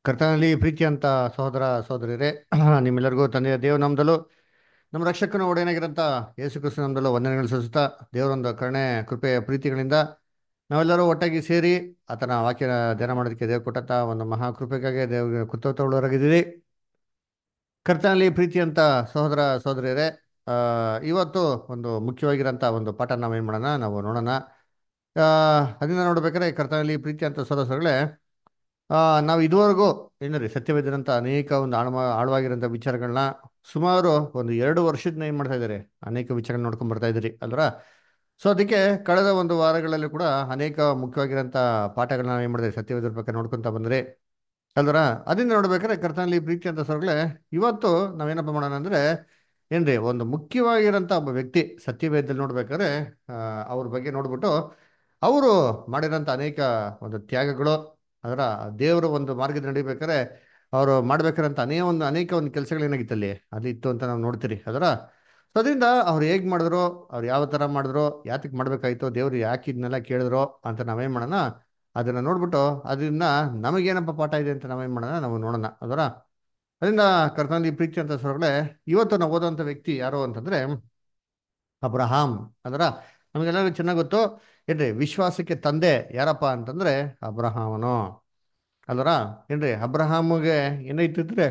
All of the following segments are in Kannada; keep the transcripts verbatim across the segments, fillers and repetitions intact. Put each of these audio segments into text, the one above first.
ಕರ್ತನಲ್ಲಿ ಪ್ರೀತಿ ಅಂತ ಸಹೋದರ ಸಹೋದರಿಯರೇ, ನಿಮ್ಮೆಲ್ಲರಿಗೂ ತಂದೆಯ ದೇವ ನಾಮದಲ್ಲೂ ನಮ್ಮ ರಕ್ಷಕನ ಒಡೆಯನಾಗಿರಂತ ಯೇಸು ಕ್ರಿಸ್ತ ನಾಮದಲ್ಲೂ ವಂದನೆಗಳು ಸಲ್ಲಿಸುತ್ತಾ, ದೇವರೊಂದು ಕರುಣೆ ಕೃಪೆ ಪ್ರೀತಿಗಳಿಂದ ನಾವೆಲ್ಲರೂ ಒಟ್ಟಾಗಿ ಸೇರಿ ಆತನ ವಾಕ್ಯ ಧ್ಯಾನ ಮಾಡೋದಕ್ಕೆ ದೇವರು ಕೊಟ್ಟಂತ ಒಂದು ಮಹಾ ಕೃಪೆಗಾಗಿ ದೇವರಿಗೆ ಕೃತಜ್ಞರಾಗಿದ್ದೀರಿ. ಕರ್ತನಲ್ಲಿ ಪ್ರೀತಿ ಅಂತ ಸಹೋದರ ಸಹೋದರಿಯರೇ, ಆ ಇವತ್ತು ಒಂದು ಮುಖ್ಯವಾಗಿರೋಂಥ ಒಂದು ಪಾಠ ನಾವೇನು ಮಾಡೋಣ, ನಾವು ನೋಡೋಣ. ಆ ಅದನ್ನ ನೋಡ್ಬೇಕಾದ್ರೆ ಕರ್ತನಲ್ಲಿ ಪ್ರೀತಿ ಅಂತ ಸಹೋದರಗಳೇ, ಆ ನಾವು ಇದುವರೆಗೂ ಏನ್ರಿ ಸತ್ಯವೇದನಂತ ಅನೇಕ ಒಂದು ಆಳ ಆಳವಾಗಿರೋಂಥ ವಿಚಾರಗಳನ್ನ ಸುಮಾರು ಒಂದು ಎರಡು ವರ್ಷದಿಂದ ಏನು ಮಾಡ್ತಾ ಇದ್ದಾರೆ, ಅನೇಕ ವಿಚಾರಗಳನ್ನ ನೋಡ್ಕೊಂಡ್ ಬರ್ತಾ ಇದ್ದೀರಿ ಅಲ್ರ. ಸೊ ಅದಕ್ಕೆ ಕಳೆದ ಒಂದು ವಾರಗಳಲ್ಲಿ ಕೂಡ ಅನೇಕ ಮುಖ್ಯವಾಗಿರೋಂಥ ಪಾಠಗಳನ್ನ ಏನು ಮಾಡಿದ್ರೆ ಸತ್ಯವೇದ್ರ ಬಗ್ಗೆ ನೋಡ್ಕೊಂತ ಬಂದ್ರೆ ಅಲ್ವರ. ಅದನ್ನ ನೋಡ್ಬೇಕಾದ್ರೆ ಕರ್ತನಲ್ಲಿ ಪ್ರೀತಿ ಅಂತ ಸರ್ಗಳೇ, ಇವತ್ತು ನಾವೇನಪ್ಪ ಮಾಡೋಣ ಅಂದ್ರೆ ಏನ್ರಿ ಒಂದು ಮುಖ್ಯವಾಗಿರೋಂಥ ಒಬ್ಬ ವ್ಯಕ್ತಿ ಸತ್ಯವೇದದಲ್ಲಿ ನೋಡ್ಬೇಕಾದ್ರೆ ಆ ಅವ್ರ ಬಗ್ಗೆ ನೋಡ್ಬಿಟ್ಟು ಅವರು ಮಾಡಿರೋಂಥ ಅನೇಕ ಒಂದು ತ್ಯಾಗಗಳು, ಅದರ ದೇವರ ಒಂದು ಮಾರ್ಗದ ನಡಿಬೇಕಾದ್ರೆ ಅವರು ಮಾಡ್ಬೇಕಾರಂತ ಅನೇ ಒಂದು ಅನೇಕ ಒಂದು ಕೆಲಸಗಳು ಏನಾಗಿತ್ತಲ್ಲಿ ಅಲ್ಲಿ ಇತ್ತು ಅಂತ ನಾವು ನೋಡ್ತೀರಿ ಅದರ. ಸೊ ಅದರಿಂದ ಅವ್ರು ಹೇಗೆ ಮಾಡಿದ್ರು, ಅವ್ರು ಯಾವ ಥರ ಮಾಡಿದ್ರು, ಯಾತಕ್ಕೆ ಮಾಡ್ಬೇಕಾಯ್ತು, ದೇವ್ರು ಯಾಕೆ ಇದನ್ನೆಲ್ಲ ಕೇಳಿದ್ರು ಅಂತ ನಾವೇನು ಮಾಡೋಣ, ಅದನ್ನ ನೋಡ್ಬಿಟ್ಟು ಅದರಿಂದ ನಮಗೇನಪ್ಪ ಪಾಠ ಇದೆ ಅಂತ ನಾವೇನು ಮಾಡೋಣ, ನಾವು ನೋಡೋಣ ಅದರ. ಅದರಿಂದ ಕರ್ತನಲ್ಲಿ ಪ್ರೀತಿ ಅಂತ ಸ್ವರ್ಗಳೇ, ಇವತ್ತು ನಾವು ಓದೋಂಥ ವ್ಯಕ್ತಿ ಯಾರು ಅಂತಂದ್ರೆ ಅಬ್ರಹಾಂ ಅದರ. ನಮಗೆಲ್ಲರಿಗೂ ಚೆನ್ನಾಗಿ ಗೊತ್ತು ಏನ್ರಿ, ವಿಶ್ವಾಸಕ್ಕೆ ತಂದೆ ಯಾರಪ್ಪ ಅಂತಂದ್ರೆ ಅಬ್ರಹಾಮನು ಅಲ್ವರ. ಏನ್ರಿ ಅಬ್ರಹಾಮಗೆ ಏನೈತಿದ್ರೆ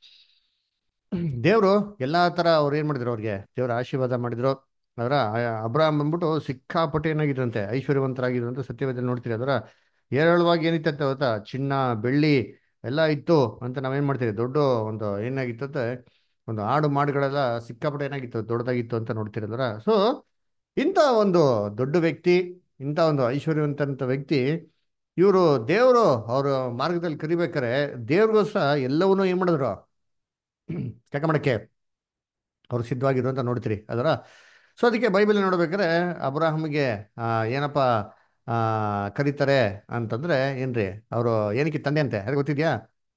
ದೇವರು ಎಲ್ಲಾ ತರ ಅವ್ರು ಏನ್ ಮಾಡಿದ್ರು, ಅವ್ರಿಗೆ ದೇವ್ರ ಆಶೀರ್ವಾದ ಮಾಡಿದ್ರು ಅದರ. ಅಬ್ರಹಾಂ ಬಂದ್ಬಿಟ್ಟು ಸಿಕ್ಕಾಪಟ್ಟೆ ಏನಾಗಿದ್ರಂತೆ, ಐಶ್ವರ್ಯವಂತರಾಗಿದ್ರು ಸತ್ಯವೇದಲ್ಲಿ ನೋಡ್ತೀರಿ ಅದರ. ಹೇರಳವಾಗಿ ಏನಿತ್ತಂತೆ ಗೊತ್ತಾ, ಚಿನ್ನ ಬೆಳ್ಳಿ ಎಲ್ಲ ಇತ್ತು ಅಂತ ನಾವೇನ್ ಮಾಡ್ತೀವಿ, ದೊಡ್ಡ ಒಂದು ಏನಾಗಿತ್ತಂತೆ ಒಂದು ಆಡು ಮಾಡುಗಳೆಲ್ಲ ಸಿಕ್ಕಾಪಟ್ಟೆ ಏನಾಗಿತ್ತು, ದೊಡ್ಡದಾಗಿತ್ತು ಅಂತ ನೋಡ್ತಿರಲ್ರ. ಸೊ ಇಂಥ ಒಂದು ದೊಡ್ಡ ವ್ಯಕ್ತಿ, ಇಂಥ ಒಂದು ಐಶ್ವರ್ಯವಂತ ವ್ಯಕ್ತಿ ಇವರು ದೇವರು ಅವ್ರ ಮಾರ್ಗದಲ್ಲಿ ಕರಿಬೇಕಾರೆ ದೇವ್ರಿಗೋಸ್ಕರ ಎಲ್ಲವನ್ನೂ ಏನ್ ಮಾಡಿದ್ರು, ಲೆಕ್ಕ ಮಾಡಕ್ಕೆ ಅವ್ರು ಸಿದ್ಧವಾಗಿದ್ರು ಅಂತ ನೋಡ್ತೀರಿ ಅದರ. ಸೊ ಅದಕ್ಕೆ ಬೈಬಲ್ ನೋಡ್ಬೇಕಾದ್ರೆ ಅಬ್ರಾಹಮ್ಗೆ ಆ ಏನಪ್ಪ ಆ ಕರೀತಾರೆ ಅಂತಂದ್ರೆ ಏನ್ರಿ, ಅವರು ಏನಕ್ಕೆ ತಂದೆ ಅಂತೆ ಯಾರಿಗೆ ಗೊತ್ತಿದ್ಯಾ?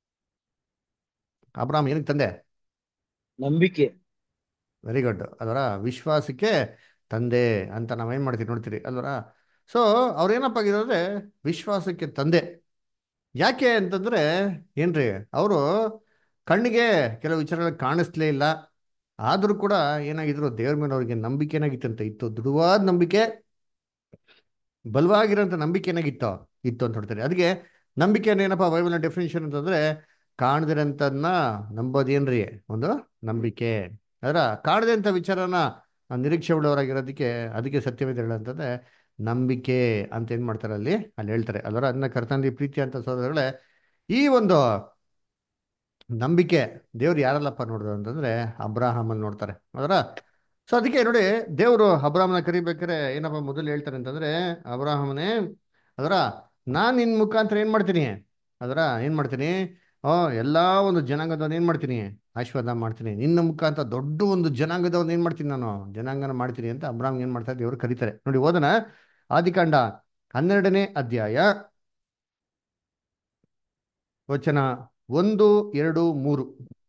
ಅಬ್ರಾಹಂ ಏನಕ್ಕೆ ತಂದೆ? ನಂಬಿಕೆ. ವೆರಿ ಗುಡ್ ಅದರ, ವಿಶ್ವಾಸಕ್ಕೆ ತಂದೆ ಅಂತ ನಾವೇನ್ ಮಾಡ್ತೀವಿ ನೋಡ್ತೀರಿ ಅಲ್ವರ. ಸೊ ಅವ್ರು ಏನಪ್ಪ ಆಗಿದ್ರೆ ವಿಶ್ವಾಸಕ್ಕೆ ತಂದೆ. ಯಾಕೆ ಅಂತಂದ್ರೆ ಏನ್ರಿ, ಅವರು ಕಣ್ಣಿಗೆ ಕೆಲವು ವಿಚಾರಗಳು ಕಾಣಿಸ್ಲೇ ಇಲ್ಲ, ಆದ್ರೂ ಕೂಡ ಏನಾಗಿದ್ರು ದೇವ್ರ ಮೇಲೆ ಅವ್ರಿಗೆ ನಂಬಿಕೆ ಏನಾಗಿತ್ತಂತ ಇತ್ತು, ದೃಢವಾದ ನಂಬಿಕೆ, ಬಲವಾಗಿರೋಂಥ ನಂಬಿಕೆ ಏನಾಗಿತ್ತು ಇತ್ತು ಅಂತ ಹೇಳ್ತಾರೆ. ಅದಕ್ಕೆ ನಂಬಿಕೆ ಏನಪ್ಪ ಬೈಬಲ್ನ ಡೆಫಿನೇಷನ್ ಅಂತಂದ್ರೆ ಕಾಣದಿರೋಂಥದ್ನ ನಂಬೋದೇನ್ರಿ ಒಂದು ನಂಬಿಕೆ ಅದರ. ಕಾಣದೆ ಅಂತ ವಿಚಾರನ ನಿರೀಕ್ಷೆ ಉಳ್ಳವರಾಗಿರೋದಕ್ಕೆ ಅದಕ್ಕೆ ಸತ್ಯವೇದ ಹೇಳಂತಂದ್ರೆ ನಂಬಿಕೆ ಅಂತ ಏನ್ ಮಾಡ್ತಾರೆ ಅಲ್ಲಿ ಅಲ್ಲಿ ಹೇಳ್ತಾರೆ ಅಲ್ವರ. ಅದನ್ನ ಕರ್ತನಲ್ಲಿ ಪ್ರೀತಿ ಅಂತ ಸೋದರಗಳೇ, ಈ ಒಂದು ನಂಬಿಕೆ ದೇವ್ರು ಯಾರಲ್ಲಪ್ಪ ನೋಡಿದ್ರು ಅಂತಂದ್ರೆ ಅಬ್ರಾಹಮನ್ ನೋಡ್ತಾರೆ ಅದರ. ಸೊ ಅದಕ್ಕೆ ನೋಡಿ, ದೇವರು ಅಬ್ರಾಹ್ಮನ ಕರಿಬೇಕಾರೆ ಏನಪ್ಪ ಮೊದಲು ಹೇಳ್ತಾರೆ ಅಂತಂದ್ರೆ, ಅಬ್ರಾಹಮನೇ ಅದರ ನಾನ್ ನಿನ್ ಮುಖಾಂತರ ಏನ್ ಮಾಡ್ತೀನಿ ಅದರ, ಏನ್ ಮಾಡ್ತೀನಿ, ಓ ಎಲ್ಲಾ ಒಂದು ಜನಾಂಗದವನ್ನ ಏನ್ ಮಾಡ್ತೀನಿ, ಆಶೀರ್ವಾದ ಮಾಡ್ತೀನಿ, ನಿನ್ನ ಮುಖಾಂತರ ದೊಡ್ಡ ಒಂದು ಜನಾಂಗದವನ್ನ ಏನ್ ಮಾಡ್ತೀನಿ, ನಾನು ಜನಾಂಗನ ಮಾಡ್ತೀನಿ ಅಂತ ಅಬ್ರಾಹ್ಮ್ ಏನ್ ಮಾಡ್ತಾರೆ, ದೇವ್ರು ಕರೀತಾರೆ ನೋಡಿ. ಓದನ ಆದಿಕಾಂಡ ಹನ್ನೆರಡನೇ ಅಧ್ಯಾಯ ವಚನ ಒಂದು ಎರಡು ಮೂರು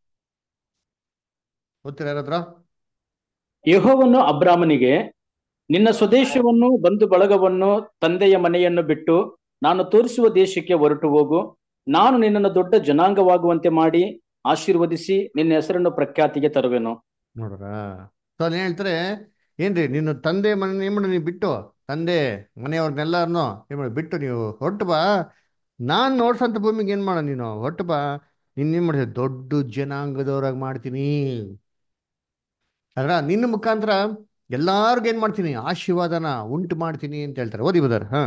ಓದ್ತೀರಾ ಯಾರಾದ್ರ? ಯೆಹೋವನು ಅಬ್ರಾಮನಿಗೆ, ನಿನ್ನ ಸ್ವದೇಶವನ್ನು ಬಂಧು ಬಳಗವನ್ನು ತಂದೆಯ ಮನೆಯನ್ನು ಬಿಟ್ಟು ನಾನು ತೋರಿಸುವ ದೇಶಕ್ಕೆ ಹೊರಟು ಹೋಗು. ನಾನು ನಿನ್ನನ್ನು ದೊಡ್ಡ ಜನಾಂಗವಾಗುವಂತೆ ಮಾಡಿ ಆಶೀರ್ವದಿಸಿ ನಿನ್ನ ಹೆಸರನ್ನು ಪ್ರಖ್ಯಾತಿಗೆ ತರುವೆನು. ನೋಡ್ರ, ಸೊ ಅಲ್ಲಿ ಹೇಳ್ತಾರೆ ಏನ್ರಿ, ನಿನ್ನ ತಂದೆ ಮನೆ ಏನ್ ಮಾಡಿ ನೀವು ಬಿಟ್ಟು, ತಂದೆ ಮನೆಯವ್ರನ್ನೆಲ್ಲರನ್ನು ಏನ್ ಮಾಡಿ ಬಿಟ್ಟು ನೀವು ಹೊರಟು ಬಾ, ನಾನ್ ನೋಡ್ಸಂತ ಭೂಮಿಗೆ ಏನ್ ಮಾಡ ನೀನು ಹೊರಟು ಬಾ, ನಿನ್ನ ಏನ್ ಮಾಡ್ತೀನಿ ದೊಡ್ಡ ಜನಾಂಗದವ್ರಾಗ ಮಾಡ್ತೀನಿ ಅದ್ರ, ನಿನ್ನ ಮುಖಾಂತರ ಎಲ್ಲಾರ್ಗು ಏನ್ ಮಾಡ್ತೀನಿ ಆಶೀರ್ವಾದನ ಉಂಟು ಮಾಡ್ತೀನಿ ಅಂತ ಹೇಳ್ತಾರೆ. ಓದಿ ಬದರ್. ಹಾ,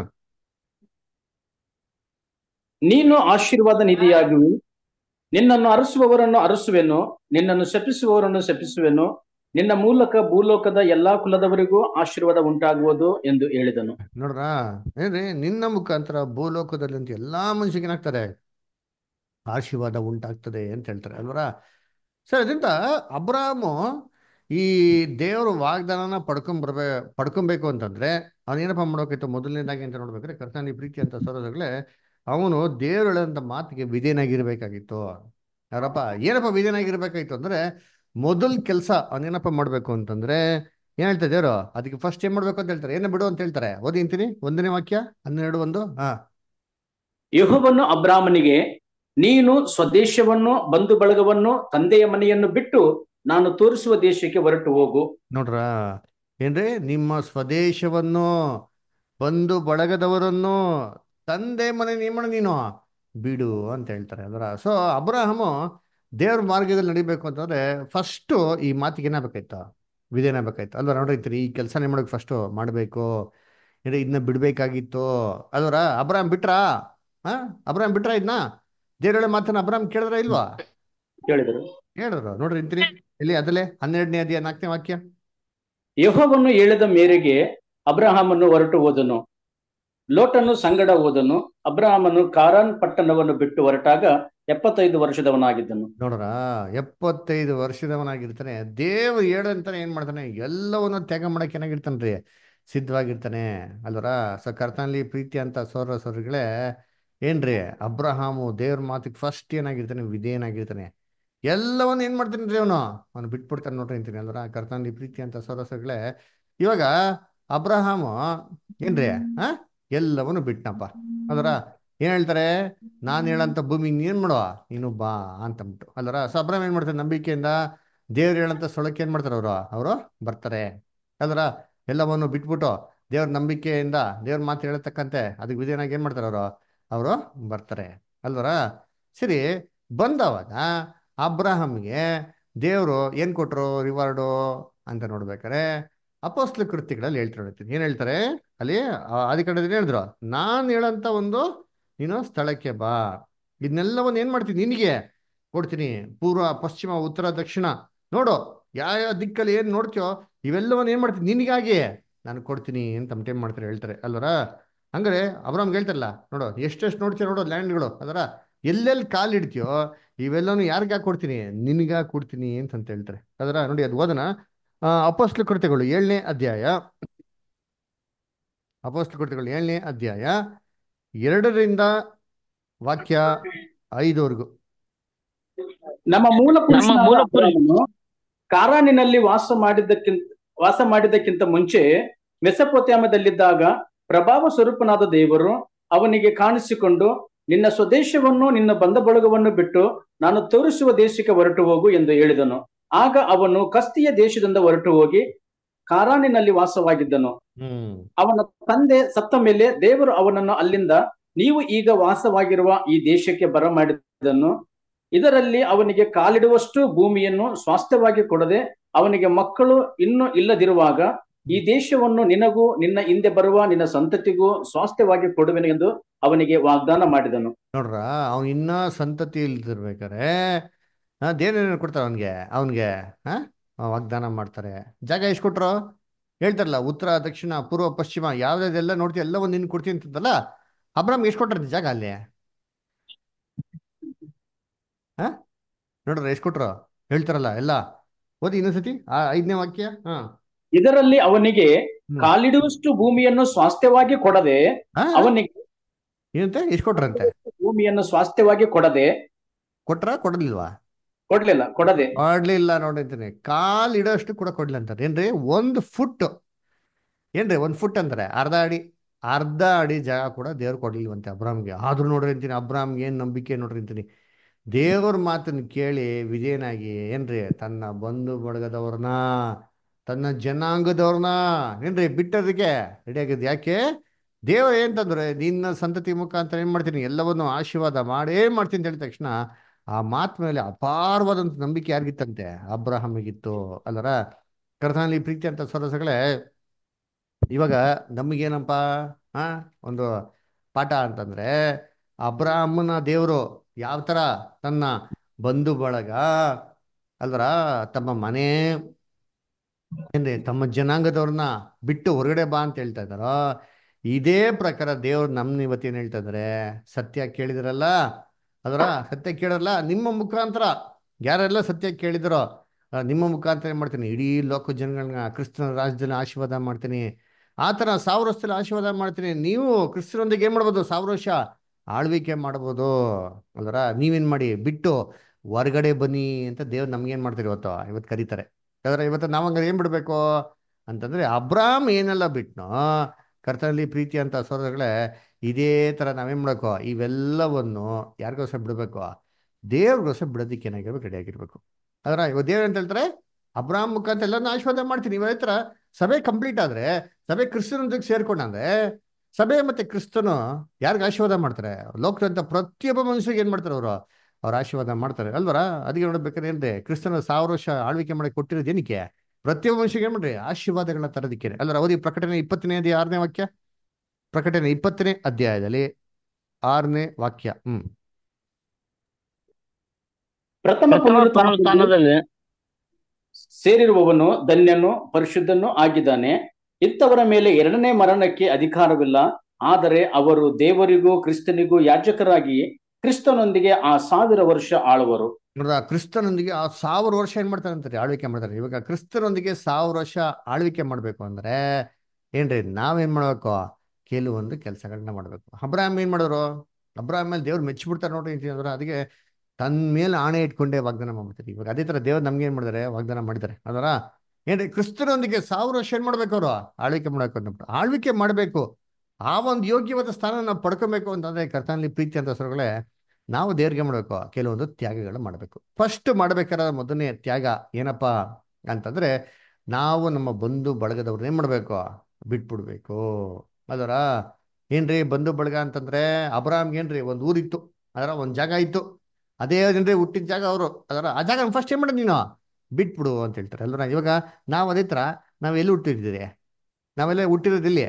ನೀನು ಆಶೀರ್ವಾದ ನಿಧಿಯಾಗುವಿ, ನಿನ್ನನ್ನು ಅರಸುವವರನ್ನು ಅರಸುವೆನು, ನಿನ್ನನ್ನು ಶಪಿಸುವವರನ್ನು ಶಪಿಸುವೆನು, ನಿನ್ನ ಮೂಲಕ ಭೂಲೋಕದ ಎಲ್ಲಾ ಕುಲದವರಿಗೂ ಆಶೀರ್ವಾದ ಉಂಟಾಗುವುದು ಎಂದು ಹೇಳಿದನು. ನೋಡ್ರ ಏನ್ರಿ, ನಿನ್ನ ಮುಖಾಂತರ ಭೂಲೋಕದಲ್ಲಿ ಅಂತ ಎಲ್ಲಾ ಮನುಷ್ಯಗೆ ಏನಾಗ್ತಾರೆ, ಆಶೀರ್ವಾದ ಉಂಟಾಗ್ತದೆ ಅಂತ ಹೇಳ್ತಾರೆ ಅಲ್ವರ. ಸರ್ ಅದರಿಂದ ಅಬ್ರಾಹಮು ಈ ದೇವ್ರ ವಾಗ್ದಾನನ ಪಡ್ಕೊಂಡ್ ಬರ್ಬೇ ಪಡ್ಕೊಬೇಕು ಅಂತಂದ್ರೆ ಅವನೇನಪ್ಪ ಮಾಡ್ಬೇಕಿತ್ತು, ಮೊದಲನೇದಾಗಿ ಅಂತ ನೋಡ್ಬೇಕ್ರೆ ಕರ್ತನಲ್ಲಿ ಪ್ರೀತಿ ಅಂತ ಸರೋದಾಗಲೇ ಅವನು ದೇವ್ರು ಹೇಳೋಂಥ ಮಾತಿಗೆ ವಿಧೇಯನಾಗಿರ್ಬೇಕಾಗಿತ್ತು. ಯಾರಪ್ಪ ಏನಪ್ಪ ವಿಧೇಯನಾಗಿರ್ಬೇಕಾಗಿತ್ತು ಅಂದ್ರೆ, ಮೊದಲ್ ಕೆಲಸ ಅವನೇನಪ್ಪ ಮಾಡ್ಬೇಕು ಅಂತಂದ್ರೆ ಏನ್ ಹೇಳ್ತಾ ದೇವ್ರು, ಅದಕ್ಕೆ ಫಸ್ಟ್ ಏನ್ ಮಾಡ್ಬೇಕು ಅಂತ ಹೇಳ್ತಾರೆ, ಏನ ಬಿಡು ಅಂತ ಹೇಳ್ತಾರೆ. ಓದಿ ಅಂತೀನಿ ಒಂದನೇ ವಾಕ್ಯ ಹನ್ನೆರಡು ಒಂದು. ಹಾ, ಯೆಹೋವನು ಅಬ್ರಾಮನಿಗೆ, ನೀನು ಸ್ವದೇಶವನ್ನು ಬಂಧು ಬಳಗವನ್ನು ತಂದೆಯ ಮನೆಯನ್ನು ಬಿಟ್ಟು ನಾನು ತೋರಿಸುವ ದೇಶಕ್ಕೆ ಹೊರಟು ಹೋಗು. ನೋಡ್ರ, ಏನ್ರಿ, ನಿಮ್ಮ ಸ್ವದೇಶವನ್ನು, ಬಂಧು ಬಳಗದವರನ್ನು, ತಂದೆ ಮನೆ ನಿಮ್ಮನ ನೀನು ಬಿಡು ಅಂತ ಹೇಳ್ತಾರೆ ಅದರ. ಸೊ ಅಬ್ರಹಾಮು ದೇವ್ರ ಮಾರ್ಗದಲ್ಲಿ ನಡಿಬೇಕು ಅಂತಂದ್ರೆ ಫಸ್ಟು ಈ ಮಾತಿಗೆ ಏನಾಗಬೇಕಾಯ್ತು, ವಿಧೇಯನಾಗಬೇಕಾಯ್ತು ಅಲ್ವಾ. ನೋಡ್ರಿ, ಈ ಕೆಲಸ ಮಾಡೋಕೆ ಫಸ್ಟು ಮಾಡಬೇಕು, ಏನ್ರಿ ಇದನ್ನ ಬಿಡ್ಬೇಕಾಗಿತ್ತು ಅದರ. ಅಬ್ರಾಮ್ ಬಿಟ್ರಾ? ಹಾ, ಅಬ್ರಾಮ್ ಬಿಟ್ರಾ ಇದನ್ನ? ದೇವ್ರ ಮಾತನ್ನ ಅಬ್ರಾಮ್ ಕೇಳಿದ್ರ ಇಲ್ವಾ? ಹೇಳಿದರು. ಹೇಳಿದ್ರು. ನೋಡ್ರಿ ಇಂತೀನಿ ಇಲ್ಲಿ ಅದಲ್ಲೇ ಹನ್ನೆರಡನೇ ಅಧ್ಯಾಯ ನಾಲ್ಕನೇ ವಾಕ್ಯ. ಯೆಹೋವನು ಹೇಳಿದ ಮೇರೆಗೆ ಅಬ್ರಹಾಮನು ಹೊರಟು ಹೋದನು, ಲೋಟನು ಸಂಗಡ ಹೋದನು. ಅಬ್ರಹಾಮನು ಕಾರಾನ್ ಪಟ್ಟಣವನ್ನು ಬಿಟ್ಟು ಹೊರಟಾಗ ಎಪ್ಪತ್ತೈದು ವರ್ಷದವನಾಗಿದ್ದನು. ನೋಡ್ರ, ಎಪ್ಪತ್ತೈದು ವರ್ಷದವನಾಗಿರ್ತಾನೆ. ದೇವ್ರು ಹೇಳಂತಾನೆ ಏನ್ ಮಾಡ್ತಾನೆ, ಎಲ್ಲವನ್ನು ತ್ಯಾಗ ಮಾಡಕ್ಕೆ ಏನಾಗಿರ್ತಾನ್ರಿ, ಸಿದ್ಧವಾಗಿರ್ತಾನೆ ಅಲ್ವರ. ಸೊ ಕರ್ತನಲ್ಲಿ ಪ್ರೀತಿ ಅಂತ ಸೋರ ಸೋರ್ಗಳೇ, ಏನ್ರಿ, ಅಬ್ರಹಾಮು ದೇವ್ರ ಮಾತಿಗೆ ಫಸ್ಟ್ ಏನಾಗಿರ್ತಾನೆ, ವಿಧೇಯನಾಗಿರ್ತಾನೆ. ಎಲ್ಲವನ್ನು ಏನ್ ಮಾಡ್ತಾನೆ ಅವನು, ಅವನು ಬಿಟ್ಬಿಡ್ತಾನೆ ನೋಡ್ರಿ ಅಂತೀನಿ ಅಲ್ವರ. ಕರ್ತನಲ್ಲಿ ಪ್ರೀತಿ ಅಂತ ಸೋರ ಸೋರ್ಗಳೇ, ಇವಾಗ ಅಬ್ರಹಾಮು ಏನ್ರಿ, ಆ ಎಲ್ಲವನ್ನು ಬಿಟ್ನಪ್ಪ ಅದರ. ಏನ್ ಹೇಳ್ತಾರೆ, ನಾನು ಹೇಳಂತ ಭೂಮಿ ನೀನ್ ಮಾಡುವ, ನೀನು ಬಾ ಅಂತಂದ್ಬಿಟ್ಟು ಅಲ್ಲರ. ಸೊ ಅಬ್ರಾಮ್ ಏನ್ ಮಾಡ್ತಾರೆ, ನಂಬಿಕೆಯಿಂದ ದೇವ್ರು ಹೇಳಂತ ಸ್ಥಳಕ್ಕೆ ಏನ್ ಮಾಡ್ತಾರೆ ಅವರು ಅವರು ಬರ್ತಾರೆ ಅಲ್ರ. ಎಲ್ಲವನ್ನು ಬಿಟ್ಬಿಟ್ಟು ದೇವ್ರ ನಂಬಿಕೆಯಿಂದ ದೇವ್ರ ಮಾತು ಹೇಳತಕ್ಕಂತೆ ಅದಕ್ಕೆ ವಿಧೇಯನಾಗಿ ಏನ್ ಮಾಡ್ತಾರೆ ಅವರು ಅವರು ಬರ್ತಾರೆ ಅಲ್ವರ. ಸರಿ, ಬಂದವಾಗ ಅಬ್ರಾಹಮ್ಗೆ ದೇವರು ಏನ್ ಕೊಟ್ರು ರಿವಾರ್ಡು ಅಂತ ನೋಡ್ಬೇಕಾರೆ ಅಪೋಸ್ಲ ಕೃತ್ಯಗಳಲ್ಲಿ ಹೇಳ್ತಾರೆ. ಹೇಳ್ತೀನಿ ಏನ್ ಹೇಳ್ತಾರೆ ಅಲ್ಲಿ, ಆದಿ ಕಾಂಡದಲ್ಲಿ ಹೇಳಿದ್ರು, ನಾನು ಹೇಳಂತ ಒಂದು ನೀನು ಸ್ಥಳಕ್ಕೆ ಬಾ, ಇದನ್ನೆಲ್ಲವನ್ನು ಏನ್ ಮಾಡ್ತೀನಿ ನಿನಗೆ ಕೊಡ್ತೀನಿ, ಪೂರ್ವ ಪಶ್ಚಿಮ ಉತ್ತರ ದಕ್ಷಿಣ ನೋಡು, ಯಾವ ಯಾವ ದಿಕ್ಕಲ್ಲಿ ಏನ್ ನೋಡ್ತೀಯೋ ಇವೆಲ್ಲವನ್ನು ಏನ್ ಮಾಡ್ತೀನಿ ನಿನಗಾಗಿ ನಾನು ಕೊಡ್ತೀನಿ ಅಂತ ಏನ್ ಮಾಡ್ತಾರೆ ಹೇಳ್ತಾರೆ ಅಲ್ವರ. ಹಂಗಾರೆ ಅಬ್ರಾಮ್ ಹೇಳ್ತಾರಲ್ಲ, ನೋಡು ಎಷ್ಟೆಷ್ಟು ನೋಡ್ತೀಯ ನೋಡು ಲ್ಯಾಂಡ್ಗಳು ಅದರ, ಎಲ್ಲೆಲ್ಲಿ ಕಾಲಿಡ್ತೀಯೋ ಇವೆಲ್ಲನೂ ಯಾರಿಗ ಕೊಡ್ತೀನಿ, ನಿನಗ ಕೊಡ್ತೀನಿ ಅಂತಂತ ಹೇಳ್ತಾರೆ ಅದರ. ನೋಡಿ ಅದು ಓದನ, ಅಪೋಸ್ಲ ಕೃತ್ಯಗಳು ಏಳನೇ ಅಧ್ಯಾಯ, ಅಪೋಸ್ಲ ಕೃತ್ಯಗಳು ಏಳನೇ ಅಧ್ಯಾಯ ಎರಡರಿಂದ ವಾಕ್ಯ ಐದವರೆಗೂ. ನಮ್ಮ ಮೂಲ ನಮ್ಮ ಪುರುಷನಾದ ಮೂಲ ಪುರುಷ ಅಬ್ರಹಾಮನು ಕಾರಾನಿನಲ್ಲಿ ವಾಸ ಮಾಡಿದ್ದಕ್ಕಿಂತ ವಾಸ ಮಾಡಿದ್ದಕ್ಕಿಂತ ಮುಂಚೆ ಮೆಸಪೊತ್ಯಾಮದಲ್ಲಿದ್ದಾಗ ಪ್ರಭಾವ ಸ್ವರೂಪನಾದ ದೇವರು ಅವನಿಗೆ ಕಾಣಿಸಿಕೊಂಡು, ನಿನ್ನ ಸ್ವದೇಶವನ್ನು ನಿನ್ನ ಬಂಧ ಬಳಗವನ್ನು ಬಿಟ್ಟು ನಾನು ತೋರಿಸುವ ದೇಶಕ್ಕೆ ಹೊರಟು ಹೋಗು ಎಂದು ಹೇಳಿದನು. ಆಗ ಅವನು ಕಸ್ತಿಯ ದೇಶದಿಂದ ಹೊರಟು ಹೋಗಿ ಕಾರಾನಿನಲ್ಲಿ ವಾಸವಾಗಿದ್ದನು. ಹ್ಮ್ ಅವನ ತಂದೆ ಸತ್ತ ಮೇಲೆ ದೇವರು ಅವನನ್ನು ಅಲ್ಲಿಂದ, ನೀವು ಈಗ ವಾಸವಾಗಿರುವ ಈ ದೇಶಕ್ಕೆ ಬರಮಾಡಿದನು. ಇದರಲ್ಲಿ ಅವನಿಗೆ ಕಾಲಿಡುವಷ್ಟು ಭೂಮಿಯನ್ನು ಸ್ವಾಸ್ಥ್ಯವಾಗಿ ಕೊಡದೆ, ಅವನಿಗೆ ಮಕ್ಕಳು ಇನ್ನೂ ಇಲ್ಲದಿರುವಾಗ ಈ ದೇಶವನ್ನು ನಿನಗೂ ನಿನ್ನ ಹಿಂದೆ ಬರುವ ನಿನ್ನ ಸಂತತಿಗೂ ಸ್ವಾಸ್ಥ್ಯವಾಗಿ ಕೊಡುವೆನು ಎಂದು ಅವನಿಗೆ ವಾಗ್ದಾನ ಮಾಡಿದನು. ನೋಡ್ರ, ಅವನ್ ಇನ್ನ ಸಂತತಿ ಇಲ್ದಿರ್ಬೇಕಾರೆ ಹಾ ದೇನೇನು ಕೊಡ್ತಾರೆ ಅವನ್ಗೆ ಅವನ್ಗೆ ಹಾ ವಾಗ್ದಾನ ಮಾಡ್ತಾರೆ. ಜಾಗ ಎಷ್ಟು ಕೊಟ್ರು ಹೇಳ್ತಾರಲ್ಲ, ಉತ್ತರ ದಕ್ಷಿಣ ಪೂರ್ವ ಪಶ್ಚಿಮ ಯಾವ್ದಾದೆಲ್ಲ ನೋಡ್ತೀವಿ ಎಲ್ಲ ಒಂದು ನಿನ್ ಕೊಡ್ತೀನಿ ಅಂತಂದಲ್ಲ. ಅಬ್ರಾಮ್ ಎಷ್ಟು ಕೊಟ್ರ ಜಾಗ ಅಲ್ಲಿ? ಹಾ ನೋಡ್ರ ಎಷ್ಟು ಕೊಟ್ರು ಹೇಳ್ತಾರಲ್ಲ ಎಲ್ಲ. ಓದಿ ಇನ್ನೊಂದ್ಸತಿ ಆ ಐದನೇ ವಾಕ್ಯ. ಹಾ ಇದರಲ್ಲಿ ಅವನಿಗೆ ಹ್ಮ್ ಕಾಲಿಡುವಷ್ಟು ಭೂಮಿಯನ್ನು ಸ್ವಾಸ್ಥ್ಯವಾಗಿ ಕೊಡದೆ ಹಾ ಅವನಿಗೆ ಏನಂತೆ ಎಷ್ಟು ಕೊಟ್ರಂತೆ? ಭೂಮಿಯನ್ನು ಸ್ವಾಸ್ಥ್ಯವಾಗಿ ಕೊಡದೆ ಕೊಟ್ರ ಕೊಡಲಿಲ್ವಾ? ಕೊಡ್ಲಿಲ್ಲ ಕೊಡದೆ ಕೊಡ್ಲಿಲ್ಲ ನೋಡಿರ್ತೀನಿ. ಕಾಲ್ ಇಡೋಷ್ಟು ಕೂಡ ಕೊಡ್ಲಿ ಅಂತಾರೆ. ಏನ್ರಿ, ಒಂದು ಫುಟ್ ಏನ್ರಿ, ಒಂದು ಫುಟ್ ಅಂತಾರೆ ಅರ್ಧ ಅಡಿ, ಅರ್ಧ ಅಡಿ ಜಾಗ ಕೂಡ ದೇವ್ರು ಕೊಡ್ಲಿಲ್ವಂತೆ ಅಬ್ರಾಮ್ಗೆ. ಆದ್ರೂ ನೋಡ್ರಿ ಅಂತೀನಿ ಅಬ್ರಾಮ್ಗೆ ಏನ್ ನಂಬಿಕೆ ನೋಡ್ರಿ ಅಂತೀನಿ. ದೇವ್ರ ಮಾತನ್ನು ಕೇಳಿ ವಿಧೇಯನಾಗಿ ಏನ್ರಿ ತನ್ನ ಬಂಧು ಬಳಗದವ್ರನ್ನ, ತನ್ನ ಜನಾಂಗದವ್ರನ್ನ ಏನ್ರಿ ಬಿಟ್ಟೋದಕ್ಕೆ ರೆಡಿ ಆಗಿದ್ದು. ಯಾಕೆ? ದೇವರು ಏನಂತಂದ್ರೆ, ನಿನ್ನ ಸಂತತಿ ಮುಖಾಂತರ ಏನ್ ಮಾಡ್ತೀನಿ, ಎಲ್ಲವನ್ನು ಆಶೀರ್ವಾದ ಮಾಡೇ ಮಾಡ್ತೀನಿ ಅಂತ ಹೇಳಿದ ತಕ್ಷಣ ಆ ಮಾತು ಮೇಲೆ ಅಪಾರವಾದಂತ ನಂಬಿಕೆ ಯಾರಿಗಿತ್ತಂತೆ? ಅಬ್ರಹಾಮಿಗಿತ್ತು ಅಲ್ಲರ. ಕರ್ತನಲ್ಲಿ ಪ್ರೀತಿ ಅಂತ ಸರಸಗಳೇ, ಇವಾಗ ನಮಗೇನಪ್ಪ ಆ ಒಂದು ಪಾಠ ಅಂತಂದ್ರೆ, ಅಬ್ರಾಹ್ಮನ ದೇವರು ಯಾವ ತರ ತನ್ನ ಬಂಧು ಬಳಗ ಅಲ್ವರ, ತಮ್ಮ ಮನೆ ಏನ್ರಿ ತಮ್ಮ ಜನಾಂಗದವ್ರನ್ನ ಬಿಟ್ಟು ಹೊರಗಡೆ ಬಾ ಅಂತ ಹೇಳ್ತಾ ಇದ್ದಾರೋ, ಇದೇ ಪ್ರಕಾರ ದೇವ್ರು ನಮ್ನ ಇವತ್ತೇನು ಹೇಳ್ತಾ ಇದಾರೆ, ಸತ್ಯ ಕೇಳಿದ್ರಲ್ಲ ಅದರ, ಸತ್ಯ ಕೇಳಲ್ಲ ನಿಮ್ಮ ಮುಖಾಂತರ ಯಾರೆಲ್ಲ ಸತ್ಯ ಕೇಳಿದರೋ ಆ, ನಿಮ್ಮ ಮುಖಾಂತರ ಏನ್ ಮಾಡ್ತೀನಿ, ಇಡೀ ಲೋಕ ಜನಗಳನ್ನ ಕ್ರಿಸ್ತನ ರಾಜ್ಯದಲ್ಲಿ ಆಶೀರ್ವಾದ ಮಾಡ್ತೀನಿ. ಆ ಥರ ಸಾವಿರ ವರ್ಷದಲ್ಲಿ ಆಶೀರ್ವಾದ ಮಾಡ್ತೀನಿ. ನೀವು ಕ್ರಿಸ್ತನೊಂದಿಗೆ ಏನ್ ಮಾಡ್ಬೋದು, ಸಾವಿರ ವರ್ಷ ಆಳ್ವಿಕೆ ಮಾಡ್ಬೋದು ಅಲ್ವರ. ನೀವೇನ್ ಮಾಡಿ ಬಿಟ್ಟು ಹೊರಗಡೆ ಬನ್ನಿ ಅಂತ ದೇವ್ರು ನಮ್ಗೇನ್ ಮಾಡ್ತಾರೆ ಇವತ್ತು ಇವತ್ತು ಕರೀತಾರೆ. ಯಾಕಂದ್ರೆ ಇವತ್ತು ನಾವ್ ಹಂಗಾರೆ ಏನ್ ಬಿಡ್ಬೇಕು ಅಂತಂದ್ರೆ, ಅಬ್ರಾಮ್ ಏನೆಲ್ಲ ಬಿಟ್ನೋ ಕರ್ತನಲ್ಲಿ ಪ್ರೀತಿ ಅಂತ ಸೋದರಗಳೇ, ಇದೇ ಥರ ನಾವೇನು ಮಾಡಬೇಕು, ಇವೆಲ್ಲವನ್ನು ಯಾರಿಗೋಸ್ಕರ ಬಿಡಬೇಕು, ದೇವ್ರಿಗೋಸ್ಕರ ಬಿಡೋದಕ್ಕೆ ಏನಾಗಿರ್ಬೇಕು, ರೆಡಿ ಆಗಿರ್ಬೇಕು. ಅದರ ಇವಾಗ ದೇವ್ರು ಅಂತ ಹೇಳ್ತಾರೆ, ಅಬ್ರಾಹ್ಮ್ ಮುಖಾಂತರ ಎಲ್ಲರನ್ನೂ ಆಶೀರ್ವಾದ ಮಾಡ್ತೀನಿ. ಇವಾಗ ಹತ್ರ ಸಭೆ ಕಂಪ್ಲೀಟ್ ಆದ್ರೆ, ಸಭೆ ಕ್ರಿಸ್ತನೊಂದಿಗೆ ಸೇರ್ಕೊಂಡಂದ್ರೆ, ಸಭೆ ಮತ್ತೆ ಕ್ರಿಸ್ತನು ಯಾರಿಗೆ ಆಶೀರ್ವಾದ ಮಾಡ್ತಾರೆ, ಲೋಕದಂತ ಪ್ರತಿಯೊಬ್ಬ ಮನುಷ್ಯರಿಗೆ ಏನ್ ಮಾಡ್ತಾರೆ ಅವರು, ಅವ್ರು ಆಶೀರ್ವಾದ ಮಾಡ್ತಾರೆ ಅಲ್ವರ. ಅದಕ್ಕೆ ನೋಡ್ಬೇಕಾದ್ರೆ ಏನಿದೆ, ಕ್ರಿಸ್ತನ ಸಾವಿರ ವರ್ಷ ಆಳ್ವಿಕೆ ಮಾಡಕ್ಕೆ ಕೊಟ್ಟಿರೋದು ಏನಕ್ಕೆ, ಪ್ರತಿಯೊಬ್ಬ ಮನುಷ್ಯರಿಗೆ ಏನ್ ಮಾಡ್ರಿ, ಆಶೀರ್ವಾದಗಳನ್ನ ತರೋದಿಕ್ಕೆ ಅಲ್ಲರ. ಓದಿ ಪ್ರಕಟಣೆ ಇಪ್ಪತ್ತನೇ ಅಧ್ಯಾಯ ಆರನೇ ವಾಕ್ಯ. ಪ್ರಕಟಣೆ ಇಪ್ಪತ್ತನೇ ಅಧ್ಯಾಯದಲ್ಲಿ ಆರನೇ ವಾಕ್ಯ. ಹ್ಮ್ ಪ್ರಥಮ ಪ್ರಥಮ ಪುನರುತ್ಥಾನದಲ್ಲಿ ಪುನರುತ್ಥಾನದಲ್ಲಿ ಸೇರಿರುವವನು ಧನ್ಯನು ಪರಿಶುದ್ಧನು ಆಗಿದ್ದಾನೆ. ಇಂಥವರ ಮೇಲೆ ಎರಡನೇ ಮರಣಕ್ಕೆ ಅಧಿಕಾರವಿಲ್ಲ, ಆದರೆ ಅವರು ದೇವರಿಗೂ ಕ್ರಿಸ್ತನಿಗೂ ಯಾಜಕರಾಗಿ ಕ್ರಿಸ್ತನೊಂದಿಗೆ ಆ ಸಾವಿರ ವರ್ಷ ಆಳುವರು. ನೋಡ್ರ, ಕ್ರಿಸ್ತನೊಂದಿಗೆ ಆ ಸಾವಿರ ವರ್ಷ ಏನ್ ಮಾಡ್ತಾರೆ ಅಂತಾರೆ, ಆಳ್ವಿಕೆ ಮಾಡ್ತಾರೆ. ಇವಾಗ ಕ್ರಿಸ್ತನೊಂದಿಗೆ ಸಾವಿರ ವರ್ಷ ಆಳ್ವಿಕೆ ಮಾಡ್ಬೇಕು ಅಂದ್ರೆ ಏನ್ರಿ, ನಾವೇನ್ ಮಾಡ್ಬೇಕು, ಕೆಲವೊಂದು ಕೆಲಸಗಳನ್ನ ಮಾಡ್ಬೇಕು. ಅಬ್ರಾಹ್ಮ್ ಏನ್ ಮಾಡೋರು, ಅಬ್ರಾಹ್ಮ್ ಮೇಲೆ ದೇವ್ರು ಮೆಚ್ಚಿಬಿಡ್ತಾರೆ ನೋಡ್ರಿ ಅಂದ್ರೆ. ಅದಕ್ಕೆ ತನ್ನ ಮೇಲೆ ಆಣೆ ಇಟ್ಕೊಂಡೇ ವಾಗ್ದಾನ ಮಾಡ್ತಾರೆ. ಇವಾಗ ಅದೇ ತರ ದೇವ್ರು ನಮ್ಗೆ ಏನ್ ಮಾಡಿದಾರೆ, ವಾಗ್ದಾನ ಮಾಡಿದ್ದಾರೆ ಅದರ. ಏನ್ರಿ, ಕ್ರಿಸ್ತನೊಂದಿಗೆ ಸಾವಿರ ವರ್ಷ ಏನ್ ಮಾಡ್ಬೇಕು, ಅವರು ಆಳ್ವಿಕೆ ಮಾಡ್ಬೇಕು ಅಂತ, ಆಳ್ವಿಕೆ ಮಾಡ್ಬೇಕು. ಆ ಒಂದು ಯೋಗ್ಯವಾದ ಸ್ಥಾನ ನಾವು ಪಡ್ಕೊಬೇಕು ಅಂತಂದ್ರೆ, ಕರ್ತನಲ್ಲಿ ಪ್ರೀತಿ ಅಂತ ಹೆಸರುಗಳೇ, ನಾವು ದೇವ್ರಿಗೆ ಮಾಡ್ಬೇಕು, ಕೆಲವೊಂದು ತ್ಯಾಗಗಳು ಮಾಡಬೇಕು. ಫಸ್ಟ್ ಮಾಡ್ಬೇಕಾದ ಮೊದಲನೇ ತ್ಯಾಗ ಏನಪ್ಪಾ ಅಂತಂದ್ರೆ, ನಾವು ನಮ್ಮ ಬಂಧು ಬಳಗದವ್ರನ್ನ ಏನ್ ಮಾಡ್ಬೇಕು, ಬಿಟ್ಬಿಡ್ಬೇಕು ಅದರ. ಏನ್ರಿ ಬಂಧು ಬಳಗ ಅಂತಂದ್ರೆ, ಅಬ್ರಾಹ್ಮ್ಗೆ ಏನ್ರಿ ಒಂದ್ ಊರಿತ್ತು, ಅದರ ಒಂದ್ ಜಾಗ ಇತ್ತು, ಅದೇ ಏನ್ರಿ ಹುಟ್ಟಿದ ಜಾಗ ಅವರು, ಅದರ ಆ ಜಾಗ ಫಸ್ಟ್ ಏನ್ ಮಾಡೋದು, ನೀನು ಬಿಟ್ಬಿಡು ಅಂತ ಹೇಳ್ತಾರೆ ಅಲ್ವ. ಇವಾಗ ನಾವು ಅದೇ ತರ ನಾವ್ ಎಲ್ಲಿ ಹುಟ್ಟಿದ್ದೀರಿ, ನಾವೆಲ್ಲ ಹುಟ್ಟಿರೋದು ಇಲ್ಲಿ,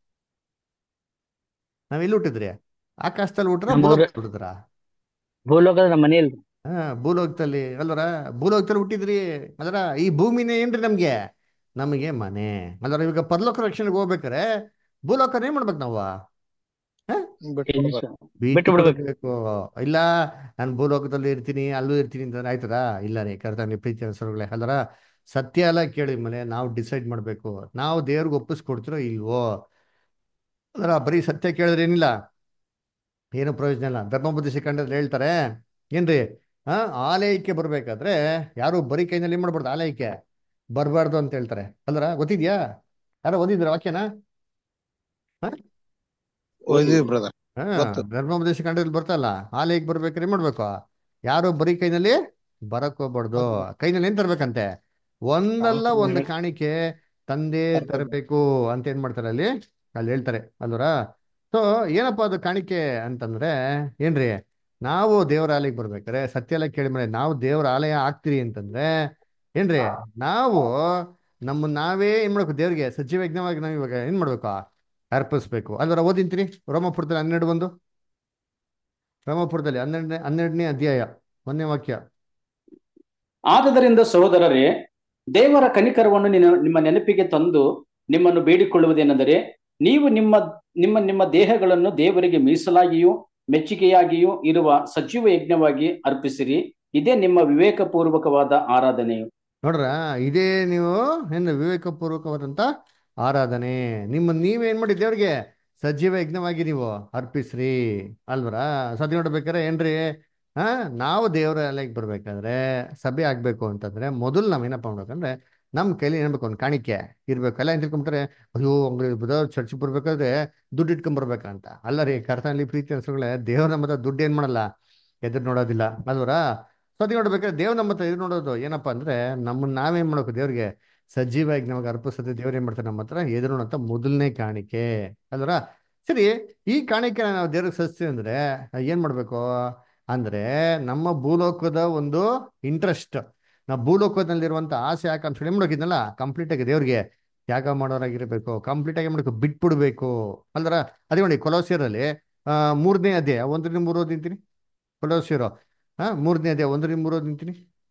ನಾವ್ ಎಲ್ಲಿ ಹುಟ್ಟಿದ್ರಿ, ಆಕಾಶದಲ್ಲಿ ಹುಟ್ರ ನಮ್ಮ ಊರ ಭೂಲೋಕದಲ್ಲಿ ಹುಟ್ಟಿದ್ರ, ಭೂಲೋಕದ ನಮ್ಮ ಮನೆಯಲ್ಲಿ ಹಾ ಭೂಲೋಕದಲ್ಲಿ ಅಲ್ವರ. ಭೂಲೋಕದಲ್ಲಿ ಹುಟ್ಟಿದ್ರಿ, ಅದರ ಈ ಭೂಮಿನೇ ಏನ್ರಿ ನಮ್ಗೆ, ನಮಗೆ ಮನೆ ಅಲ್ವರ. ಇವಾಗ ಪರಲೋಕ ರಕ್ಷಣೆಗೆ ಹೋಗ್ಬೇಕಾರೆ ಭೂಲೋಕನ ಏನ್ ಮಾಡ್ಬೇಕು ನಾವು, ಇಲ್ಲಿ ಸ- ಬಿಟ್ಟು ಬಿಟ್ಟು ಬಿಡ್ಬೇಕು. ಬಿಡಬೇಕು. ಇಲ್ಲ ನಾನು ಭೂಲೋಕದಲ್ಲಿ ಇರ್ತೀನಿ, ಅಲ್ಲೂ ಇರ್ತೀನಿ ಅಂತ ಆಯ್ತದ, ಇಲ್ಲ ರೀ ಕರ್ತವ್ಯ ಪ್ರೀತಿ ಅನ್ಸೋಗಳೇ ಅಲ್ವರ. ಸತ್ಯ ಎಲ್ಲ ಕೇಳಿದ ಮೇಲೆ ನಾವು ಡಿಸೈಡ್ ಮಾಡ್ಬೇಕು, ನಾವು ದೇವ್ರಿಗೆ ಒಪ್ಪಿಸ್ಕೊಡ್ತಿರೋ ಇಲ್ವೋ. ಅದರ ಬರೀ ಸತ್ಯ ಕೇಳಿದ್ರೆ ಏನಿಲ್ಲ, ಏನು ಪ್ರಯೋಜನ ಇಲ್ಲ. ಧರ್ಮಬುದ್ಧಿ ಸಿಕ್ಕಂಡ್ರೆ ಹೇಳ್ತಾರೆ ಏನ್ರಿ, ಆ ಆಲಯಕ್ಕೆ ಬರ್ಬೇಕಾದ್ರೆ ಯಾರು ಬರೀ ಕೈನಲ್ಲಿ ಏನ್ ಮಾಡ್ಬಾರ್ದು, ಆಲಯಕ್ಕೆ ಬರಬಾರ್ದು ಅಂತ ಹೇಳ್ತಾರೆ ಅಲ್ರ. ಗೊತ್ತಿದ್ಯಾ, ಯಾರೋ ಓದಿದ್ರ ವಾಕ್ಯನ? ಹಾ ಓದಿವಿ ಬ್ರದರ್, ಹಾ ಗೊತ್ತು. ಧರ್ಮೋಪದೇಶ ಕಾಂಡದಲ್ಲಿ ಬರ್ತಲ್ಲ, ಆಲಯಕ್ಕೆ ಬರ್ಬೇಕಾದ್ರೆ ಏನ್ ಮಾಡ್ಬೇಕು, ಯಾರು ಬರೀ ಕೈನಲ್ಲಿ ಬರಕ್ ಹೋಗ್ಬಾರ್ದು, ಕೈನಲ್ಲಿ ಏನ್ ತರ್ಬೇಕಂತೆ, ಒಂದಲ್ಲ ಒಂದು ಕಾಣಿಕೆ ತಂದೆ ತರಬೇಕು ಅಂತ ಏನ್ ಮಾಡ್ತಾರೆ ಅಲ್ಲಿ, ಅಲ್ಲಿ ಹೇಳ್ತಾರೆ ಅಲ್ವರ. ಸೊ ಏನಪ್ಪಾ ಅದು ಕಾಣಿಕೆ ಅಂತಂದ್ರೆ ಏನ್ರಿ, ನಾವು ದೇವರ ಆಲಯಕ್ಕೆ ಬರ್ಬೇಕಾರೆ ಸತ್ಯ ಎಲ್ಲ ಕೇಳಿ ಮೇಲೆ ನಾವು ದೇವರ ಆಲಯ ಆಗ್ತೀರಿ ಅಂತಂದ್ರೆ ಏನ್ರಿ, ನಾವು ನಮ್ಮ ನಾವೇ ಏನ್ ಮಾಡ್ಬೇಕು, ದೇವ್ರಿಗೆ ಸಜೀವ ಯಜ್ಞವಾಗಿ ನಾವು ಇವಾಗ ಏನ್ ಮಾಡ್ಬೇಕು, ಅರ್ಪಿಸ್ಬೇಕು ಅಲ್ವರ. ಓದಿಂತೀರಿ ರೋಮಪುರದಲ್ಲಿ ಹನ್ನೆರಡು ಒಂದು, ರೋಮಪುರದಲ್ಲಿ ಹನ್ನೆರಡನೇ ಹನ್ನೆರಡನೇ ಅಧ್ಯಾಯ ಒಂದನೇ ವಾಕ್ಯ. ಆದುದರಿಂದ ಸಹೋದರರೇ, ದೇವರ ಕನಿಕರವನ್ನು ನಿನ್ನ- ನಿಮ್ಮ ನೆನಪಿಗೆ ತಂದು ನಿಮ್ಮನ್ನು ಬೇಡಿಕೊಳ್ಳುವುದೇನೆಂದರೆ, ನೀವು ನಿಮ್ಮ ನಿಮ್ಮ ನಿಮ್ಮ ದೇಹಗಳನ್ನು ದೇವರಿಗೆ ಮೀಸಲಾಗಿಯೂ ಮೆಚ್ಚುಗೆಯಾಗಿಯೂ ಇರುವ ಸಜೀವ ಯಜ್ಞವಾಗಿ ಅರ್ಪಿಸಿರಿ, ಇದೇ ನಿಮ್ಮ ವಿವೇಕಪೂರ್ವಕವಾದ ಆರಾಧನೆಯು. ನೋಡ್ರ, ಇದೇ ನೀವು ಏನು ವಿವೇಕಪೂರ್ವಕವಾದಂತ ಆರಾಧನೆ. ನಿಮ್ಮ ನೀವೇನ್ ಮಾಡಿ ದೇವ್ರಿಗೆ ಸಜೀವ ಯಜ್ಞವಾಗಿ ನೀವು ಅರ್ಪಿಸ್ರಿ ಅಲ್ವರ. ಸದ್ಯ ನೋಡ್ಬೇಕಾರೆ ಏನ್ರಿ, ಹಾ ನಾವು ದೇವರ ಅಲೆಗೆ ಬರ್ಬೇಕಾದ್ರೆ ಸಭೆ ಆಗ್ಬೇಕು ಅಂತಂದ್ರೆ ಮೊದಲು ನಾವೇನಪ್ಪ ಮಾಡ್ಬೇಕಂದ್ರೆ, ನಮ್ ಕೈಲಿ ಏನ್ಬೇಕು, ಒಂದು ಕಾಣಿಕೆ ಇರ್ಬೇಕು. ಎಲ್ಲ ಏನ್ ತಿಳ್ಕೊಂಬಿಟ್ರೆ, ಅಯ್ಯೋ ಹಂಗ್ರಿ ಬುಧವಾರ ಚರ್ಚ್ ಬರ್ಬೇಕಾದ್ರೆ ದುಡ್ಡು ಇಟ್ಕೊಂಡ್ ಬರ್ಬೇಕಂತ ಅಲ್ಲ ರೀ. ಕರ್ತನಲ್ಲಿ ಪ್ರೀತಿ ಅನ್ಸೋಗಳೇ, ದೇವ್ರ ನಮ್ಮ ಹತ್ರ ದುಡ್ಡು ಏನ್ ಮಾಡಲ್ಲ, ಎದುರು ನೋಡೋದಿಲ್ಲ ಅಲ್ವರ. ಸತಿ ನೋಡ್ಬೇಕಾದ್ರೆ ದೇವ್ ನಮ್ಮ ಹತ್ರ ಎದುರು ನೋಡೋದು ಏನಪ್ಪಾ ಅಂದ್ರೆ, ನಮ್ಮನ್ನ ನಾವೇನ್ ಮಾಡ್ಬೇಕು, ದೇವ್ರಿಗೆ ಸಜೀವ ಯಜ್ಞವಾಗಿ ಅರ್ಪಿಸೋದು. ದೇವ್ರ ಏನ್ ಮಾಡ್ತಾರೆ, ನಮ್ಮ ಹತ್ರ ಎದುರು ನೋಡಂತ ಮೊದಲನೇ ಕಾಣಿಕೆ ಅಲ್ವರ. ಸರಿ, ಈ ಕಾಣಿಕೆ ನಾವು ದೇವ್ರಿಗೆ ಸಲ್ಲಿಸ್ತೀವಿ ಅಂದ್ರೆ ಏನ್ ಮಾಡ್ಬೇಕು ಅಂದ್ರೆ, ನಮ್ಮ ಭೂಲೋಕದ ಒಂದು ಇಂಟ್ರೆಸ್ಟ್, ನಾವು ಭೂಲೋಕದಲ್ಲಿರುವಂತ ಆಸೆ ಆಕಾಂಕ್ಷೆ ಏನ್ ಮಾಡೋಕಿದ್ನಲ್ಲ, ಕಂಪ್ಲೀಟ್ ಆಗಿ ದೇವ್ರಿಗೆ ತ್ಯಾಗ ಮಾಡೋರಾಗಿರ್ಬೇಕು, ಕಂಪ್ಲೀಟ್ ಆಗಿ ಮಾಡ್ಬೇಕು, ಬಿಟ್ಬಿಡ್ಬೇಕು ಅಲ್ದರ. ಅದೇ ನೋಡಿ ಕೊಲೋಸಿಯರಲ್ಲಿ ಆ ಮೂರನೇ ಅಧ್ಯಾಯ ಒಂದರಿಂದ ಮೂರು ಓದಿಂತೀನಿ. ಕೊಲೋಸಿಯರು ಹಾ ಮೂರನೇ ಅಧ್ಯಾಯ ಒಂದರಿಂದ ಮೂರು ಓದಿಂತೀನಿ.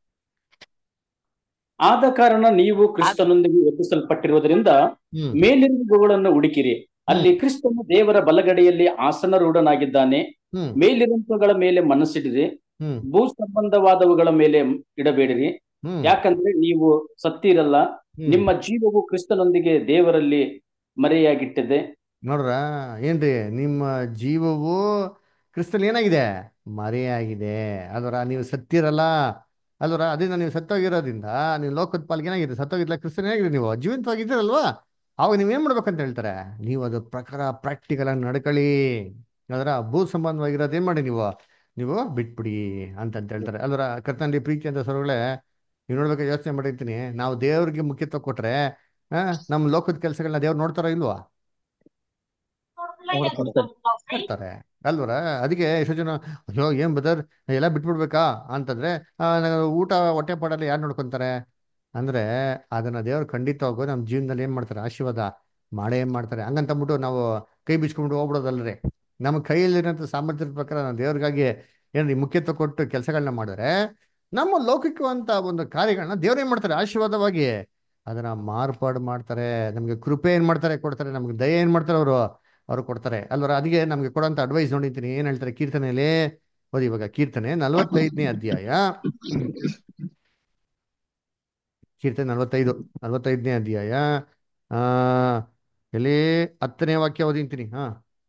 ಆದ ಕಾರಣ ನೀವು ಕ್ರಿಸ್ತನೊಂದಿಗೆ ಎಬ್ಬಿಸಲ್ಪಟ್ಟಿರುವುದರಿಂದ ಹ್ಮ್ ಮೇಲಿರುವುಗಳನ್ನು ಹುಡುಕಿರಿ, ಹ್ಮ್ ಅಲ್ಲಿ ಕ್ರಿಸ್ತನು ದೇವರ ಬಲಗಡೆಯಲ್ಲಿ ಆಸನರೂಢನಾಗಿದ್ದಾನೆ. ಹ್ಮ್ ಮೇಲಿರುವಂತಗಳ ಮೇಲೆ ಮನಸ್ಸಿಡಿರಿ, ಹ್ಮ್ ಭೂ ಸಂಬಂಧವಾದವುಗಳ ಮೇಲೆ ಇಡಬೇಡಿರಿ. ಹ್ಮ್ ಯಾಕಂದ್ರೆ ನೀವು ಸತ್ತಿರಲ್ಲ, ಹ್ಮ್ ನಿಮ್ಮ ಜೀವವು ಕ್ರಿಸ್ತನೊಂದಿಗೆ ದೇವರಲ್ಲಿ ಮರೆಯಾಗಿಟ್ಟಿದೆ. ನೋಡ್ರ, ಏನ್ರಿ, ನಿಮ್ಮ ಜೀವವು ಕ್ರಿಸ್ತಲ್ಲಿ ಏನಾಗಿದೆ, ಮರೆಯಾಗಿದೆ ಅಲ್ವರ. ನೀವು ಸತ್ತಿರಲ್ಲ ಅಲ್ವರ. ಅದರಿಂದ ನೀವು ಸತ್ತೋಗಿರೋದ್ರಿಂದ ನೀವು ಲೋಕದ ಪಾಲ್ಗೆ ಏನಾಗಿದೆ, ಸತ್ತೋಗಿದ್ಲ ಕ್ರಿಸ್ತನ್ ಏನಾಗಿದೆ, ನೀವು ಜೀವಂತವಾಗಿದ್ದೀರಲ್ವಾ. ಅವಾಗ ನೀವೇನ್ ಮಾಡ್ಬೇಕಂತ ಹೇಳ್ತಾರೆ, ನೀವು ಅದ್ರ ಪ್ರಕಾರ ಪ್ರಾಕ್ಟಿಕಲ್ ಆಗಿ ನಡ್ಕೊಳ್ಳಿ, ಅದರ ಭೂ ಸಂಬಂಧವಾಗಿರೋದು ಏನ್ ಮಾಡಿ ನೀವು ನೀವು ಬಿಟ್ಬಿಡಿ ಅಂತಂತ ಹೇಳ್ತಾರೆ. ಅಲ್ವರ ಕರ್ತನಲ್ಲಿ ಪ್ರೀತಿ ಅಂತ ಸ್ವರಗಳೇ, ನೀವು ನೋಡ್ಬೇಕು, ಯೋಚನೆ ಮಾಡಿರ್ತೀನಿ, ನಾವು ದೇವ್ರಿಗೆ ಮುಖ್ಯತ್ವ ಕೊಟ್ರೆ ಆ, ನಮ್ಮ ಲೋಕದ ಕೆಲಸಗಳನ್ನ ದೇವ್ರು ನೋಡ್ತಾರ ಇಲ್ವಾ? ನೋಡ್ತಾರೆ. ನೋಡ್ತಾರೆ ಅಲ್ವರ. ಅದಕ್ಕೆ ಎಷ್ಟೋ ಜನ, ಅಯ್ಯೋ ಏನ್ ಬದರ್ ಎಲ್ಲ ಬಿಟ್ಬಿಡ್ಬೇಕಾ ಅಂತಂದ್ರೆ, ಆ, ನಂಗೆ ಊಟ ಹೊಟ್ಟೆ ಪಾಡಲ್ಲ ಯಾರು ನೋಡ್ಕೊಂತಾರೆ ಅಂದ್ರೆ, ಅದನ್ನ ದೇವ್ರು ಖಂಡಿತವಾಗೂ ನಮ್ಮ ಜೀವನದಲ್ಲಿ ಏನ್ ಮಾಡ್ತಾರೆ, ಆಶೀರ್ವಾದ ಮಾಡೇ ಏನ್ ಮಾಡ್ತಾರೆ. ಹಂಗಂತಂದ್ಬಿಟ್ಟು ನಾವು ಕೈ ಬಿಚ್ಕೊಂಡು ಹೋಗ್ಬಿಡೋದಲ್ರಿ. ನಮ್ಮ ಕೈಯಲ್ಲಿರೋಂಥ ಸಾಮರ್ಥ್ಯದ ಪ್ರಕಾರ ನಾವು ದೇವ್ರಿಗಾಗಿ ಏನ್ರಿ ಮುಖ್ಯತ್ವ ಕೊಟ್ಟು ಕೆಲಸಗಳನ್ನ ಮಾಡಿದ್ರೆ, ನಮ್ಮ ಲೌಕಿಕವಂತ ಒಂದು ಕಾರ್ಯಗಳನ್ನ ದೇವ್ರು ಏನ್ ಮಾಡ್ತಾರೆ, ಆಶೀರ್ವಾದವಾಗಿ ಅದನ್ನ ಮಾರ್ಪಾಡು ಮಾಡ್ತಾರೆ. ನಮ್ಗೆ ಕೃಪೆ ಏನ್ ಮಾಡ್ತಾರೆ, ಕೊಡ್ತಾರೆ. ನಮ್ಗೆ ದಯ ಏನ್ ಮಾಡ್ತಾರೆ ಅವರು ಅವ್ರು ಕೊಡ್ತಾರೆ ಅಲ್ವರ. ಅದಕ್ಕೆ ನಮ್ಗೆ ಕೊಡೋಂಥ ಅಡ್ವೈಸ್ ನೋಡಿದ್ದೀನಿ, ಏನ್ ಹೇಳ್ತಾರೆ ಕೀರ್ತನೆಯಲ್ಲಿ ಓದಿ ಇವಾಗ. ಕೀರ್ತನೆ ನಲವತ್ತೈದನೇ ಅಧ್ಯಾಯ, ಕೀರ್ತನೆ ನಲವತ್ತೈದು ನಲವತ್ತೈದನೇ ಅಧ್ಯಾಯ, ಆ ಎಲ್ಲಿ ಹತ್ತನೇ ವಾಕ್ಯ ಓದಿಂತೀನಿ. ಹಾ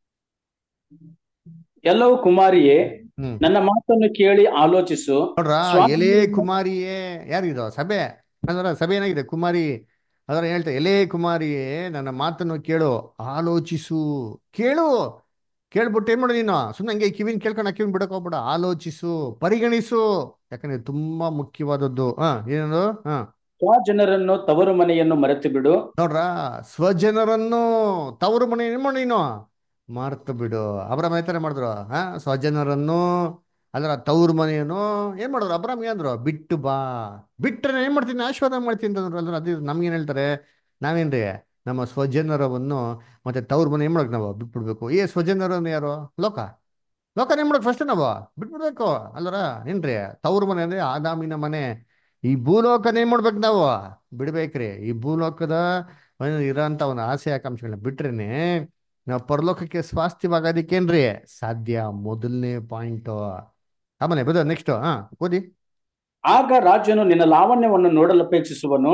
ಎಲ್ಲವೂ ಕುಮಾರಿಯೇ, ಹ್ಮ್ ನನ್ನ ಮಾತನ್ನು ಕೇಳಿ ಆಲೋಚಿಸು. ನೋಡ್ರ, ಎಲೆ ಸ್ವಾಮಿಯನ್ನು ಕುಮಾರಿಯೇ, ಯಾರಿದು ಸಭೆ ಅದರ ಸಭೆ ಏನಾಗಿದೆ, ಕುಮಾರಿ. ಅದರ ಹೇಳ್ತಾರೆ, ಎಲೆ ಕುಮಾರಿಯೇ ನನ್ನ ಮಾತನ್ನು ಕೇಳು, ಆಲೋಚಿಸು. ಕೇಳು, ಕೇಳ್ಬಿಟ್ಟು ಏನ್ ಮಾಡು ನೀನು, ಸುಮ್ಮನೆ ಹಂಗೆ ಕಿವಿನ ಕೇಳ್ಕೊಂಡು ಕಿವಿನ ಬಿಡಕ್ ಹೋಗ್ಬೇಡ, ಆಲೋಚಿಸು, ಪರಿಗಣಿಸು. ಯಾಕಂದ್ರೆ ಇದು ತುಂಬಾ ಮುಖ್ಯವಾದದ್ದು. ಹಾ ಏನದು, ಹಾ ಸ್ವಜನರನ್ನು ತವರು ಮನೆಯನ್ನು ಮರೆತು ಬಿಡು. ನೋಡ್ರ, ಸ್ವಜನರನ್ನು ತವರು ಮನೆ ಏನ್ ಮಾಡಿ ನೀನು ಮಾರ್ತು ಬಿಡು. ಅಬ್ರಾಮ್ ಆಯ್ತಾರೆ ಮಾಡಿದ್ರು, ಹಾ ಸ್ವಜನರನ್ನು ಅದ್ರ ತವ್ರ ಮನೆಯನ್ನು ಏನ್ ಮಾಡಿದ್ರು, ಅಬ್ರಾಮ್ಗೆ ಅಂದ್ರು ಬಿಟ್ಟು ಬಾ. ಬಿಟ್ರೆ ಏನ್ ಮಾಡ್ತೀನಿ, ಆಶೀರ್ವಾದ ಮಾಡ್ತೀನಿ ಅಂತಂದ್ರು. ಅದ್ರ ಅದು ನಮ್ಗೇನ್ ಹೇಳ್ತಾರೆ, ನಾವೇನ್ರಿ ನಮ್ಮ ಸ್ವಜನರವನ್ನು ಮತ್ತೆ ತವ್ರ ಮನೆ ಏನ್ ಮಾಡಕ್ ನಾವು ಬಿಟ್ಬಿಡ್ಬೇಕು. ಏ ಸ್ವಜನರನ್ನು ಯಾರು, ಲೋಕ ಲೋಕನ ಏನ್ ಮಾಡಕ್ ಫಸ್ಟ್ ನಾವು ಬಿಟ್ಬಿಡ್ಬೇಕು ಅಲ್ಲರ. ಏನ್ರಿ ತವ್ರ ಮನೆ ಅಂದ್ರೆ ಆದಾಮಿನ ಮನೆ. ಈ ಭೂಲೋಕನ ಏನ್ ಮಾಡ್ಬೇಕು ನಾವು ಬಿಡ್ಬೇಕ್ರಿ. ಈ ಭೂಲೋಕದ ಇರೋಂಥ ಒಂದು ಆಸೆ ಆಕಾಂಕ್ಷೆಗಳನ್ನ ಬಿಟ್ರೇನೆ ನಾವು ಪರಲೋಕಕ್ಕೆ ಸ್ವಾಸ್ಥ್ಯವಾಗೋದಕ್ಕೇನ್ರಿ ಸಾಧ್ಯ. ಮೊದಲನೇ ಪಾಯಿಂಟ್. ಆಮೇಲೆ ಬದ ನೆಕ್ಸ್ಟ್, ಹಾ ಓದಿ. ಆಗ ರಾಜನು ನಿನ್ನ ಲಾವಣ್ಯವನ್ನು ನೋಡಲಪೇಕ್ಷಿಸುವನು,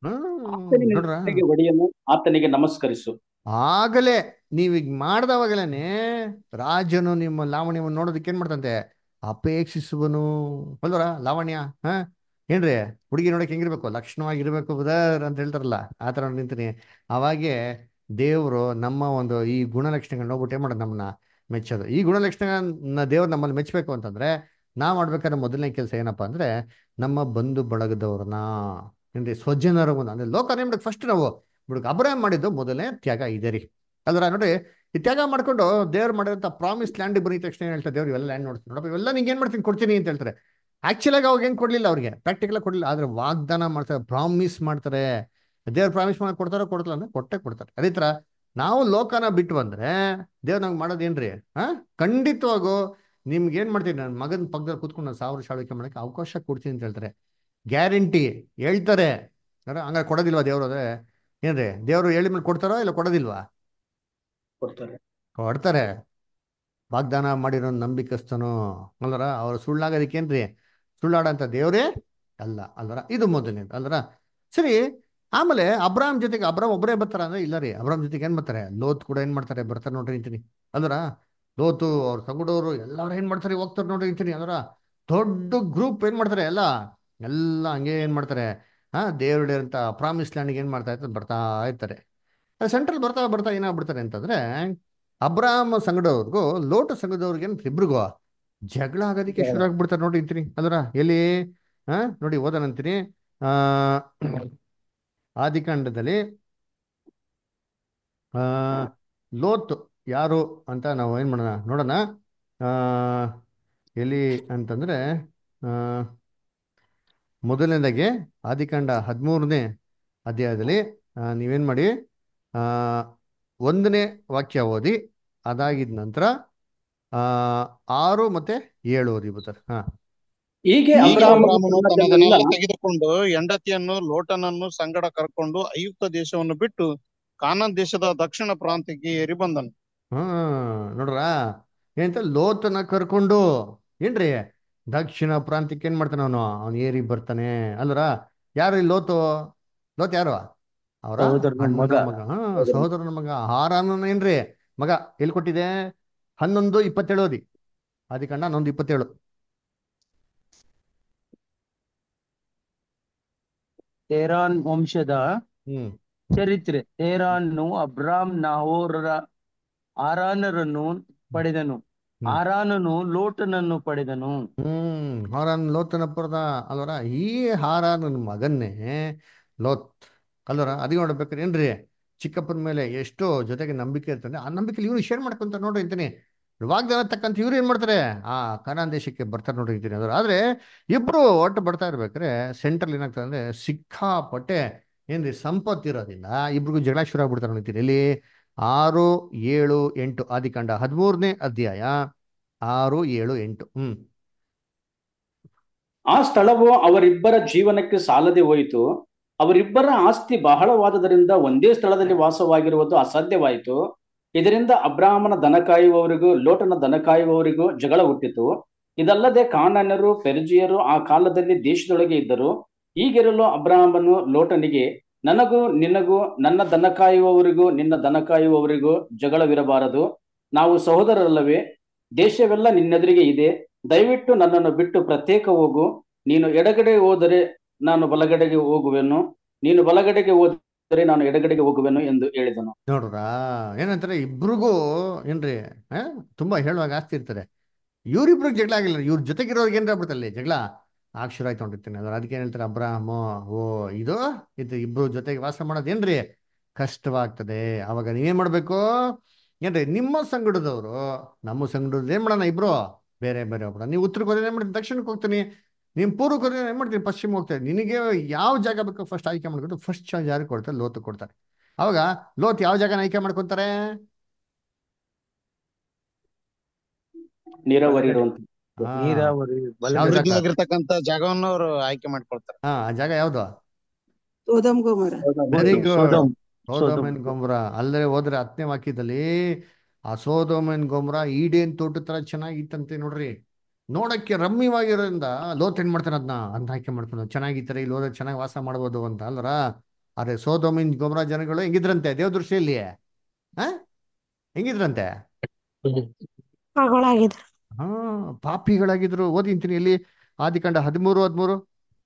ಹ್ಮ್ ಆತನಿಗೆ ನೋಡ್ರ, ಒಡೆಯನು, ಆತನಿಗೆ ನಮಸ್ಕರಿಸು. ಆಗಲೇ ನೀವೀಗ ಮಾಡ್ದವಾಗಲೇನೆ ರಾಜನು ನಿಮ್ಮ ಲಾವಣ್ಯವನ್ನು ನೋಡೋದಕ್ಕೆ ಏನ್ ಮಾಡ್ತಂತೆ, ಅಪೇಕ್ಷಿಸುವನು ಅಲ್ವರ. ಲಾವಣ್ಯ ಹಾ ಏನ್ರಿ, ಹುಡುಗಿ ನೋಡಕ್ ಹೆಂಗಿರ್ಬೇಕು, ಲಕ್ಷಣವಾಗಿರ್ಬೇಕು ಬದರ್ ಅಂತ ಹೇಳ್ತಾರಲ್ಲ, ಆ ಥರ ನಿಂತೀನಿ. ಅವಾಗೆ ದೇವರು ನಮ್ಮ ಒಂದು ಈ ಗುಣಲಕ್ಷಣಗಳನ್ನ ನೋಡ್ಬಿಟ್ಟು ಏನ್ ಮಾಡೋದು, ನಮ್ಮನ್ನ ಮೆಚ್ಚೋದು. ಈ ಗುಣಲಕ್ಷಣಗಳನ್ನ ದೇವ್ರು ನಮ್ಮಲ್ಲಿ ಮೆಚ್ಚಬೇಕು ಅಂತಂದ್ರೆ ನಾವು ಮಾಡ್ಬೇಕಾದ್ರೆ ಮೊದಲನೇ ಕೆಲಸ ಏನಪ್ಪಾ ಅಂದ್ರೆ, ನಮ್ಮ ಬಂಧು ಬಳಗದವ್ರನ್ನ ಏನ್ರಿ ಸ್ವಜನರ ಒಂದು ಅಂದ್ರೆ ಲೋಕ ನೇಮ್ಬೇಕು ಫಸ್ಟ್ ನಾವು ಬಿಡುಗ. ಅಬ್ರಾಮ್ ಮಾಡಿದ್ದು ಮೊದಲನೇ ತ್ಯಾಗ ಇದೆ ರೀ ಅಲ್ರ. ನೋಡಿ, ಈ ತ್ಯಾಗ ಮಾಡ್ಕೊಂಡು ದೇವ್ರು ಮಾಡಿರೋಂಥ ಪ್ರಾಮಿಸ್ ಲ್ಯಾಂಡ್ ಬರೀ ತಕ್ಷಣ ಏನ್ ಹೇಳ್ತಾರೆ, ದೇವ್ರು ಇವೆಲ್ಲ ಲ್ಯಾಂಡ್ ನೋಡ್ತೀನಿ ನೋಡಪ್ಪ, ಇವೆಲ್ಲ ನಿಂಗೆ ಏನ್ ಮಾಡ್ತೀನಿ ಕೊಡ್ತೀನಿ ಅಂತ ಹೇಳ್ತಾರೆ. ಆಕ್ಚುಲ್ ಆಗಿ ಅವಾಗ ಏನ್ ಕೊಡ್ಲಿಲ್ಲ ಅವ್ರಿಗೆ, ಪ್ರಾಕ್ಟಿಕಲ್ ಕೊಡ್ಲಿಲ್ಲ, ಆದ್ರೆ ವಾಗ್ದಾನ ಮಾಡ್ತಾರೆ, ಪ್ರಾಮಿಸ್ ಮಾಡ್ತಾರೆ. ದೇವ್ರು ಪ್ರಾಮಿಸ್ ಮಾಡಿ ಕೊಡ್ತಾರೋ ಕೊಡ್ತಲ್ಲ ಅಂದ್ರೆ ಕೊಟ್ಟೆ ಕೊಡ್ತಾರೆ. ಅದೇ ತರ ನಾವು ಲೋಕನ ಬಿಟ್ಟು ಬಂದ್ರೆ ದೇವ್ರು ನಂಗೆ ಮಾಡೋದೇನ್ರಿ, ಹಾ ಖಂಡಿತವಾಗೂ ನಿಮ್ಗೆ ಏನ್ ಮಾಡ್ತೀನಿ, ನನ್ನ ಮಗನ ಪಕ್ಕದಲ್ಲಿ ಕೂತ್ಕೊಂಡು ನಾನು ಸಾವಿರ ಶಾಳಿಕೆ ಮಾಡಕ್ಕೆ ಅವಕಾಶ ಕೊಡ್ತೀನಿ ಅಂತ ಹೇಳ್ತಾರೆ. ಗ್ಯಾರಂಟಿ ಹೇಳ್ತಾರೆ. ಹಂಗಾರೆ ಕೊಡೋದಿಲ್ವಾ ದೇವ್ರು? ಅದೇ ಏನ್ರಿ, ದೇವ್ರು ಹೇಳಿ ಮೇಲೆ ಕೊಡ್ತಾರೋ ಇಲ್ಲ ಕೊಡೋದಿಲ್ವಾ? ಕೊಡ್ತಾರೆ. ಕೊಡ್ತಾರೆ. ವಾಗ್ದಾನ ಮಾಡಿರೋ ನಂಬಿಕಸ್ತನು ಅಲ್ವರ. ಅವ್ರು ಸುಳ್ಳಾಗೋದಕ್ಕೇನ್ರಿ, ಸುಳ್ಳಾಡಂತ ದೇವ್ರೇ ಅಲ್ಲ ಅಲ್ವರ. ಇದು ಮೊದಲನೇದು ಅಲ್ವರ. ಸರಿ, ಆಮೇಲೆ ಅಬ್ರಾಮ್ ಜೊತೆಗೆ ಅಬ್ರಾಮ್ ಒಬ್ಬರೇ ಬರ್ತಾರ ಅಂದ್ರೆ ಇಲ್ಲ ರೀ, ಅಬ್ರಾಮ್ ಜೊತೆಗೆ ಏನ್ ಮಾಡ್ತಾರೆ, ಲೋತ್ ಕೂಡ ಏನ್ ಮಾಡ್ತಾರೆ, ಬರ್ತಾರೆ ನೋಡ್ರಿ ಅಂತೀನಿ ಅಲ್ವರ. ಲೋತು ಅವ್ರ ತಗುಡೋರು ಎಲ್ಲಾರು ಏನ್ ಮಾಡ್ತಾರೆ, ಹೋಗ್ತಾರೆ ನೋಡ್ರಿ ಅಂತೀನಿ ಅಲ್ವರ. ದೊಡ್ಡ ಗ್ರೂಪ್ ಏನ್ ಮಾಡ್ತಾರೆ, ಎಲ್ಲ ಎಲ್ಲ ಹಂಗೆ ಏನ್ ಮಾಡ್ತಾರೆ, ಹಾ ದೇವ್ರಡೆ ಅಂತ ಪ್ರಾಮಿಸ್ ಲ್ಯಾಂಡ್ಗೆ ಏನ್ ಮಾಡ್ತಾ ಇರ್ತಾರೆ, ಬರ್ತಾ ಇರ್ತಾರೆ. ಸೆಂಟ್ರಲ್ ಬರ್ತಾ ಬರ್ತಾ ಏನಾಗ್ಬಿಡ್ತಾರೆ ಅಂತಂದ್ರೆ, ಅಬ್ರಾಮ್ ಸಂಗಡವ್ರಿಗೂ ಲೋಟ ಸಂಘದವ್ರಿಗೆ ಇಬ್ರಿಗೂ ಜಗಳ ಆಗೋದಕ್ಕೆ ಶುರು ಆಗ್ಬಿಡ್ತಾರೆ ನೋಡಿ ಅಂತೀನಿ ಅಲ್ರ. ಎಲ್ಲಿ ಹಾ ನೋಡಿ ಓದನಂತೀನಿ, ಆ ಆದಿಕಾಂಡದಲ್ಲಿ ಆ ಲೋತ್ ಯಾರು ಅಂತ ನಾವು ಏನ್ ಮಾಡೋಣ ನೋಡೋಣ. ಆ ಎಲ್ಲಿ ಅಂತಂದ್ರೆ, ಆ ಮೊದಲನೇದಾಗಿ ಆದಿಕಾಂಡ ಹದಿಮೂರನೇ ಅಧ್ಯಾಯದಲ್ಲಿ ಆ, ನೀವೇನ್ ಮಾಡಿ, ಆ ಒಂದನೇ ವಾಕ್ಯ ಓದಿ, ಅದಾಗಿದ ನಂತರ ಆ ಆರು ಮತ್ತೆ ಏಳು ಓದಿ ಬರ್ತಾರೆ. ಹಾ ಹೀಗೆ ಹೀಗೆ ಅಬ್ರಾಮನು ಅಬ್ರಾಮನು ತನ್ನ ಜನರೆಲ್ಲ ತನ್ನದನ್ನೆಲ್ಲ ತೆಗೆದುಕೊಂಡು ಹೆಂಡತಿಯನ್ನು ಲೋಟನನ್ನು ಸಂಗಡ ಕರ್ಕೊಂಡು ಐಗುಪ್ತ ದೇಶವನ್ನು ಬಿಟ್ಟು ಕಾನಾನ್ ದೇಶದ ದಕ್ಷಿಣ ಪ್ರಾಂತ್ಯಕ್ಕೆ ಏರಿ ಬಂದನು. ಹ್ಮ್ ನೋಡ್ರ, ಏನಂತ ಲೋತನ ಕರ್ಕೊಂಡು ಏನ್ರಿ ದಕ್ಷಿಣ ಪ್ರಾಂತ್ಯಕ್ಕೆ ಏನ್ ಮಾಡ್ತಾನೆ ಅವನು, ಅವನು ಏರಿ ಬರ್ತಾನೆ ಅಲ್ರ. ಯಾರು ಈ ಲೋತು? ಲೋತ್ ಯಾರು? ಅವರ ಸಹೋದರನ ಅಣ್ಣನ ಮಗ. ಮಗ, ಹಾ ಸಹೋದರನ ಮಗ. ಹಾರಾನನ ಏನ್ರಿ ಮಗ. ಎಲ್ಲಿ ಕೊಟ್ಟಿದೆ? ಹನ್ನೊಂದು ಇಪ್ಪತ್ತೇಳು ಓದಿ, ಆದಿಕಾಂಡ ಹನ್ನೊಂದು ಇಪ್ಪತ್ತೇಳು. ತೇರಾನ್ ವಂಶದ ಹ್ಮ್ ಚರಿತ್ರೆ. ತೇರಾನು ಅಬ್ರಾಮ್ ನಾಹೋರರ ಆರಾನರನ್ನು ಪಡೆದನು. ಹ್ಮ್ ಆರಾನನು ಲೋಟನನ್ನು ಪಡೆದನು. ಹ್ಮ್ ಹಾರಾನ್ ಲೋತನ ಪುರದ ಅಲ್ವರ. ಈ ಹಾರಾನನ ಮಗನ್ನೇ ಲೋತ್ ಅಲ್ವರ. ಅದಕ್ಕೆ ನೋಡ್ಬೇಕಾದ್ರೆ ಏನ್ರಿ, ಚಿಕ್ಕಪ್ಪನ ಮೇಲೆ ಎಷ್ಟು ಜೊತೆಗೆ ನಂಬಿಕೆ ಇರ್ತದೆ, ಆ ನಂಬಿಕೆಲಿ ಇವ್ರು ಶೇರ್ ಮಾಡ್ಕೊಂತ ನೋಡ್ರಿ ಅಂತೀನಿ. ವಾಗ್ದಾನ ತಕ್ಕಂತ ಇವ್ರು ಏನ್ ಮಾಡ್ತಾರೆ, ಆ ಕನಾನ್ ದೇಶಕ್ಕೆ ಬರ್ತಾರೆ ನೋಡ್ರಿ ಅಂತೀನಿ. ಅದ್ರ ಆದ್ರೆ ಇಬ್ರು ಒಟ್ಟು ಬರ್ತಾ ಇರ್ಬೇಕಾದ್ರೆ ಸೆಂಟ್ರಲ್ ಏನಾಗ್ತದೆ ಅಂದ್ರೆ ಸಿಕ್ಕಾಪಟ್ಟೆ ಏನ್ರಿ ಸಂಪತ್ತು ಇರೋದ್ರಿಂದ ಇಬ್ರಿಗೂ ಜಗಳ ಶುರು ಆಗ್ಬಿಡ್ತಾರೆ ನೋಡ್ತೀನಿ. ಇಲ್ಲಿ ಆರು ಏಳು ಎಂಟು ಆದಿಕಾಂಡ ಹದಿಮೂರನೇ ಅಧ್ಯಾಯ ಆರು ಏಳು ಎಂಟು. ಹ್ಮ್ ಆ ಸ್ಥಳವು ಅವರಿಬ್ಬರ ಜೀವನಕ್ಕೆ ಸಾಲದೆ ಹೋಯಿತು. ಅವರಿಬ್ಬರ ಆಸ್ತಿ ಬಹಳವಾದದರಿಂದ ಒಂದೇ ಸ್ಥಳದಲ್ಲಿ ವಾಸವಾಗಿರುವುದು ಅಸಾಧ್ಯವಾಯಿತು. ಇದರಿಂದ ಅಬ್ರಾಹ್ಮನ ದನ ಕಾಯುವವರಿಗೂ ಲೋಟನ ದನ ಕಾಯುವವರಿಗೂ ಜಗಳ ಹುಟ್ಟಿತು. ಇದಲ್ಲದೆ ಕಾನಾನ್ಯರು ಪೆರಿಜಿಯರು ಆ ಕಾಲದಲ್ಲಿ ದೇಶದೊಳಗೆ ಇದ್ದರು. ಹೀಗಿರಲು ಅಬ್ರಾಹ್ಮನು ಲೋಟನಿಗೆ, ನನಗೂ ನಿನಗೂ ನನ್ನ ದನ ಕಾಯುವವರಿಗೂ ನಿನ್ನ ದನ ಕಾಯುವವರಿಗೂ ಜಗಳವಿರಬಾರದು. ನಾವು ಸಹೋದರರಲ್ಲವೇ? ದೇಶವೆಲ್ಲ ನಿನ್ನೆದುರಿಗೆ ಇದೆ. ದಯವಿಟ್ಟು ನನ್ನನ್ನು ಬಿಟ್ಟು ಪ್ರತ್ಯೇಕ ಹೋಗು. ನೀನು ಎಡಗಡೆ ಹೋದರೆ ನಾನು ಬಲಗಡೆಗೆ ಹೋಗುವೆನು, ನೀನು ಬಲಗಡೆಗೆ ಹೋದರೆ ನಾನು ಎಡಗಡೆಗೆ ಹೋಗುವೆನು ಎಂದು ಹೇಳಿದನು. ನೋಡ್ರ ಏನಂತಾರೆ, ಇಬ್ರಿಗೂ ಏನ್ರಿ ಆ ತುಂಬಾ ಹೇಳುವಾಗ ಆಸ್ತಿ ಇರ್ತಾರೆ. ಇವ್ರಿಬ್ರಿಗೆ ಜಗಳ ಆಗಿಲ್ಲ, ಇವ್ರ ಜೊತೆಗಿರೋರ್ಗೆ ಏನ್ರ ಆಗ್ಬಿಡ್ತಲ್ಲಿ ಜಗಳ ಆಗ ಶುರು ಆಯ್ತು ನೋಡಿರ್ತೀನಿ. ಅದ್ರ ಅದಕ್ಕೆ ಏನ್ ಹೇಳ್ತಾರೆ ಅಬ್ರಾಹ್ಮ, ಓ ಇದು ಇದು ಇಬ್ರು ಜೊತೆಗೆ ವಾಸ ಮಾಡೋದೇನ್ರಿ ಕಷ್ಟವಾಗ್ತದೆ. ಅವಾಗ ನೀವೇನ್ ಮಾಡ್ಬೇಕು ಏನ್ರಿ, ನಿಮ್ಮ ಸಂಗಡದವರು ನಮ್ಮ ಸಂಗಡದ ಏನ್ ಮಾಡೋಣ, ಇಬ್ರು ಬೇರೆ ಬೇರೆ ಹೋಗ್ಬಿಡ. ನೀವು ಉತ್ತರಕ್ಕೆ ಹೋದ್ರೆ ಏನ್ ಮಾಡ್ತೀನಿ, ದಕ್ಷಿಣಕ್ಕೆ ಹೋಗ್ತೀನಿ. ನಿಮ್ ಪೂರ್ವಕ್ಕೆ ಹೋದ್ರೆ ಏನ್ ಮಾಡ್ತೀನಿ, ಪಶ್ಚಿಮ ಹೋಗ್ತಾರೆ. ನಿನಗೆ ಯಾವ ಜಾಗ ಬೇಕು ಫಸ್ಟ್ ಆಯ್ಕೆ ಮಾಡ್ಕೊಂಡು ಫಸ್ಟ್ ಚಾರ್ಜ್ ಯಾರು ಕೊಡ್ತಾರೆ, ಲೋತ್ ಕೊಡ್ತಾರೆ. ಅವಾಗ ಲೋತ್ ಯಾವ ಜಾಗನ ಆಯ್ಕೆ ಮಾಡ್ಕೊಂತಾರೆ, ನೀರಾವರಿ ಇರುವಂತ ಹಾ ನೀರಾವರಿ ಯಾವ್ದು ಬಲಗಡೆ. ಜಾಗ, ಸಮೃದ್ಧಿಯಾಗಿರ್ತಕ್ಕಂಥ ಜಾಗವನ್ನು ಅವರು ಆಯ್ಕೆ ಮಾಡ್ಕೊಳ್ತಾರೆ. ಹಾ ಆ ಜಾಗ ಯಾವ್ದು, Sodom Gomorrah. Very good, Sodom. Sodom Sodom. And Gomorrah. ಅಲ್ಲೇ ಹೋದ್ರೆ ಹತ್ತನೇ ವಾಕ್ಯದಲ್ಲಿ ಆ ಸೋದೋಮ್ ಅಂಡ್ ಗೊಮ್ರಾ ಈಡೇನ್ ತೋಟ ತರ ಚೆನ್ನಾಗಿತ್ತಂತೆ ನೋಡ್ರಿ. ನೋಡಕ್ಕೆ ರಮ್ಯವಾಗಿರೋದ್ರಿಂದ ಲೋತ್ ಏನ್ ಮಾಡ್ತಾನೆ, ಅದನ್ನ ಅಂತ ಆಯ್ಕೆ ಮಾಡ್ತಾನೆ. ಚೆನ್ನಾಗಿತ್ತಾರೆ, ಇಲ್ಲಿ ಹೋದ್ರೆ ಚೆನ್ನಾಗಿ ವಾಸ ಮಾಡ್ಬೋದು ಅಂತ ಅಲ್ರ. ಅದೇ ಸೋದೋಮ್ ಅಂಡ್ ಗೊಮ್ರಾ ಜನಗಳು ಹೆಂಗಿದ್ರಂತೆ ದೇವ ದೃಷ್ಟಿಯಲ್ಲಿ, ಹಾ ಹೆಂಗಿದ್ರಂತೆ, ಪಾಪಗಳಾಗಿದ್ರು. ಹಾ ಪಾಪಿಗಳಾಗಿದ್ರು. ಓದಿಂತೀನಿ ಇಲ್ಲಿ ಆದಿಕಾಂಡ ಹದಿಮೂರು ಹದಿಮೂರು.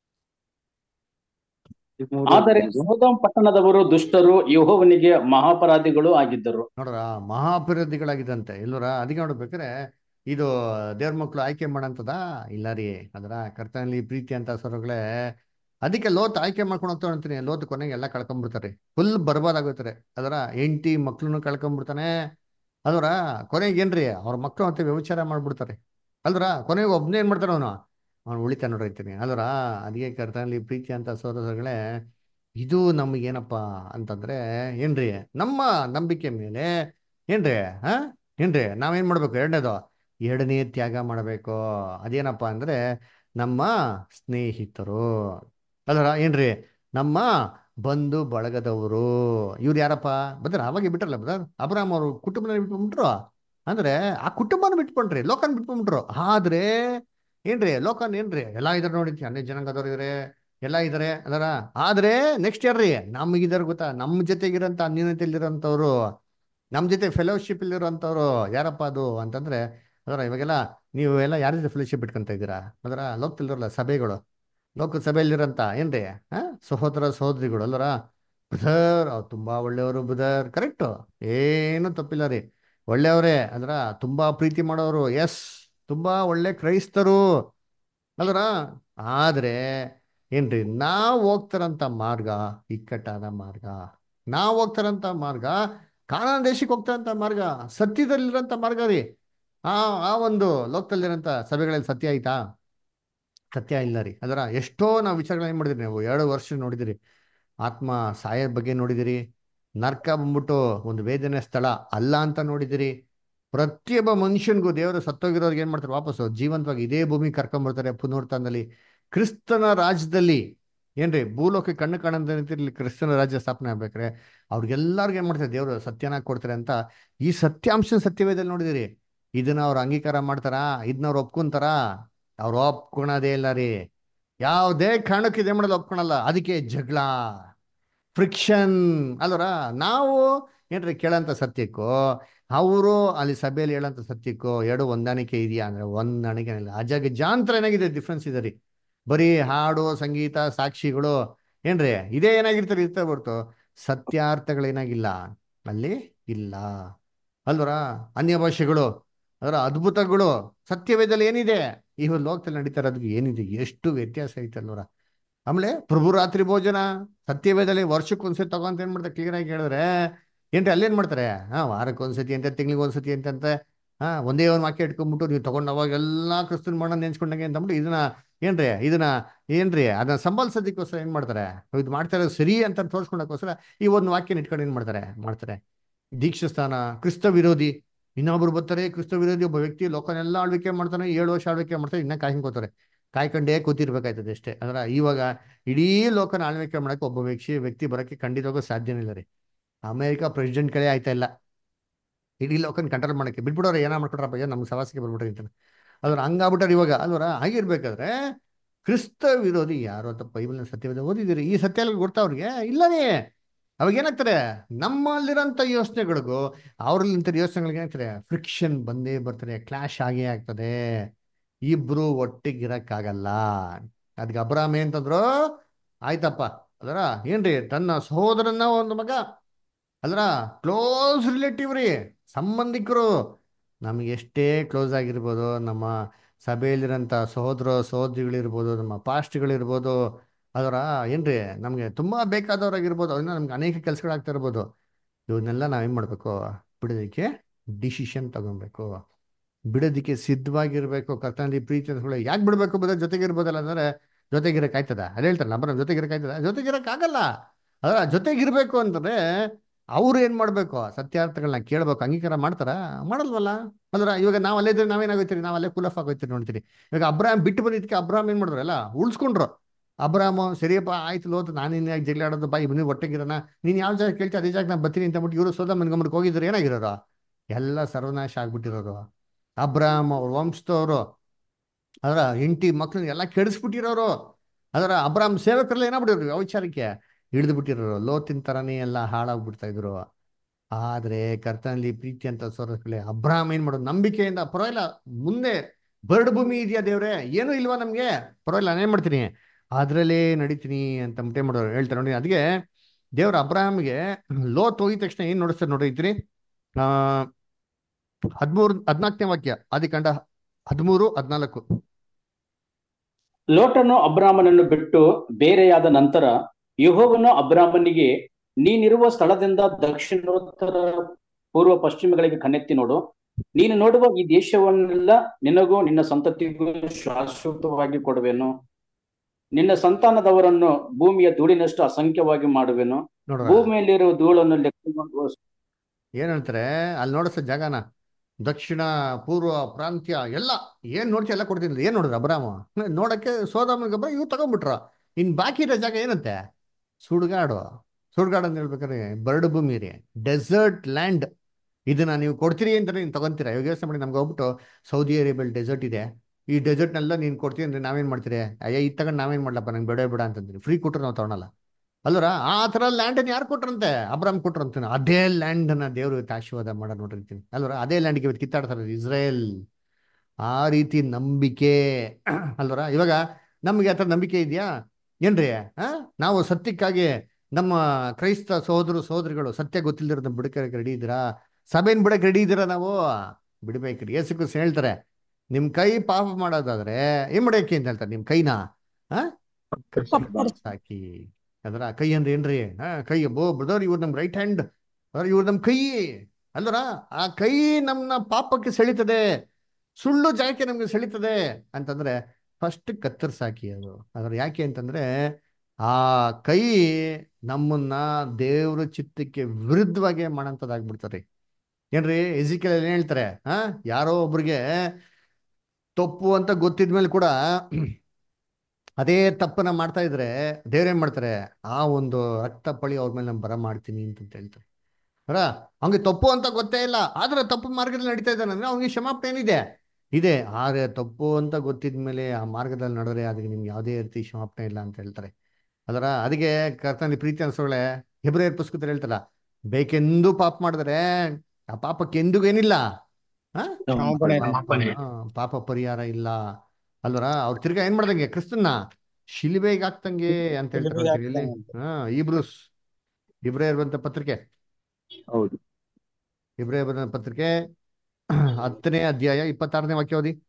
ಆದರೆ ಸೊದೋಮ್ ಪಟ್ಟಣದವರು ದುಷ್ಟರು, ಯೆಹೋವನಿಗೆ ಮಹಾಪರಾಧಿಗಳು ಆಗಿದ್ದರು. ನೋಡ್ರ ಮಹಾಭಿವೃದ್ಧಿಗಳಾಗಿದ್ದಂತೆ ಎಲ್ಲರ. ಅದಕ್ಕೆ ನೋಡ್ಬೇಕಾರೆ ಇದು ದೇವ್ರ ಮಕ್ಳು ಆಯ್ಕೆ ಮಾಡಂತದ ಇಲ್ಲ ರೀ. ಅದರ ಕರ್ತನಲ್ಲಿ ಪ್ರೀತಿ ಅಂತ ಸ್ವರಗಳೇ. ಅದಕ್ಕೆ ಲೋತ್ ಆಯ್ಕೆ ಮಾಡ್ಕೊಂಡು ಹೋಗ್ತಾ ಅಂತೀನಿ. ಲೋತ್ ಕೊನೆಗೆ ಎಲ್ಲ ಕಳ್ಕೊಂಡ್ಬಿಡ್ತಾರೆ, ಫುಲ್ ಬರ್ಬಾದಾಗೋಯ್ತಾರೆ. ಅದರ ಹೆಂಡತಿ ಮಕ್ಳನ್ನು ಕಳ್ಕೊಂಡ್ಬಿಡ್ತಾನೆ. ಅದರ ಕೊನೆಗೆ ಏನ್ರಿ ಅವ್ರ ಮಕ್ಳು ಅಂತ ವ್ಯವಿಚಾರ ಮಾಡ್ಬಿಡ್ತಾರೆ. ಅಲ್ರ ಕೊನೆಗೆ ಒಬ್ನೇ ಏನ್ ಮಾಡ್ತಾರ ಅವನು, ಅವ್ನು ಉಳಿತಾ ನೋಡಿರ್ತೀನಿ. ಅಲ್ರ ಅದಕ್ಕೆ ಕರ್ತನಲ್ಲಿ ಪ್ರೀತಿ ಅಂತ ಸೋದರಗಳೇ, ಇದು ನಮಗೇನಪ್ಪಾ ಅಂತಂದ್ರೆ ಏನ್ರಿ, ನಮ್ಮ ನಂಬಿಕೆ ಮೇಲೆ ಏನ್ರಿ ಹಾ ಏನ್ರಿ ನಾವೇನ್ ಮಾಡ್ಬೇಕು, ಎರಡನೇದು ಎರಡನೇ ತ್ಯಾಗ ಮಾಡಬೇಕು. ಅದೇನಪ್ಪಾ ಅಂದ್ರೆ ನಮ್ಮ ಸ್ನೇಹಿತರು ಅಲ್ರ, ಏನ್ರಿ ನಮ್ಮ ಬಂಧು ಬಳಗದವರು. ಇವ್ರು ಯಾರಪ್ಪ ಬದ್ರ ಅವಾಗ ಬಿಟ್ರಲ್ಲ ಬ್ರದರ್, ಅಬ್ರಾಮ್ ಅವರು ಕುಟುಂಬನ ಬಿಟ್ಕೊಂಡ್ಬಿಟ್ರು. ಅಂದ್ರೆ ಆ ಕುಟುಂಬನ ಬಿಟ್ಕೊಂಡ್ರಿ, ಲೋಕನ್ ಬಿಟ್ಕೊಂಡ್ಬಿಟ್ರು. ಆದ್ರೆ ಏನ್ರಿ ಲೋಕನ್ ಏನ್ರಿ ಎಲ್ಲಾ ಇದಾರೆ ನೋಡಿದ್ವಿ, ಅನೇಕ ಜನಾಂಗದವ್ರು ಇದಾರೆ, ಎಲ್ಲ ಇದಾರೆ ಅದರ. ಆದ್ರೆ ನೆಕ್ಸ್ಟ್ ಯಾರ್ರಿ ನಮಗಿದಾರ ಗೊತ್ತಾ, ನಮ್ಮ ಜೊತೆಗಿರೋಂಥ ಅನ್ಯೂನತೆಯಲ್ಲಿರೋಂಥವ್ರು, ನಮ್ಮ ಜೊತೆ ಫೆಲೋಶಿಪ್ ಇಲ್ಲಿರೋಂಥವ್ರು ಯಾರಪ್ಪ ಅದು ಅಂತಂದ್ರೆ ಅದರ. ಇವಾಗೆಲ್ಲ ನೀವು ಎಲ್ಲ ಯಾರ ಜೊತೆ ಫೆಲೋಶಿಪ್ ಇಟ್ಕೊಂತ ಇದ್ದೀರಾ, ಅದರ ಲೋಕದಲ್ಲಿರಲ್ಲ ಸಭೆಗಳು, ಲೋಕ ಸಭೆಯಲ್ಲಿರೋಂಥ ಏನ್ರಿ ಹಾ ಸಹೋದರ ಸಹೋದರಿಗಳು ಅಲ್ಲರ. ಬುಧರ್ ಅವ್ರು ತುಂಬಾ ಒಳ್ಳೆಯವರು, ಬುಧರ್ ಕರೆಕ್ಟು, ಏನು ತಪ್ಪಿಲ್ಲ ರೀ, ಒಳ್ಳೆಯವರೇ. ಅದರ ತುಂಬಾ ಪ್ರೀತಿ ಮಾಡೋರು, ಎಸ್ ತುಂಬಾ ಒಳ್ಳೆ ಕ್ರೈಸ್ತರು ಅಲ್ರ. ಆದ್ರೆ ಏನ್ರಿ ನಾವು ಹೋಗ್ತಾರಂತ ಮಾರ್ಗ ಇಕ್ಕಟ್ಟಾದ ಮಾರ್ಗ. ನಾವು ಹೋಗ್ತಾರಂತ ಮಾರ್ಗ ಕಾನಾನ್ ದೇಶಕ್ಕೆ ಹೋಗ್ತಾರಂತ ಮಾರ್ಗ, ಸತ್ಯದಲ್ಲಿರೋಂಥ ಮಾರ್ಗ ರೀ. ಆ ಆ ಒಂದು ಲೋಕದಲ್ಲಿರೋಂಥ ಸಭೆಗಳಲ್ಲಿ ಸತ್ಯ ಆಯ್ತಾ, ಸತ್ಯ ಇಲ್ಲ ರೀ. ಅದರ ಎಷ್ಟೋ ನಾವು ವಿಚಾರಗಳನ್ನ ಏನ್ ಮಾಡಿದ್ರಿ, ನೀವು ಎರಡು ವರ್ಷ ನೋಡಿದಿರಿ, ಆತ್ಮ ಸಾಯದ ಬಗ್ಗೆ ನೋಡಿದಿರಿ, ನರ್ಕ ಬಂದ್ಬಿಟ್ಟು ಒಂದು ವೇದನೆ ಸ್ಥಳ ಅಲ್ಲ ಅಂತ ನೋಡಿದಿರಿ. ಪ್ರತಿಯೊಬ್ಬ ಮನುಷ್ಯನ್ಗೂ ದೇವರು ಸತ್ತೋಗಿರೋರ್ಗೆ ಏನ್ ಮಾಡ್ತಾರೆ, ವಾಪಸ್ಸು ಜೀವಂತವಾಗಿ ಇದೇ ಭೂಮಿ ಕರ್ಕೊಂಡ್ಬರ್ತಾರೆ ಪುನರುತ್ಥಾನದಲ್ಲಿ. ಕ್ರಿಸ್ತನ ರಾಜ್ಯದಲ್ಲಿ ಏನ್ರಿ ಭೂಲೋಕ ಕಣ್ಣು ಕಾಣಂತಿರ್ಲಿ ಕ್ರಿಸ್ತನ ರಾಜ್ಯ ಸ್ಥಾಪನೆ ಆಗ್ಬೇಕ್ರೆ ಅವ್ರಿಗೆಲ್ಲರಿಗೂ ಏನ್ ಮಾಡ್ತಾರೆ ದೇವರು ಸತ್ಯನಾಗ್ ಕೊಡ್ತಾರೆ ಅಂತ ಈ ಸತ್ಯಾಂಶ ಸತ್ಯವೇದಲ್ಲಿ ನೋಡಿದಿರಿ. ಇದನ್ನ ಅವ್ರು ಅಂಗೀಕಾರ ಮಾಡ್ತಾರಾ, ಇದನ್ನ ಅವ್ರು ಒಪ್ಕೊಂತಾರ, ಅವ್ರು ಒಪ್ಕೊಳೋದೇ ಇಲ್ಲ ರೀ. ಯಾವುದೇ ಕಾರಣಕ್ಕೆ ಇದೇ ಮಾಡೋದು ಒಪ್ಕೊಳಲ್ಲ. ಅದಕ್ಕೆ ಜಗಳ, ಫ್ರಿಕ್ಷನ್ ಅಲ್ವರ. ನಾವು ಏನ್ರಿ ಕೇಳಂತ ಸತ್ಯಕ್ಕೋ ಅವರು ಅಲ್ಲಿ ಸಭೆಯಲ್ಲಿ ಹೇಳಂತ ಸತ್ಯಕ್ಕೋ ಎರಡು ಹೊಂದಾಣಿಕೆ ಇದೆಯಾ ಅಂದ್ರೆ ಹೊಂದಾಣಿಕೆ ಇಲ್ಲ. ಅಜಾಗ ಜಾಂತರ ಏನಾಗಿದೆ, ಡಿಫ್ರೆನ್ಸ್ ಇದೆ ರೀ. ಬರೀ ಹಾಡು ಸಂಗೀತ ಸಾಕ್ಷಿಗಳು ಏನ್ರಿ ಇದೇ ಏನಾಗಿರ್ತಾರೆ ಇರ್ತಾ ಬರ್ತು. ಸತ್ಯಾರ್ಥಗಳೇನಾಗಿಲ್ಲ ಅಲ್ಲಿ ಇಲ್ಲ ಅಲ್ವರ. ಅನ್ಯ ಭಾಷೆಗಳು ಅದರ ಅದ್ಭುತಗಳು ಸತ್ಯವೇದಲ್ಲಿ ಏನಿದೆ, ಈ ಒಂದು ಲೋಕದಲ್ಲಿ ನಡೀತಾ ಇರೋದಕ್ಕೆ ಏನಿದೆ, ಎಷ್ಟು ವ್ಯತ್ಯಾಸ ಐತೆ ಅಲ್ವರ. ಆಮೇಲೆ ಪ್ರಭು ರಾತ್ರಿ ಭೋಜನ ಸತ್ಯವೇದಲ್ಲಿ ವರ್ಷಕ್ಕೆ ಒಂದ್ಸತಿ ತಗೊಂತ ಏನ್ ಮಾಡ್ತಾರೆ ಕ್ಲಿಯರ್ ಆಗಿ ಹೇಳಿದ್ರೆ ಏನ್ರಿ ಅಲ್ಲೇನ್ ಮಾಡ್ತಾರೆ, ಹಾ ವಾರಕ್ಕೆ ಒಂದ್ಸತಿ ಅಂತ ತಿಂಗಳಿಗೆ ಒಂದ್ಸತಿ ಅಂತಂತ ಹಾ ಒಂದೇ ಒಂದು ವಾಕ್ಯ ಇಟ್ಕೊಂಡ್ಬಿಟ್ಟು ನೀವು ತಗೊಂಡು ಅವಾಗೆಲ್ಲ ಕ್ರಿಸ್ತನ್ ಮಣ್ಣ ನೆನ್ಸ್ಕೊಂಡಂಗೆ ಅಂತಂದ್ಬಿಟ್ಟು ಇದನ್ನ ಏನ್ರಿ ಇದನ್ನ ಏನ್ರಿ ಅದನ್ನ ಸಂಬಳಿಸೋದಕ್ಕೋಸ್ಕರ ಏನ್ ಮಾಡ್ತಾರೆ, ಇದು ಮಾಡ್ತಾ ಇರೋದು ಸರಿ ಅಂತ ತೋರಿಸ್ಕೊಳಕ್ಕೋಸ್ಕರ ಈ ಒಂದು ವಾಕ್ಯನ ಇಟ್ಕೊಂಡು ಏನ್ ಮಾಡ್ತಾರೆ ಮಾಡ್ತಾರೆ ದೀಕ್ಷಾಸ್ಥಾನ. ಕ್ರಿಸ್ತ ವಿರೋಧಿ ಇನ್ನೊಬ್ರು ಬರ್ತಾರೆ, ಕ್ರಿಸ್ತ ವಿರೋಧಿ ಒಬ್ಬ ವ್ಯಕ್ತಿ ಲೋಕನೆಲ್ಲ ಆಳ್ವಿಕೆ ಮಾಡ್ತಾನೆ, ಏಳು ವರ್ಷ ಆಳ್ವಿಕೆ ಮಾಡ್ತಾರೆ, ಇನ್ನ ಕಾಯ್ಕೋತಾರೆ, ಕಾಯ್ಕೊಂಡೇ ಕೂತಿರ್ಬೇಕಾಯ್ತದೆ ಅಷ್ಟೇ. ಅಂದ್ರೆ ಇವಾಗ ಇಡೀ ಲೋಕನ ಆಳ್ವಿಕೆ ಮಾಡಕ್ಕೆ ಒಬ್ಬ ವ್ಯಕ್ತಿ ವ್ಯಕ್ತಿ ಬರೋಕ್ಕೆ ಖಂಡಿತವಾಗೂ ಸಾಧ್ಯನೇ ಇಲ್ಲ ರೀ. ಅಮೆರಿಕ ಪ್ರೆಸಿಡೆಂಟ್ ಕಡೆ ಆಯ್ತಾ ಇಲ್ಲ, ಇಡೀ ಲೋಕನ ಕಂಟ್ರೋಲ್ ಮಾಡಕ್ಕೆ ಬಿಟ್ಬಿಡೋರು, ಏನ ಮಾಡ್ಕೊಟ್ರಪ್ಪ ಏನ್ ನಮ್ಗೆ ಸವಾಸಿಗೆ ಬರ್ಬಿಟ್ರಿ ಅಂತಾನೆ. ಅದ್ರ ಹಂಗಾಗ್ಬಿಟ್ಟಾರೆ ಇವಾಗ ಅಲ್ವರ. ಹಾಗಿರ್ಬೇಕಾದ್ರೆ ಕ್ರಿಸ್ತ ವಿರೋಧಿ ಯಾರು ಅಂತ ಬೈಬಲ್ನ ಸತ್ಯವೇದ ಓದಿದಿರಿ, ಈ ಸತ್ಯ ಎಲ್ಲ ಗೊತ್ತಾ ಅವ್ರಿಗೆ ಇಲ್ಲನೇ. ಅವಾಗ ಏನಾಗ್ತಾರೆ, ನಮ್ಮಲ್ಲಿರೋಂಥ ಯೋಚನೆಗಳಿಗೂ ಅವ್ರಲ್ಲಿಂಥ ಯೋಚನೆಗಳಿಗೆ ಏನಾಗ್ತಾರೆ, ಫ್ರಿಕ್ಷನ್ ಬಂದೇ ಬರ್ತಾರೆ, ಕ್ಲಾಶ್ ಆಗೇ ಆಗ್ತದೆ, ಇಬ್ರು ಒಟ್ಟಿಗಿರಕ್ಕಾಗಲ್ಲ. ಅದಕ್ಕೆ ಅಬ್ರಾಮ್ ಅಂತಂದ್ರು, ಆಯ್ತಪ್ಪ ಅದರ ಏನ್ರಿ ತನ್ನ ಸಹೋದರನ ಒಂದು ಮಗ ಅಲ್ರ ಕ್ಲೋಸ್ ರಿಲೇಟಿವ್ ರೀ, ಸಂಬಂಧಿಕರು. ನಮ್ಗೆ ಎಷ್ಟೇ ಕ್ಲೋಸ್ ಆಗಿರ್ಬೋದು, ನಮ್ಮ ಸಭೆಯಲ್ಲಿರೋಂಥ ಸಹೋದರ ಸಹೋದರಿಗಳಿರ್ಬೋದು, ನಮ್ಮ ಪಾಸ್ಟ್ಗಳಿರ್ಬೋದು, ಅದರ ಏನ್ರಿ ನಮ್ಗೆ ತುಂಬಾ ಬೇಕಾದವ್ರಾಗಿರ್ಬೋದು, ಅದನ್ನ ನಮ್ಗೆ ಅನೇಕ ಕೆಲಸಗಳಾಗ್ತಾ ಇರ್ಬೋದು. ಇವನ್ನೆಲ್ಲ ನಾವೇನ್ ಮಾಡ್ಬೇಕು, ಬಿಡೋದಕ್ಕೆ ಡಿಸಿಷನ್ ತಗೊಬೇಕು, ಬಿಡೋದಿಕ್ಕೆ ಸಿದ್ಧವಾಗಿರ್ಬೇಕು. ಕರ್ತನಲ್ಲಿ ಪ್ರೀತಿ ಅಂತ ಯಾಕೆ ಬಿಡ್ಬೇಕು ಬದ ಜೊತೆಗಿರ್ಬೋದಲ್ಲ ಅಂದ್ರೆ ಜೊತೆಗಿರಕ್ ಆಯ್ತದ, ಅದೇ ಹೇಳ್ತಾರೆ ನಮ್ಮ ಜೊತೆಗಿರಕ್ ಆಯ್ತದ, ಜೊತೆಗಿರಕ್ ಆಗಲ್ಲ. ಅದರ ಜೊತೆಗಿರ್ಬೇಕು ಅಂತಂದ್ರೆ ಅವ್ರು ಏನ್ ಮಾಡ್ಬೇಕು, ಸತ್ಯಾರ್ಥಗಳನ್ನ ಕೇಳ್ಬೇಕು, ಅಂಗೀಕಾರ ಮಾಡ್ತಾರ ಮಾಡಲ್ವಲ್ಲ. ಅಂದ್ರೆ ಇವಾಗ ನಾವ್ ಅಲ್ಲೇ ಇದ್ರೆ ನಾವೇನಾಗೋಯ್ತೀರಿ, ನಾವ್ ಅಲ್ಲೇ ಕೂಲಫ್ ಆಗೋಯ್ತೀರಿ ನೋಡ್ತೀರಿ. ಇವಾಗ ಅಬ್ರಾಮ್ ಬಿಟ್ಟು ಬಂದಿದ್ದಕ್ಕೆ ಅಬ್ರಾಮ್ ಏನ್ ಮಾಡಿದ್ರು, ಎಲ್ಲ ಉಳ್ಸ್ಕೊಂಡ್ರು. ಅಬ್ರಾಮ್ ಸರಿಯಪ್ಪ ಆಯ್ತು ಲೋತ್, ನಾನು ಇನ್ ಯಾಕೆ ಜಗಳ ಆಡೋದು, ಬಾಯಿ ಬಂದು ಒಟ್ಟಿಗಿರೋಣ, ನೀನ್ ಯಾವ ಜಾಗ ಕೇಳ್ತಿ ಅದೇ ಜಾಗ ನಾನು ಬರ್ತೀನಿ ಅಂತ ಬಿಟ್ಟು ಇವರು ಸೋದ ಮನ್ಗಂಬಿಟ್ಟು ಹೋಗಿದ್ರು, ಏನಾಗಿರೋರು ಎಲ್ಲ ಸರ್ವನಾಶ ಆಗ್ಬಿಟ್ಟಿರೋರು. ಅಬ್ರಾಮ್ ಅವ್ರ ವಂಶದವರು ಅದರ ಹೆಂಡತಿ ಮಕ್ಳನ್ನ ಎಲ್ಲ ಕೆಡಿಸ್ಬಿಟ್ಟಿರೋರು. ಅದರ ಅಬ್ರಾಮ್ ಸೇವಕರೆಲ್ಲ ಏನಾಗ್ಬಿಟ್ಟಿರೋರು, ವ್ಯವಚಾರಕ್ಕೆ ಹಿಡಿದು ಬಿಟ್ಟಿರೋರು, ಲೋತಿನ ತರನೇ ಎಲ್ಲ ಹಾಳಾಗ್ಬಿಡ್ತಾ ಇದ್ರು. ಆದ್ರೆ ಕರ್ತನಲ್ಲಿ ಪ್ರೀತಿ ಅಂತ ಸೋರಸ್ಕೊಳ್ಳಿ, ಅಬ್ರಾಮ್ ಏನ್ ಮಾಡೋದು, ನಂಬಿಕೆಯಿಂದ ಪರವಾಗಿಲ್ಲ, ಮುಂದೆ ಬರ್ಡ್ ಭೂಮಿ ಇದೆಯಾ ದೇವ್ರೆ, ಏನೂ ಇಲ್ವಾ ನಮ್ಗೆ, ಪರವಾಗಿಲ್ಲ ನಾನೇನ್ ಮಾಡ್ತೀನಿ ಅದ್ರಲ್ಲೇ ನಡೀತೀನಿ ಅಂತ ಮಟೆ ಮಾಡೋರು ಹೇಳ್ತಾರೆ ನೋಡಿ. ಅದಕ್ಕೆ ದೇವ್ರ ಅಬ್ರಾಮ್ಗೆ ಲೋತ್ ಹೋಗಿದ ತಕ್ಷಣ ಏನ್ ನೋಡಿಸ್ತಾರೆ ನೋಡಿದ್ರಿ, ಆ ಹದ್ಮೂರು ಹದ್ನಾಲ್ಕನೇ ವಾಕ್ಯ, ಆದಿಕಾಂಡ ಹದಿಮೂರು ಹದ್ನಾಲ್ಕು. ಲೋಟನು ಅಬ್ರಾಮನನ್ನು ಬಿಟ್ಟು ಬೇರೆಯಾದ ನಂತರ ಯೆಹೋವನು ಅಬ್ರಾಮನಿಗೆ, ನೀನಿರುವ ಸ್ಥಳದಿಂದ ದಕ್ಷಿಣೋತ್ತರ ಪೂರ್ವ ಪಶ್ಚಿಮಗಳಿಗೆ ಕಣ್ಣೆತ್ತಿ ನೋಡು, ನೀನು ನೋಡುವ ಈ ದೇಶವನ್ನೆಲ್ಲ ನಿನಗೂ ನಿನ್ನ ಸಂತತಿಗೂ ಶಾಶ್ವತವಾಗಿ ಕೊಡುವೆನು, ನಿನ್ನ ಸಂತಾನದವರನ್ನು ಭೂಮಿಯ ಧೂಳಿನಷ್ಟು ಅಸಂಖ್ಯವಾಗಿ ಮಾಡುವೆನು, ನೋಡ್ರ ಭೂಮಿಯಲ್ಲಿರುವ ಧೂಳನ್ನು ಲೆಕ್ಕ ಏನ್ ಹೇಳ್ತಾರೆ ಅಲ್ಲಿ ನೋಡಿಸ ಜಾಗನ, ದಕ್ಷಿಣ ಪೂರ್ವ ಪ್ರಾಂತ್ಯ ಎಲ್ಲ ಏನ್ ನೋಡ್ತಿ ಎಲ್ಲ ಕೊಡ್ತೀನಿ. ಏನ್ ನೋಡಿದ್ರು ಅಬ್ರಾಮ ನೋಡಕ್ಕೆ ಸೋದೋಮ ಗೊಬ್ಬರ ಇವ್ರು ತಗೊಂಡ್ಬಿಟ್ರ. ಇನ್ ಬಾಕಿ ಇರೋ ಜಾಗ ಏನಂತೆ, ಸುಡ್ಗಾಡು. ಸುಡ್ಗಾಡು ಅಂತ ಹೇಳ್ಬೇಕಾದ್ರೆ ಬರ್ಡ್ ಭೂಮಿ ರೀ, ಡೆಸರ್ಟ್ ಲ್ಯಾಂಡ್. ಇದನ್ನ ನೀವು ಕೊಡ್ತೀರಿ ಅಂತ ನೀನು ತಗೊಂತೀರಾ. ಇವಾಗ ಯೋಚನೆ ಮಾಡಿ, ನಮ್ಗೆ ಹೋಗ್ಬಿಟ್ಟು ಸೌದಿ ಅರೇಬಿಯಲ್ಲಿ ಡೆಸರ್ಟ್ ಇದೆ, ಈ ಡೆಸರ್ಟ್ನೆಲ್ಲ ನೀನು ಕೊಡ್ತೀವಿ ಅಂದ್ರೆ ನಾವೇನ್ ಮಾಡ್ತೀರಿ, ಅಯ್ಯ ಇದು ತಗೊಂಡು ನಾವೇನ್ ಮಾಡ್ಲಪ್ಪ, ನಂಗೆ ಬೇಡ ಬೇಡ ಅಂತಂದ್ರಿ, ಫ್ರೀ ಕೊಟ್ಟರು ನಾವು ತಗೊಳಲ್ಲ ಅಲ್ವರ. ಆ ಥರ ಲ್ಯಾಂಡನ್ನು ಯಾರು ಕೊಟ್ರಂತೆ, ಅಬ್ರಾಮ್ ಕೊಟ್ರಂತ. ಅದೇ ಲ್ಯಾಂಡನ್ನ ದೇವರು ಇವತ್ತು ಆಶೀರ್ವಾದ ಮಾಡ ನೋಡಿರ್ತೀನಿ ಅಲ್ವರ. ಅದೇ ಲ್ಯಾಂಡ್ಗೆ ಇವತ್ತು ಕಿತ್ತಾಡ್ತಾರೆ ಇಸ್ರೇಲ್. ಆ ರೀತಿ ನಂಬಿಕೆ ಅಲ್ವರ. ಇವಾಗ ನಮ್ಗೆ ಆ ಥರ ನಂಬಿಕೆ ಇದೆಯಾ ಏನ್ರಿ? ಆ ನಾವು ಸತ್ಯಕ್ಕಾಗಿ ನಮ್ಮ ಕ್ರೈಸ್ತ ಸಹೋದರು ಸಹೋದರಿಗಳು ಸತ್ಯ ಗೊತ್ತಿಲ್ದಿರೋದನ್ನ ಬಿಡಕ್ಕೆ ರೆಡಿ ಇದ್ದೀರಾ? ಸಭೆನ್ ಬಿಡಕ್ಕೆ ರೆಡಿ ಇದ್ದೀರಾ? ನಾವು ಬಿಡ್ಬೇಕ್ರಿ. ಯೇಸು ಕ್ರಿಸ್ತ ಹೇಳ್ತಾರೆ, ನಿಮ್ ಕೈ ಪಾಪ ಮಾಡೋದಾದ್ರೆ ಏನ್ ಮಾಡಕ್ಕೆ ಅಂತ ಹೇಳ್ತಾರೆ, ನಿಮ್ ಕೈನ ಆ ಸಾಕಿ. ಅದರ ಕೈ ಅಂದ್ರೆ ಏನ್ರಿ? ಹಾ ಕೈ ಬೋ ಬ್ರದರ್, ಇವ್ರು ನಮ್ ರೈಟ್ ಹ್ಯಾಂಡ್, ಇವ್ರು ನಮ್ ಕೈ ಅಲ್ವರ. ಆ ಕೈ ನಮ್ನ ಪಾಪಕ್ಕೆ ಸೆಳಿತದೆ, ಸುಳ್ಳು ಜಾಗಕ್ಕೆ ನಮ್ಗೆ ಸೆಳಿತದೆ ಅಂತಂದ್ರೆ ಫಸ್ಟ್ ಕತ್ತರ್ಸಾಕಿ ಅದು. ಅದ್ರ ಯಾಕೆ ಅಂತಂದ್ರೆ ಆ ಕೈ ನಮ್ಮನ್ನ ದೇವ್ರ ಚಿತ್ತಕ್ಕೆ ವಿರುದ್ಧವಾಗಿ ಮಾಡಂತದಾಗ್ಬಿಡ್ತಾರೆ. ಏನ್ರಿ ಎಜಿಕೇಲ್ ಏನ್ ಹೇಳ್ತಾರೆ, ಆ ಯಾರೋ ಒಬ್ರಿಗೆ ತಪ್ಪು ಅಂತ ಗೊತ್ತಿದ್ಮೇಲೆ ಕೂಡ ಅದೇ ತಪ್ಪನ್ನ ಮಾಡ್ತಾ ಇದ್ರೆ ದೇವ್ರೇನ್ ಮಾಡ್ತಾರೆ, ಆ ಒಂದು ರಕ್ತ ಪಳಿ ಅವ್ರ ಮೇಲೆ ನಾನು ಬರ ಮಾಡ್ತೀನಿ ಅಂತ ಹೇಳ್ತಾರೆ. ಅರ ಅವ್ನಿಗೆ ತಪ್ಪು ಅಂತ ಗೊತ್ತೇ ಇಲ್ಲ, ಆದ್ರೆ ತಪ್ಪು ಮಾರ್ಗದಲ್ಲಿ ನಡೀತಾ ಇದ್ದಾನೆ ಅಂದ್ರೆ ಅವ್ನಿಗೆ ಕ್ಷಮಾಪಣೆ ಏನಿದೆ ಇದೆ. ಆದ್ರೆ ತಪ್ಪು ಅಂತ ಗೊತ್ತಿದ್ಮೇಲೆ ಆ ಮಾರ್ಗದಲ್ಲಿ ನಡೆದ್ರೆ ಅದಕ್ಕೆ ನಿಮ್ಗೆ ಯಾವುದೇ ರೀತಿ ಕ್ಷಮಾಪಣೆ ಇಲ್ಲ ಅಂತ ಹೇಳ್ತಾರೆ. ಅದರ ಅದಕ್ಕೆ ಕರ್ತನಲ್ಲಿ ಪ್ರೀತಿ ಅನ್ಸೋಳೆ ಹೆಬ್ರಿಯರ ಪುಸ್ತಕದಲ್ಲಿ ಹೇಳ್ತಾರ, ಬೇಕೆಂದು ಪಾಪ ಮಾಡಿದ್ರೆ ಆ ಪಾಪಕ್ಕೆ ಎಂದಿಗೂ ಏನಿಲ್ಲ, ಆ ಆ, ಪಾಪ ಪರಿಹಾರ ಇಲ್ಲ ಅಲ್ವರ. ಅವ್ರು ತಿರ್ಗಾ ಏನ್ ಮಾಡ್ದಂಗೆ ಕ್ರಿಸ್ತನ್ನ ಶಿಲುಬೆಗೆ ಹಾಕ್ತಂಗೆ ಅಂತ ಹೇಳ್ತಾರೆ. ಹಾ, ಇಬ್ರೂಸ್ ಇಬ್ರಿಯರ್ ಬಂತ ಪತ್ರಿಕೆ ಹೌದು. ಇಬ್ರಿಯರ್ ಬಂದ ಪತ್ರಿಕೆ ಹತ್ತನೇ ಅಧ್ಯಾಯ ಇಪ್ಪತ್ತಾರನೇ ವಾಕ್ಯ ಓದಿ.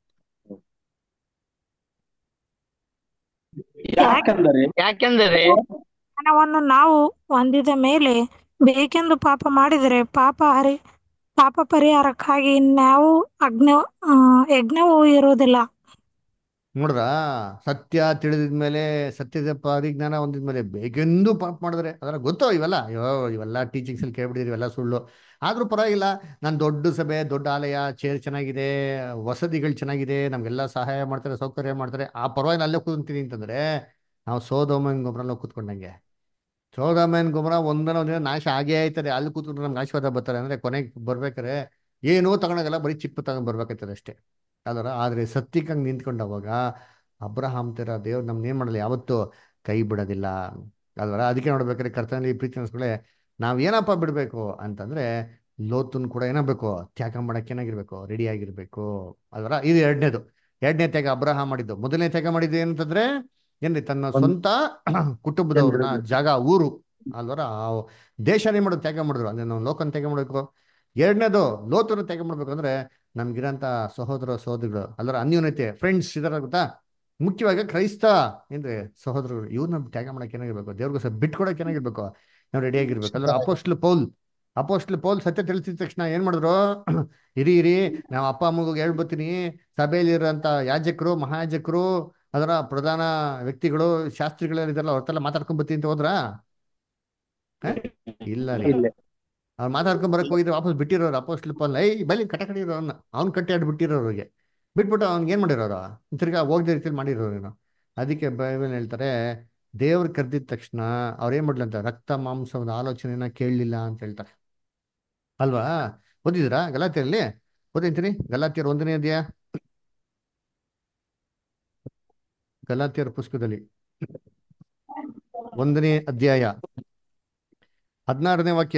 ಯಾಕಂದರೆ ಯಾಕೆಂದರೆ ಜ್ಞಾನವನ್ನು ನಾವು ಹೊಂದಿದ ಮೇಲೆ ಬೇಕೆಂದು ಪಾಪ ಮಾಡಿದರೆ ಪಾಪ ಹರಿ ಪಾಪ ಪರಿಹಾರಕ್ಕಾಗಿ ಇನ್ಯಾವ ಅಜ್ಞ ಆ, ಯಜ್ಞವೂ ಇರುವುದಿಲ್ಲ. ನೋಡ್ರ, ಸತ್ಯ ತಿಳಿದಿದ್ಮೇಲೆ, ಸತ್ಯದ ಪರಿಜ್ಞಾನ ಹೊಂದಿದ್ಮೇಲೆ ಬೇಕೆಂದು ಪಾಪ ಮಾಡಿದ್ರೆ ಅದರ ಗೊತ್ತೋ ಇವೆಲ್ಲ, ಅಯ್ಯೋ ಇವೆಲ್ಲ ಟೀಚಿಂಗ್ಸ್ ಅಲ್ಲಿ ಕೇಳ್ಬಿಟ್ಟಿದ್ರಿ, ಇವೆಲ್ಲ ಸುಳ್ಳು. ಆದ್ರೂ ಪರವಾಗಿಲ್ಲ, ನಾನು ದೊಡ್ಡ ಸಭೆ, ದೊಡ್ಡ ಆಲಯ, ಚೇರ್ ಚೆನ್ನಾಗಿದೆ, ವಸತಿಗಳು ಚೆನ್ನಾಗಿದೆ, ನಮ್ಗೆಲ್ಲ ಸಹಾಯ ಮಾಡ್ತಾರೆ, ಸೌಕರ್ಯ ಮಾಡ್ತಾರೆ, ಆ ಪರವಾಗಿಲ್ಲ ಅಲ್ಲೇ ಕೂತ್ತೀನಿ ಅಂತಂದ್ರೆ ನಾವು ಸೋದೋಮನ್ ಗೊಬ್ಬರಲ್ಲ ಕೂತ್ಕೊಂಡಂಗೆ. ಸೋದೋಮನ್ ಗೊಬ್ಬರ ಒಂದನ ಒಂದಿನ ನಾಶ ಆಗೇ ಆಯ್ತದೆ. ಅಲ್ಲಿ ಕೂತ್ಕೊಂಡ್ರೆ ನಮ್ಗೆ ಆಶೀರ್ವಾದ ಬರ್ತಾರೆ ಅಂದ್ರೆ ಕೊನೆಗೆ ಬರ್ಬೇಕಾರೆ ಏನೂ ತಗೊಳಗಲ್ಲ, ಬರೀ ಚಿಪ್ಪು ತಗೊಂಡ್ ಬರ್ಬೇಕಾಯ್ತದೆ ಅಷ್ಟೇ. ಅದರ ಆದ್ರೆ ಸತ್ಯಕ್ಕಂಗೆ ನಿಂತ್ಕೊಂಡವಾಗ ಅಬ್ರಹಾಮ್ ತರ ದೇವ್ರು ನಮ್ನ ಏನ್ ಮಾಡಲ್ಲ, ಯಾವತ್ತೂ ಕೈ ಬಿಡೋದಿಲ್ಲ. ಅಲ್ವರ ಅದಕ್ಕೆ ನೋಡ್ಬೇಕಾದ್ರೆ ಕರ್ತನಲ್ಲಿ ಪ್ರೀತಿ ಅನ್ಸ್ಕೊಳ್ಳೆ, ನಾವ್ ಏನಪ್ಪ ಬಿಡ್ಬೇಕು ಅಂತಂದ್ರೆ ಲೋತುನ್ ಕೂಡ ಏನಾಗಬೇಕು, ತ್ಯಾಗ ಮಾಡಕ್ಕೆ ಏನಾಗಿರ್ಬೇಕು, ರೆಡಿ ಆಗಿರ್ಬೇಕು. ಅಲ್ವರ ಇದು ಎರಡನೇದು. ಎರಡನೇ ತ್ಯಾಗ ಅಬ್ರಹಾಮ್ ಮಾಡಿದ್ದು. ಮೊದಲನೇ ತ್ಯಾಗ ಮಾಡಿದ್ದು ಏನಂತಂದ್ರೆ ಏನ್ರಿ, ತನ್ನ ಒಂದ್ ಸ್ವಂತ ಕುಟುಂಬದವ್ರನ್ನ, ಜಾಗ, ಊರು, ಅಲ್ವರ ಆ ದೇಶನೇ ಮಾಡೋದು ತ್ಯಾಗ ಮಾಡಿದ್ರು. ಅಂದ್ರೆ ನಾವು ಲೋಕನ್ ತ್ಯಾಗ ಮಾಡ್ಬೇಕು. ಎರಡನೇದು ಲೋತನ ತ್ಯಾಗ ಮಾಡ್ಬೇಕು ಅಂದ್ರೆ ನಮ್ಗಿರಂತ ಸಹೋದರ ಸಹೋದರಿಗಳು, ಅಲ್ಲರ ಅನ್ಯೂನ್ಯತೆ, ಫ್ರೆಂಡ್ಸ್ ಇದಾರ ಗೊತ್ತಾ, ಮುಖ್ಯವಾಗಿ ಕ್ರೈಸ್ತ ಏನ್ರಿ ಸಹೋದರರು, ಇವ್ರನ್ನ ತ್ಯಾಗ ಮಾಡಕ್ಕೆ ಏನಾಗಿರ್ಬೇಕು, ದೇವ್ರಿಗೋಸ್ಕರ ಬಿಟ್ಕೊಡಕ್ಕೆ ಏನಾಗಿರ್ಬೇಕು, ನಾವು ರೆಡಿ ಆಗಿರ್ಬೇಕು. ಅಲ್ಲರ ಅಪೋಸ್ಟ್ಲ್ ಪೌಲ್ ಅಪೋಸ್ಟ್ಲ್ ಪೌಲ್ ಸತ್ಯ ತಿಳಿಸಿದ ತಕ್ಷಣ ಏನ್ ಮಾಡಿದ್ರು, ಇರಿ ಇರಿ ನಾವು ಅಪ್ಪ ಅಮ್ಮಗೂ ಹೇಳ್ಬತ್ತೀನಿ, ಸಭೆಯಲ್ಲಿರೋಂಥ ಯಾಜಕರು, ಮಹಾಯಾಜಕರು, ಅದರ ಪ್ರಧಾನ ವ್ಯಕ್ತಿಗಳು, ಶಾಸ್ತ್ರಿಗಳು ಇದಾರಲ್ಲ, ಅವ್ರತ್ತೆಲ್ಲ ಮಾತಾಡ್ಕೊಂಡ್ ಬರ್ತೀನಿ ಅಂತ ಹೋದ್ರ? ಇಲ್ಲ ರೀ. ಇಲ್ಲ. ಅವ್ರು ಮಾತಾಡ್ಕೊಂಡ್ ಬರಕ್ ಹೋಗಿದ್ರೆ ವಾಪಸ್ ಬಿಟ್ಟಿರೋರು ಅಪೋಸ್ಟ್ಲ್ ಪೌಲ್. ಐ ಬಲಿ ಕಟ ಕಡಿರೋ ಅವ್ನ ಅವ್ನು ಕಟ್ಟಿ ಆಡ್ ಬಿಟ್ಟಿರೋರಿಗೆ, ಬಿಟ್ಬಿಟ್ಟು ಅವ್ನಿಗೆ ಏನ್ ಮಾಡಿರೋರು, ತಿರ್ಗಾ ಹೋಗದೆ ರೀತಿಯಲ್ಲಿ ಮಾಡಿರೋರು. ಅದಕ್ಕೆ ಬೈಬಲ್ ಹೇಳ್ತಾರೆ, ದೇವ್ರು ಕರೆದಿದ ತಕ್ಷಣ ಅವ್ರು ಏನ್ ಮಾಡ್ಲಿ ಅಂತ, ರಕ್ತ ಮಾಂಸದ ಆಲೋಚನೆನ ಕೇಳಲಿಲ್ಲ ಅಂತ ಹೇಳ್ತಾರೆ ಅಲ್ವಾ. ಓದಿದ್ರಾ ಗಲಾತಿಯಲ್ಲಿ? ಓದಿಂತೀನಿ, ಗಲಾತಿಯರ್ ಒಂದನೇ ಅಧ್ಯಾಯ, ಗಲಾತಿಯರ ಪುಸ್ತಕದಲ್ಲಿ ಒಂದನೇ ಅಧ್ಯಾಯ ಹದಿನಾರನೇ ವಾಕ್ಯ.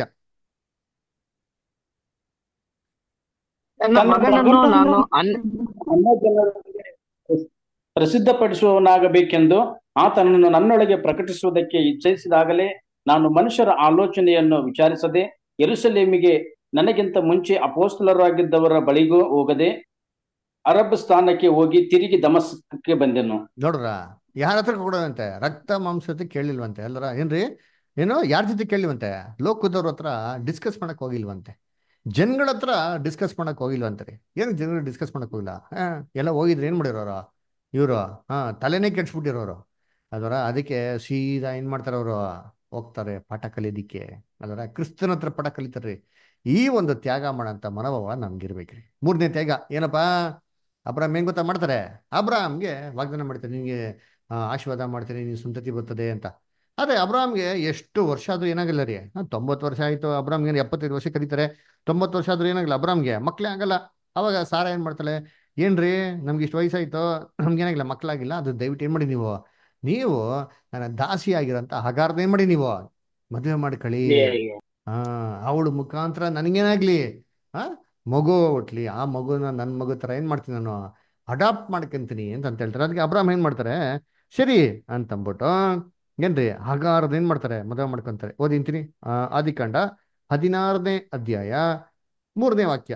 ನನ್ನ ಮಗನನ್ನು ನಾನು ಅನ್ ಅನ್ಯ ಜನರಿಗೆ ಪ್ರಸಿದ್ಧಪಡಿಸುವವನಾಗಬೇಕೆಂದು ಆತನನ್ನು ನನ್ನೊಳಗೆ ಪ್ರಕಟಿಸುವುದಕ್ಕೆ ಇಚ್ಛಿಸಿದಾಗಲೇ ನಾನು ಮನುಷ್ಯರ ಆಲೋಚನೆಯನ್ನು ವಿಚಾರಿಸದೆ ಯೆರೂಸಲೇಮಿಗೆ ನನಗಿಂತ ಮುಂಚೆ ಅಪೋಸ್ತಲರಾಗಿದ್ದವರ ಬಳಿಗೂ ಹೋಗದೆ ಅರಬ್ ಸ್ಥಾನಕ್ಕೆ ಹೋಗಿ ತಿರುಗಿ ದಮಸ್ಕಕ್ಕೆ ಬಂದೆನು. ನೋಡ್ರ, ಯಾರ ಹತ್ರ ಕೊಡೋದಂತೆ, ರಕ್ತ ಮಾಂಸ ಜೊತೆ ಕೇಳಿಲ್ವಂತೆ. ಅಲ್ಲರ ಏನ್ರಿ, ಏನೋ ಯಾರ ಜೊತೆ ಕೇಳಿಲ್ವಂತೆ, ಲೋಕದವ್ರ ಹತ್ರ ಡಿಸ್ಕಸ್ ಮಾಡಕ್ ಹೋಗಿಲ್ವಂತೆ, ಜನಗಳ ಹತ್ರ ಡಿಸ್ಕಸ್ ಮಾಡಕ್ ಹೋಗಿಲ್ವಂತೆ ರೀ. ಏನಕ್ಕೆ ಜನಗಳು ಡಿಸ್ಕಸ್ ಮಾಡಕ್ ಹೋಗಿಲ್ಲ? ಹಾ, ಎಲ್ಲ ಹೋಗಿದ್ರೆ ಏನ್ ಮಾಡಿರೋರ ಇವರು? ಹಾ, ತಲೆನೇ ಕೆಡ್ಸ್ಬಿಟ್ಟಿರೋರು. ಅದರ ಅದಕ್ಕೆ ಸೀದಾ ಏನ್ ಮಾಡ್ತಾರೆ ಅವರು, ಹೋಗ್ತಾರೆ ಪಾಠ ಕಲಿಯೋದಿಕ್ಕೆ. ಅದರ ಕ್ರಿಸ್ತನ ಹತ್ರ ಪಾಠ ಕಲಿತಾರ್ರಿ. ಈ ಒಂದು ತ್ಯಾಗ ಮಾಡೋಂಥ ಮನೋಭಾವ ನಮ್ಗಿರ್ಬೇಕ್ರಿ. ಮೂರನೇ ತ್ಯಾಗ ಏನಪ್ಪಾ, ಅಬ್ರಾಮ್ ಏನ್ ಗೊತ್ತಾ ಮಾಡ್ತಾರೆ, ಅಬ್ರಾಮ್ಗೆ ವಾಗ್ದಾನ ಮಾಡ್ತಾರೆ, ನಿನ್ಗೆ ಆಶೀರ್ವಾದ ಮಾಡ್ತೀನಿ, ನಿನ್ ಸಂತತಿ ಬರ್ತದೆ ಅಂತ. ಅದೇ ಅಬ್ರಾಮ್ಗೆ ಎಷ್ಟು ವರ್ಷ ಆದ್ರೂ ಏನಾಗಲ್ಲ ರೀ. ತೊಂಬತ್ತು ವರ್ಷ ಆಯ್ತು ಅಬ್ರಾಮ್ಗೆ, ಎಪ್ಪತ್ತೈದು ವರ್ಷ ಕರೀತಾರೆ, ತೊಂಬತ್ತು ವರ್ಷ ಆದ್ರೂ ಏನಾಗಲ್ಲ ಅಬ್ರಾಮ್ಗೆ, ಮಕ್ಳೇ ಆಗಲ್ಲ. ಅವಾಗ ಸಾರಾ ಏನ್ ಮಾಡ್ತಾಳೆ, ಏನ್ರಿ ನಮ್ಗೆ ಇಷ್ಟು ವಯಸ್ಸಾಯ್ತು, ನಮ್ಗೆ ಏನಾಗಿಲ್ಲ, ಮಕ್ಳಾಗಿಲ್ಲ, ಅದು ದಯವಿಟ್ಟು ಏನ್ ಮಾಡಿ ನೀವು ನೀವು ನನ್ನ ದಾಸಿ ಆಗಿರೋಂಥ ಹಗಾರ್ದ ಏನ್ ಮಾಡಿ ನೀವು ಮದುವೆ ಮಾಡ್ಕೊಳ್ಳಿ. ಆ ಅವಳು ಮುಖಾಂತರ ನನಗೇನಾಗ್ಲಿ, ಆ ಮಗು ಹುಟ್ಲಿ, ಆ ಮಗುನ ನನ್ನ ಮಗು ತರ ಏನ್ ಮಾಡ್ತೀನಿ ನಾನು ಅಡಾಪ್ಟ್ ಮಾಡ್ಕೊಂತೀನಿ ಅಂತ ಅಂತ ಹೇಳ್ತಾರೆ. ಅದಕ್ಕೆ ಅಬ್ರಾಮ್ ಏನ್ ಮಾಡ್ತಾರೆ, ಸರಿ ಅಂತಂದ್ಬಿಟ್ಟು ಏನ್ರಿ ಹಗಾರದ ಏನ್ ಮಾಡ್ತಾರೆ, ಮದುವೆ ಮಾಡ್ಕೊಂತಾರೆ. ಓದಿಂತೀನಿ, ಆ ಆದಿಕಾಂಡ ಹದಿನಾರನೇ ಅಧ್ಯಾಯ ಮೂರನೇ ವಾಕ್ಯ.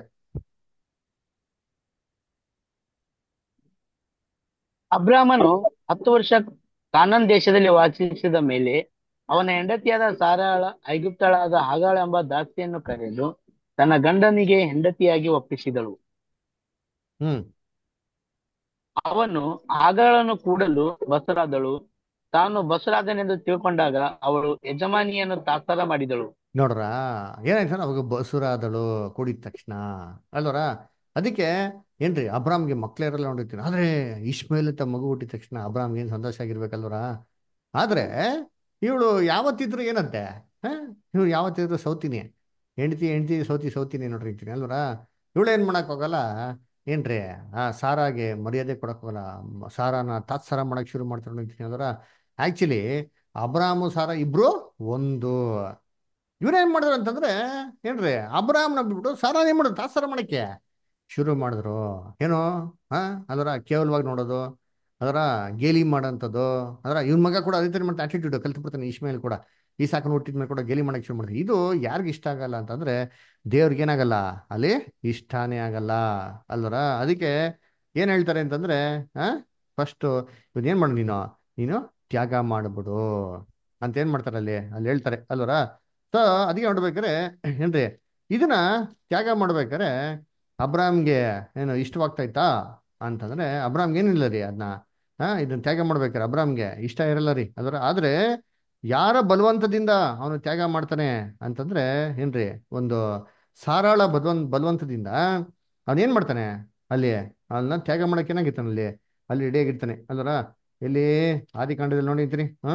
ಅಬ್ರಾಮನು ಹತ್ತು ವರ್ಷ ಕಾನಾನ್ ದೇಶದಲ್ಲಿ ವಾಸಿಸಿದ ಮೇಲೆ ಅವನ ಹೆಂಡತಿಯಾದ ಸಾರಾಳ ಐಗುಪ್ತಳಾದ ಹಾಗಾಳ ಎಂಬ ದಾಸಿಯನ್ನು ಕರೆದು ತನ್ನ ಗಂಡನಿಗೆ ಹೆಂಡತಿಯಾಗಿ ಒಪ್ಪಿಸಿದಳು. ಹ್ಮ್ ಅವನು ಹಾಗಾಳನ್ನು ಕೂಡಲು ಬಸರಾದಳು. ತಾನು ಬಸರಾದನೆಂದು ತಿಳ್ಕೊಂಡಾಗ ಅವಳು ಯಜಮಾನಿಯನ್ನು ತಾತ್ಸಾರ ಮಾಡಿದಳು. ನೋಡ್ರ, ಏನಾಯ್ತು ಅವಾಗ ಬಸುರಾದಳು ಕೂಡಿದ ತಕ್ಷಣ ಅಲ್ವರ. ಅದಕ್ಕೆ ಏನ್ರಿ ಅಬ್ರಾಮ್ಗೆ ಮಕ್ಳೇ ಇರಲ್ಲ ನೋಡಿರ್ತೀನಿ. ಆದ್ರೆ ಇಷ್ಮೇಲ್ ಅಂತ ಮಗು ಹುಟ್ಟಿದ ತಕ್ಷಣ ಅಬ್ರಾಮ್ಗೆ ಏನ್ ಸಂತೋಷ ಆಗಿರ್ಬೇಕಲ್ವರ. ಆದ್ರೆ ಇವಳು ಯಾವತ್ತಿದ್ರು ಏನಂತೆ, ಹ ಇವಳು ಯಾವತ್ತಿದ್ರು ಸೌತಿನಿ, ಹೆಂಡತಿ ಹೆಂಡತಿ ಸೌತಿ ಸೌತಿನಿ ನೋಡ್ರಿ ಅಂತೀನಿ ಅಲ್ವರ. ಇವಳು ಏನ್ ಮಾಡಕ್ ಹೋಗಲ್ಲ ಏನ್ರಿ, ಆ ಸಾರಾಗೆ ಮರ್ಯಾದೆ ಕೊಡಕ್ ಹೋಗಲ್ಲ, ಮ- ಸಾರಾನ ತಾತ್ಸಾರ ಮಾಡಕ್ ಶುರು ಮಾಡ್ತಾರೆ ನೋಡ್ತೀನಿ ಅಲ್ವರ. ಆಕ್ಚುಲಿ ಅಬ್ರಾಮು ಸಾರ ಇಬ್ರು ಒಂದು. ಇವ್ರೇನ್ ಮಾಡಿದ್ರು ಅಂತಂದ್ರೆ ಏನ್ರಿ, ಅಬ್ರಾಮ್ನ ಬಿಟ್ಬಿಟ್ಟು ಸಾರಾನ ಏನ್ ಮಾಡಿದ್ರು, ತಾತ್ಸಾರ ಮಾಡಕ್ಕೆ ಶುರು ಮಾಡಿದ್ರು. ಏನೋ ಹಾ ಅದರ ಕೇವಲವಾಗಿ ನೋಡೋದು, ಅದರ ಗೇಲಿ ಮಾಡೋಂಥದ್ದು, ಅದರ ಇವನ್ ಮಗ ಕೂಡ ಅದೇ ಥರ ಮಾಡ್ತಾ ಆಟಿಟ್ಯೂಡ್ ಕಲ್ತು ಬಿಡ್ತಾನೆ ಇಶ್ಮೇಲ್ ಕೂಡ. ಈ ಸಾಕನ್ನು ಹುಟ್ಟಿದ ಮೇಲೆ ಕೂಡ ಗೇಲಿ ಮಾಡಕ್ಕೆ ಶುರು ಮಾಡಿದ್ರು. ಇದು ಯಾರಿಗೂ ಇಷ್ಟ ಆಗಲ್ಲ ಅಂತಂದ್ರೆ ದೇವ್ರಿಗೆ ಏನಾಗಲ್ಲ, ಅಲ್ಲಿ ಇಷ್ಟಾನೇ ಆಗಲ್ಲ ಅಲ್ವರ. ಅದಕ್ಕೆ ಏನ್ ಹೇಳ್ತಾರೆ ಅಂತಂದ್ರೆ ಆ ಫಸ್ಟ್ ಇವನ್ ಏನ್ ಮಾಡು ನೀನು ನೀನು ತ್ಯಾಗ ಮಾಡ್ಬಿಡು ಅಂತ ಏನ್ ಮಾಡ್ತಾರೆ ಅಲ್ಲಿ ಅಲ್ಲಿ ಹೇಳ್ತಾರೆ ಅಲ್ವರ. ಸೊ ಅದಕ್ಕೆ ನೋಡ್ಬೇಕಾರೆ ಏನ್ರಿ ಇದನ್ನ ತ್ಯಾಗ ಮಾಡ್ಬೇಕಾರೆ ಅಬ್ರಾಮ್ಗೆ ಏನು ಇಷ್ಟವಾಗ್ತಾ ಇತ್ತಾ ಅಂತಂದ್ರೆ ಅಬ್ರಾಮ್ಗೆ ಏನಿಲ್ಲ ರೀ ಅದನ್ನ ಹಾ ಇದನ್ನ ತ್ಯಾಗ ಮಾಡ್ಬೇಕಾರೆ ಅಬ್ರಾಮ್ಗೆ ಇಷ್ಟ ಇರಲ್ಲ ರೀ ಅದರ. ಆದ್ರೆ ಯಾರ ಬಲವಂತದಿಂದ ಅವನು ತ್ಯಾಗ ಮಾಡ್ತಾನೆ ಅಂತಂದ್ರೆ ಏನ್ರಿ ಒಂದು ಸಾರಾಳ ಬಲವಂತ ಬಲವಂತದಿಂದ ಅವನೇನ್ ಮಾಡ್ತಾನೆ ಅಲ್ಲಿ ಅವನ್ನ ತ್ಯಾಗ ಮಾಡಕ್ಕೆ ಏನಾಗಿರ್ತಾನೆ ಅಲ್ಲಿ ಅಲ್ಲಿ ರೆಡಿಯಾಗಿರ್ತಾನೆ ಅಲ್ವರ. ಇಲ್ಲಿ ಆದಿಕಾಂಡದಲ್ಲಿ ನೋಡಿರ್ತೀನಿ ಹ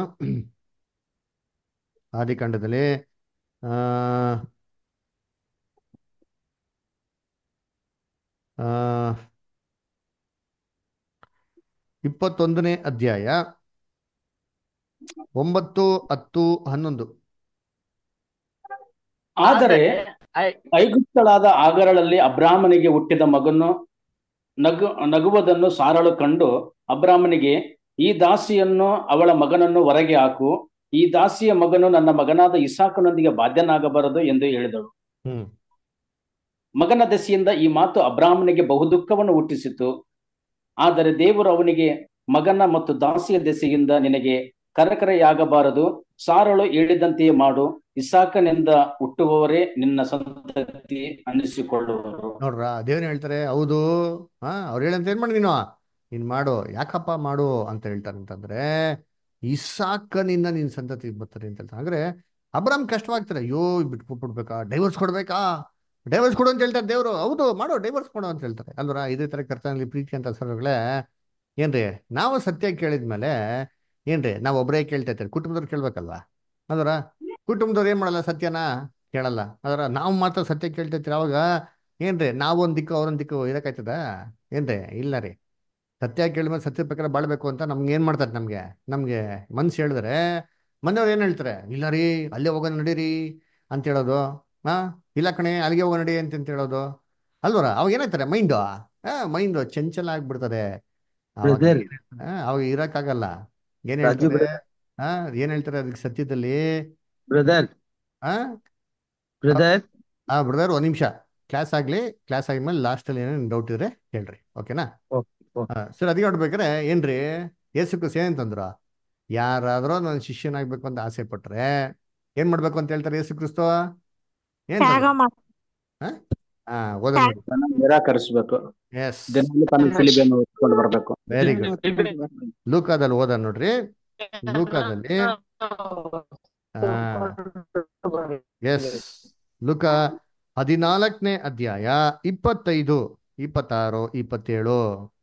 ಆದಿಕಾಂಡದಲ್ಲಿ ಆ ಆ ಇಪ್ಪತ್ತೊಂದನೇ ಅಧ್ಯಾಯ ಒಂಬತ್ತು ಹತ್ತು ಹನ್ನೊಂದು. ಆದರೆ ಐ- ಐಗುಪ್ತಳಾದ ಆಗರಳಲ್ಲಿ ಅಬ್ರಾಮನಿಗೆ ಹುಟ್ಟಿದ ಮಗನು ನಗು ನಗುವುದನ್ನು ಸಾರಳು ಕಂಡು ಅಬ್ರಾಮನಿಗೆ, ಈ ದಾಸಿಯನ್ನು ಅವಳ ಮಗನನ್ನು ಹೊರಗೆ ಹಾಕು, ಈ ದಾಸಿಯ ಮಗನು ನನ್ನ ಮಗನಾದ ಇಸಾಕನೊಂದಿಗೆ ಬಾಧ್ಯನಾಗಬಾರದು ಎಂದು ಹೇಳಿದಳು. ಹ್ಮ್ ಮಗನ ದೆಸೆಯಿಂದ ಈ ಮಾತು ಅಬ್ರಾಮನಿಗೆ ಬಹುದುಃಖವನ್ನು ಹುಟ್ಟಿಸಿತು. ಆದರೆ ದೇವರು ಅವನಿಗೆ, ಮಗನ ಮತ್ತು ದಾಸಿಯ ದೆಸೆಯಿಂದ ನಿನಗೆ ಕರಕರೆಯಾಗಬಾರದು, ಸಾರಳು ಹೇಳಿದಂತೆಯೇ ಮಾಡು, ಇಸಾಕನಿಂದ ಹುಟ್ಟುವವರೇ ನಿನ್ನ ಸಂತತಿ ಅನ್ನಿಸಿಕೊಳ್ಳುವರು. ನೋಡ್ರ ದೇವ್ರು ಹೇಳ್ತಾರೆ ಹೌದು ಹಾ ಅವ್ರು ಹೇಳಂತ ಏನ್ ಮಾಡಿ ನೀನು ನೀನ್ ಮಾಡು. ಯಾಕಪ್ಪ ಮಾಡು ಅಂತ ಹೇಳ್ತಾರೆ ಅಂತಂದ್ರೆ ಇಸಾಕನಿಂದ ನಿನ್ ಸಂತತಿ ಬರ್ತಾರೆ ಅಂತ ಹೇಳ್ತಾರೆ. ಅಂದ್ರೆ ಅಬ್ರಾಮ್ ಕಷ್ಟವಾಗ್ತಾರೆ, ಅಯ್ಯೋ ಬಿಟ್ಕೊಟ್ಬಿಡ್ಬೇಕಾ, ಡೈವರ್ಸ್ ಕೊಡ್ಬೇಕಾ, ಡೈವರ್ಸ್ ಕೊಡು ಅಂತ ಹೇಳ್ತಾರೆ ದೇವ್ರು. ಹೌದು ಮಾಡು ಡೈವರ್ಸ್ ಕೊಡು ಅಂತ ಹೇಳ್ತಾರೆ ಅಲ್ವರ. ಇದೇ ತರ ಕರ್ತನಲ್ಲಿ ಪ್ರೀತಿ ಅಂತ ಸರ್ಗಳೇ ಏನ್ರಿ ನಾವು ಸತ್ಯ ಕೇಳಿದ್ಮೇಲೆ ಏನ್ರಿ ನಾವು ಒಬ್ಬರೇ ಕೇಳ್ತಾ ಇರ್ತೀವಿ, ಕುಟುಂಬದವ್ರು ಕೇಳ್ಬೇಕಲ್ವಾ ಅದರ. ಕುಟುಂಬದವ್ರು ಏನ್ ಮಾಡಲ್ಲ, ಸತ್ಯನ ಕೇಳಲ್ಲ ಅದರ. ನಾವು ಮಾತ್ರ ಸತ್ಯ ಕೇಳ್ತಾ ಇರ್ತೀವಿ. ಅವಾಗ ಏನ್ರಿ ನಾವೊಂದ್ ದಿಕ್ಕು ಅವ್ರೊಂದ್ ದಿಕ್ಕು ಇರಕಾಯ್ತದ ಏನ್ರಿ ಇಲ್ಲ ರೀ. ಸತ್ಯ ಕೇಳಿದ್ಮೇಲೆ ಸತ್ಯ ಪ್ರಕಾರ ಬಾಳ್ಬೇಕು ಅಂತ ನಮ್ಗೆ ಏನ್ ಮಾಡ್ತಾರೆ, ನಮ್ಗೆ ನಮ್ಗೆ ಮನ್ಸು ಹೇಳಿದ್ರೆ ಮನೆಯವ್ರು ಏನ್ ಹೇಳ್ತಾರೆ, ಇಲ್ಲ ರೀ ಅಲ್ಲೇ ಹೋಗೋಣ ನಡೀರಿ ಅಂತ ಹೇಳೋದು. ಹಾ ಇಲ್ಲ ಕಣೆ ಅಲ್ಲಿಗೆ ಹೋಗೋ ನಡಿ ಅಂತ ಅಂತ ಹೇಳೋದು ಅಲ್ವರ. ಅವಾಗ ಏನಾಯ್ತಾರೆ ಮೈಂಡು ಆ ಮೈಂಡು ಚಂಚಲ ಆಗ್ಬಿಡ್ತದೆ. ಅವಾಗ ಬ್ರದರ್ ಏನ್ ಹೇಳ್ತಾರೆ, ಅವಾಗ ಇರಕ್ಕಾಗಲ್ಲ. ಏನ್ ರಾಜು ಹೇಳ್ತಾರೆ ಬ್ರದರ್ ಆ ಏನ್ ಹೇಳ್ತಾರೆ ಅದಕ್ಕೆ ಸತ್ಯದಲ್ಲಿ ಬ್ರದರ್ ಆ ಬ್ರದರ್ ಆ ಬ್ರದರ್ ಒಂದ್ ನಿಮಿಷ ಕ್ಲಾಸ್ ಆಗ್ಲಿ, ಕ್ಲಾಸ್ ಆಗಿದ್ಮೇಲೆ ಲಾಸ್ಟ್ ಅಲ್ಲಿ ಏನೇನು ಡೌಟ್ ಇದ್ರೆ ಹೇಳ್ರಿ, ಓಕೆನಾ. ಓಕೆ ಓಕೆ ಸರ್ ಅದಕ್ಕೆ ನೋಡ್ಬೇಕಾರೆ ಏನ್ರಿ ಯೇಸು ಕ್ರಿಸ್ತ ಏನಂತಂದ್ರು, ಯಾರಾದ್ರೂ ನನ್ನ ಶಿಷ್ಯನಾಗ್ಬೇಕು ಅಂತ ಆಸೆ ಪಟ್ರೆ ಏನ್ ಮಾಡ್ಬೇಕು ಅಂತ ಹೇಳ್ತಾರೆ ಯೇಸು ಕ್ರಿಸ್ತ ಏನ್ ತ್ಯಾಗ ಮಾಡ ಹಾ ಓದ ನೋಡಿ. ನಿರಾಕರಿಸಬೇಕು, ಎಸ್ ದಿನದಲ್ಲಿ ತನ್ನ ಶಿಲುಬೆಯನ್ನು ಹೊತ್ಕೊಂಡು ಬರಬೇಕು. ವೆರಿ ಇದನ್ನು ಗುಡ್. ಹೊತ್ಕೊಂಡು ಬರ್ಬೇಕು. ಲೂಕಾದಲ್ಲಿ ಓದ ನೋಡ್ರಿ. ಲೂಕಾದಲ್ಲಿ ಆ ಎಸ್ ಲೂಕ ಹದಿನಾಲ್ಕನೇ ಅಧ್ಯಾಯ ಇಪ್ಪತ್ತೈದು ಇಪ್ಪತ್ತಾರು ಇಪ್ಪತ್ತೇಳು.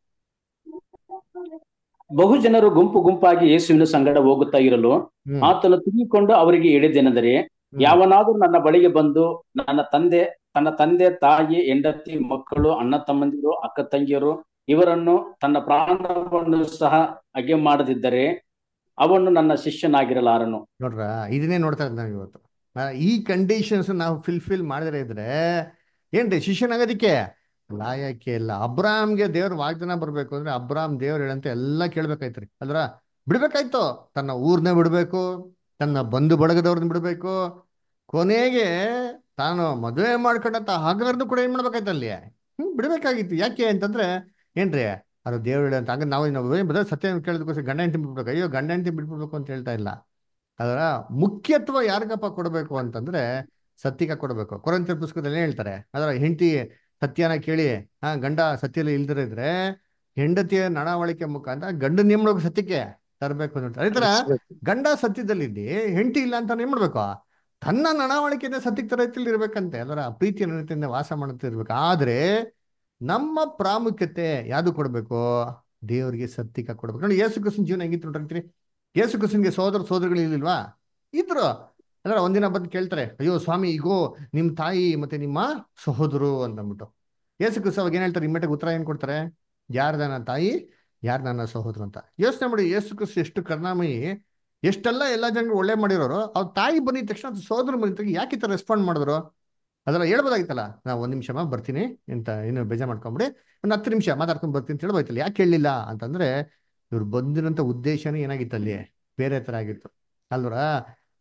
ಬಹು ಜನರು ಗುಂಪು ಗುಂಪಾಗಿ ಯೇಸುವಿನ ಸಂಗಡ ಹೋಗುತ್ತಾ ಇರಲು ಹ್ಮ್ ಆತನು ತಿರುಗಿಕೊಂಡು ಅವರಿಗೆ ಹೇಳಿದ್ದೇನೆಂದರೆ, ಹ್ಮ್ ಯಾವನಾದರೂ ನನ್ನ ಬಳಿಗೆ ಬಂದು ನನ್ನ ತಂದೆ ತನ್ನ ತಂದೆ ತಾಯಿ ಹೆಂಡತಿ ಮಕ್ಕಳು ಅಣ್ಣ ತಮ್ಮಂದಿರು ಅಕ್ಕ ತಂಗಿಯರು ಇವರನ್ನು ತನ್ನ ಪ್ರಾಣವನ್ನು ಸಹ ಹಗೆ ಮಾಡದಿದ್ದರೆ ಅವನು ನನ್ನ ಶಿಷ್ಯನಾಗಿರಲಾರನು. ನೋಡ್ರ ಇದನ್ನೇ ನೋಡ್ತಾ ಇದ್ದ ನಾವು ಇವತ್ತು. ಆ, ಈ ಕಂಡೀಷನ್ಸ್ ನಾವು ಫಿಲ್ಫಿಲ್ ಮಾಡಿದ್ರೆ ಇದ್ರೆ ಏನ್ರಿ ಶಿಷ್ಯನಾಗೋದಿಕ್ಕೆ ಲಾಯಕ್ಕೆ ಇಲ್ಲ. ಅಬ್ರಾಮ್ಗೆ ದೇವ್ರ ವಾಗ್ದಾನ ಬರ್ಬೇಕು ಅಂದ್ರೆ ಅಬ್ರಾಮ್ ದೇವ್ರು ಹೇಳಂತ ಎಲ್ಲ ಕೇಳ್ಬೇಕಾಯ್ತ್ರಿ ಅಲ್ರ. ಬಿಡ್ಬೇಕಾಯ್ತು, ತನ್ನ ಊರ್ನ ಬಿಡ್ಬೇಕು, ತನ್ನ ಬಂಧು ಬಳಗದವ್ರನ್ನ ಬಿಡ್ಬೇಕು, ಕೊನೆಗೆ ತಾನು ಮದುವೆ ಮಾಡ್ಕೊಂಡಂತ ಹಾಗಾರ್ನು ಕೂಡ ಏನ್ ಮಾಡ್ಬೇಕಾಯ್ತು ಅಲ್ಲಿ ಹ್ಮ್ ಬಿಡ್ಬೇಕಾಗಿತ್ತು. ಯಾಕೆ ಅಂತಂದ್ರೆ ಏನ್ರಿ ಅದು ದೇವ್ರು ಹೇಳಂತ. ಹಂಗ ನಾವು ನಾವು ಏನ್ ಬದ ಸತ್ಯ ಕೇಳೋದಕ್ಕೋಸ್ಕರ ಗಂಡ ಹೆಂಡತಿ ಬಿಡ್ಬೇಕು, ಅಯ್ಯೋ ಗಂಡ ಹೆಂಡತಿ ಬಿಟ್ಬಿಡ್ಬೇಕು ಅಂತ ಹೇಳ್ತಾ ಇಲ್ಲ. ಅದರ ಮುಖ್ಯತ್ವ ಯಾರಿಗಪ್ಪ ಕೊಡಬೇಕು ಅಂತಂದ್ರೆ ಸತ್ಯಕ್ಕೆ ಕೊಡಬೇಕು. ಕೊರಂತ ಪುಸ್ತಕದಲ್ಲಿ ಏನ್ ಹೇಳ್ತಾರೆ, ಅದರ ಹೆಂಡತಿ ಸತ್ಯನ ಕೇಳಿ ಹಾ ಗಂಡ ಸತ್ಯಲ್ಲಿ ಇಲ್ದಿರಿದ್ರೆ ಹೆಂಡತಿಯ ನಡವಳಿಕೆ ಮುಖಾಂತರ ಗಂಡನ ಏನ್ ಮಾಡ್ಬೇಕು ಸತ್ಯಕ್ಕೆ ತರಬೇಕು ಅಂತ. ಅದೇ ತರ ಗಂಡ ಸತ್ಯದಲ್ಲಿ ಹೆಂಡತಿ ಇಲ್ಲ ಅಂತ ಏನ್ ಮಾಡ್ಬೇಕು, ತನ್ನ ನಡವಳಿಕೆಯಿಂದ ಸತ್ಯಕ್ಕೆ ತರ ಇರ್ಬೇಕಂತೆ. ಅದರ ಪ್ರೀತಿಯ ನಡತೆಯಿಂದ ವಾಸ ಮಾಡುತ್ತಿರ್ಬೇಕು. ಆದ್ರೆ ನಮ್ಮ ಪ್ರಾಮುಖ್ಯತೆ ಯಾವ್ದು ಕೊಡ್ಬೇಕು, ದೇವರಿಗೆ ಸತ್ಯಕ್ಕೆ ಕೊಡ್ಬೇಕು. ನೋಡಿ ಯೇಸು ಕ್ರಿಸ್ತನ ಜೀವನ ಹೆಂಗಿತ್ತು ನೋಡ್ರಿ. ಯೇಸು ಕ್ರಿಸ್ತನ್ಗೆ ಸೋದರ ಸೋದರಿಗಳು ಇರ್ಲಿಲ್ವಾ, ಇದ್ರು. ಅಂದ್ರೆ ಒಂದಿನ ಬಂದು ಕೇಳ್ತಾರೆ, ಅಯ್ಯೋ ಸ್ವಾಮಿ ಈಗೋ ನಿಮ್ ತಾಯಿ ಮತ್ತೆ ನಿಮ್ಮ ಸಹೋದರು ಅಂತಂದ್ಬಿಟ್ಟು. ಯೇಸು ಕ್ರಿಸ್ತ ಅವಾಗ ಏನ್ ಹೇಳ್ತಾರೆ, ಇಮ್ಮೆಟಾಗಿ ಉತ್ತರ ಏನ್ ಕೊಡ್ತಾರೆ, ಯಾರ್ ನನ್ನ ತಾಯಿ ಯಾರ್ ನನ್ನ ಸಹೋದರು ಅಂತ. ಯೋಚನೆ ಮಾಡಿ ಯೇಸು ಕ್ರಿಸ್ತ ಎಷ್ಟು ಕರುಣಾಮಯಿ, ಎಷ್ಟೆಲ್ಲ ಎಲ್ಲಾ ಜನಗಳು ಒಳ್ಳೆ ಮಾಡಿರೋರು, ಅವ್ರ ತಾಯಿ ಬಂದಿದ ತಕ್ಷಣ ಸೋದರ ಬಂದಿದ ತಕ್ಷಣ ಯಾಕೆ ಈ ತರ ರೆಸ್ಪಾಂಡ್ ಮಾಡಿದ್ರು. ಅದೆಲ್ಲ ಹೇಳ್ಬೋದಾಗಿತ್ತಲ್ಲ, ನಾ ಒಂದ್ ನಿಮಿಷ ಬರ್ತೀನಿ ಅಂತ ಏನು ಬೇಜಾರ್ ಮಾಡ್ಕೊಂಬಿಡಿ, ಒಂದು ಹತ್ತು ನಿಮಿಷ ಮಾತಾಡ್ಕೊಂಡ್ ಬರ್ತೀನಿ ಅಂತ ಹೇಳ್ಬೋಯ್ತಲ್ಲ. ಯಾಕೆ ಹೇಳಿಲ್ಲ ಅಂತಂದ್ರೆ ಇವ್ರು ಬಂದಿರೋಂಥ ಉದ್ದೇಶನೇ ಏನಾಗಿತ್ತು ಅಲ್ಲಿ ಬೇರೆ ತರ ಆಗಿತ್ತು ಅಲ್ವರ.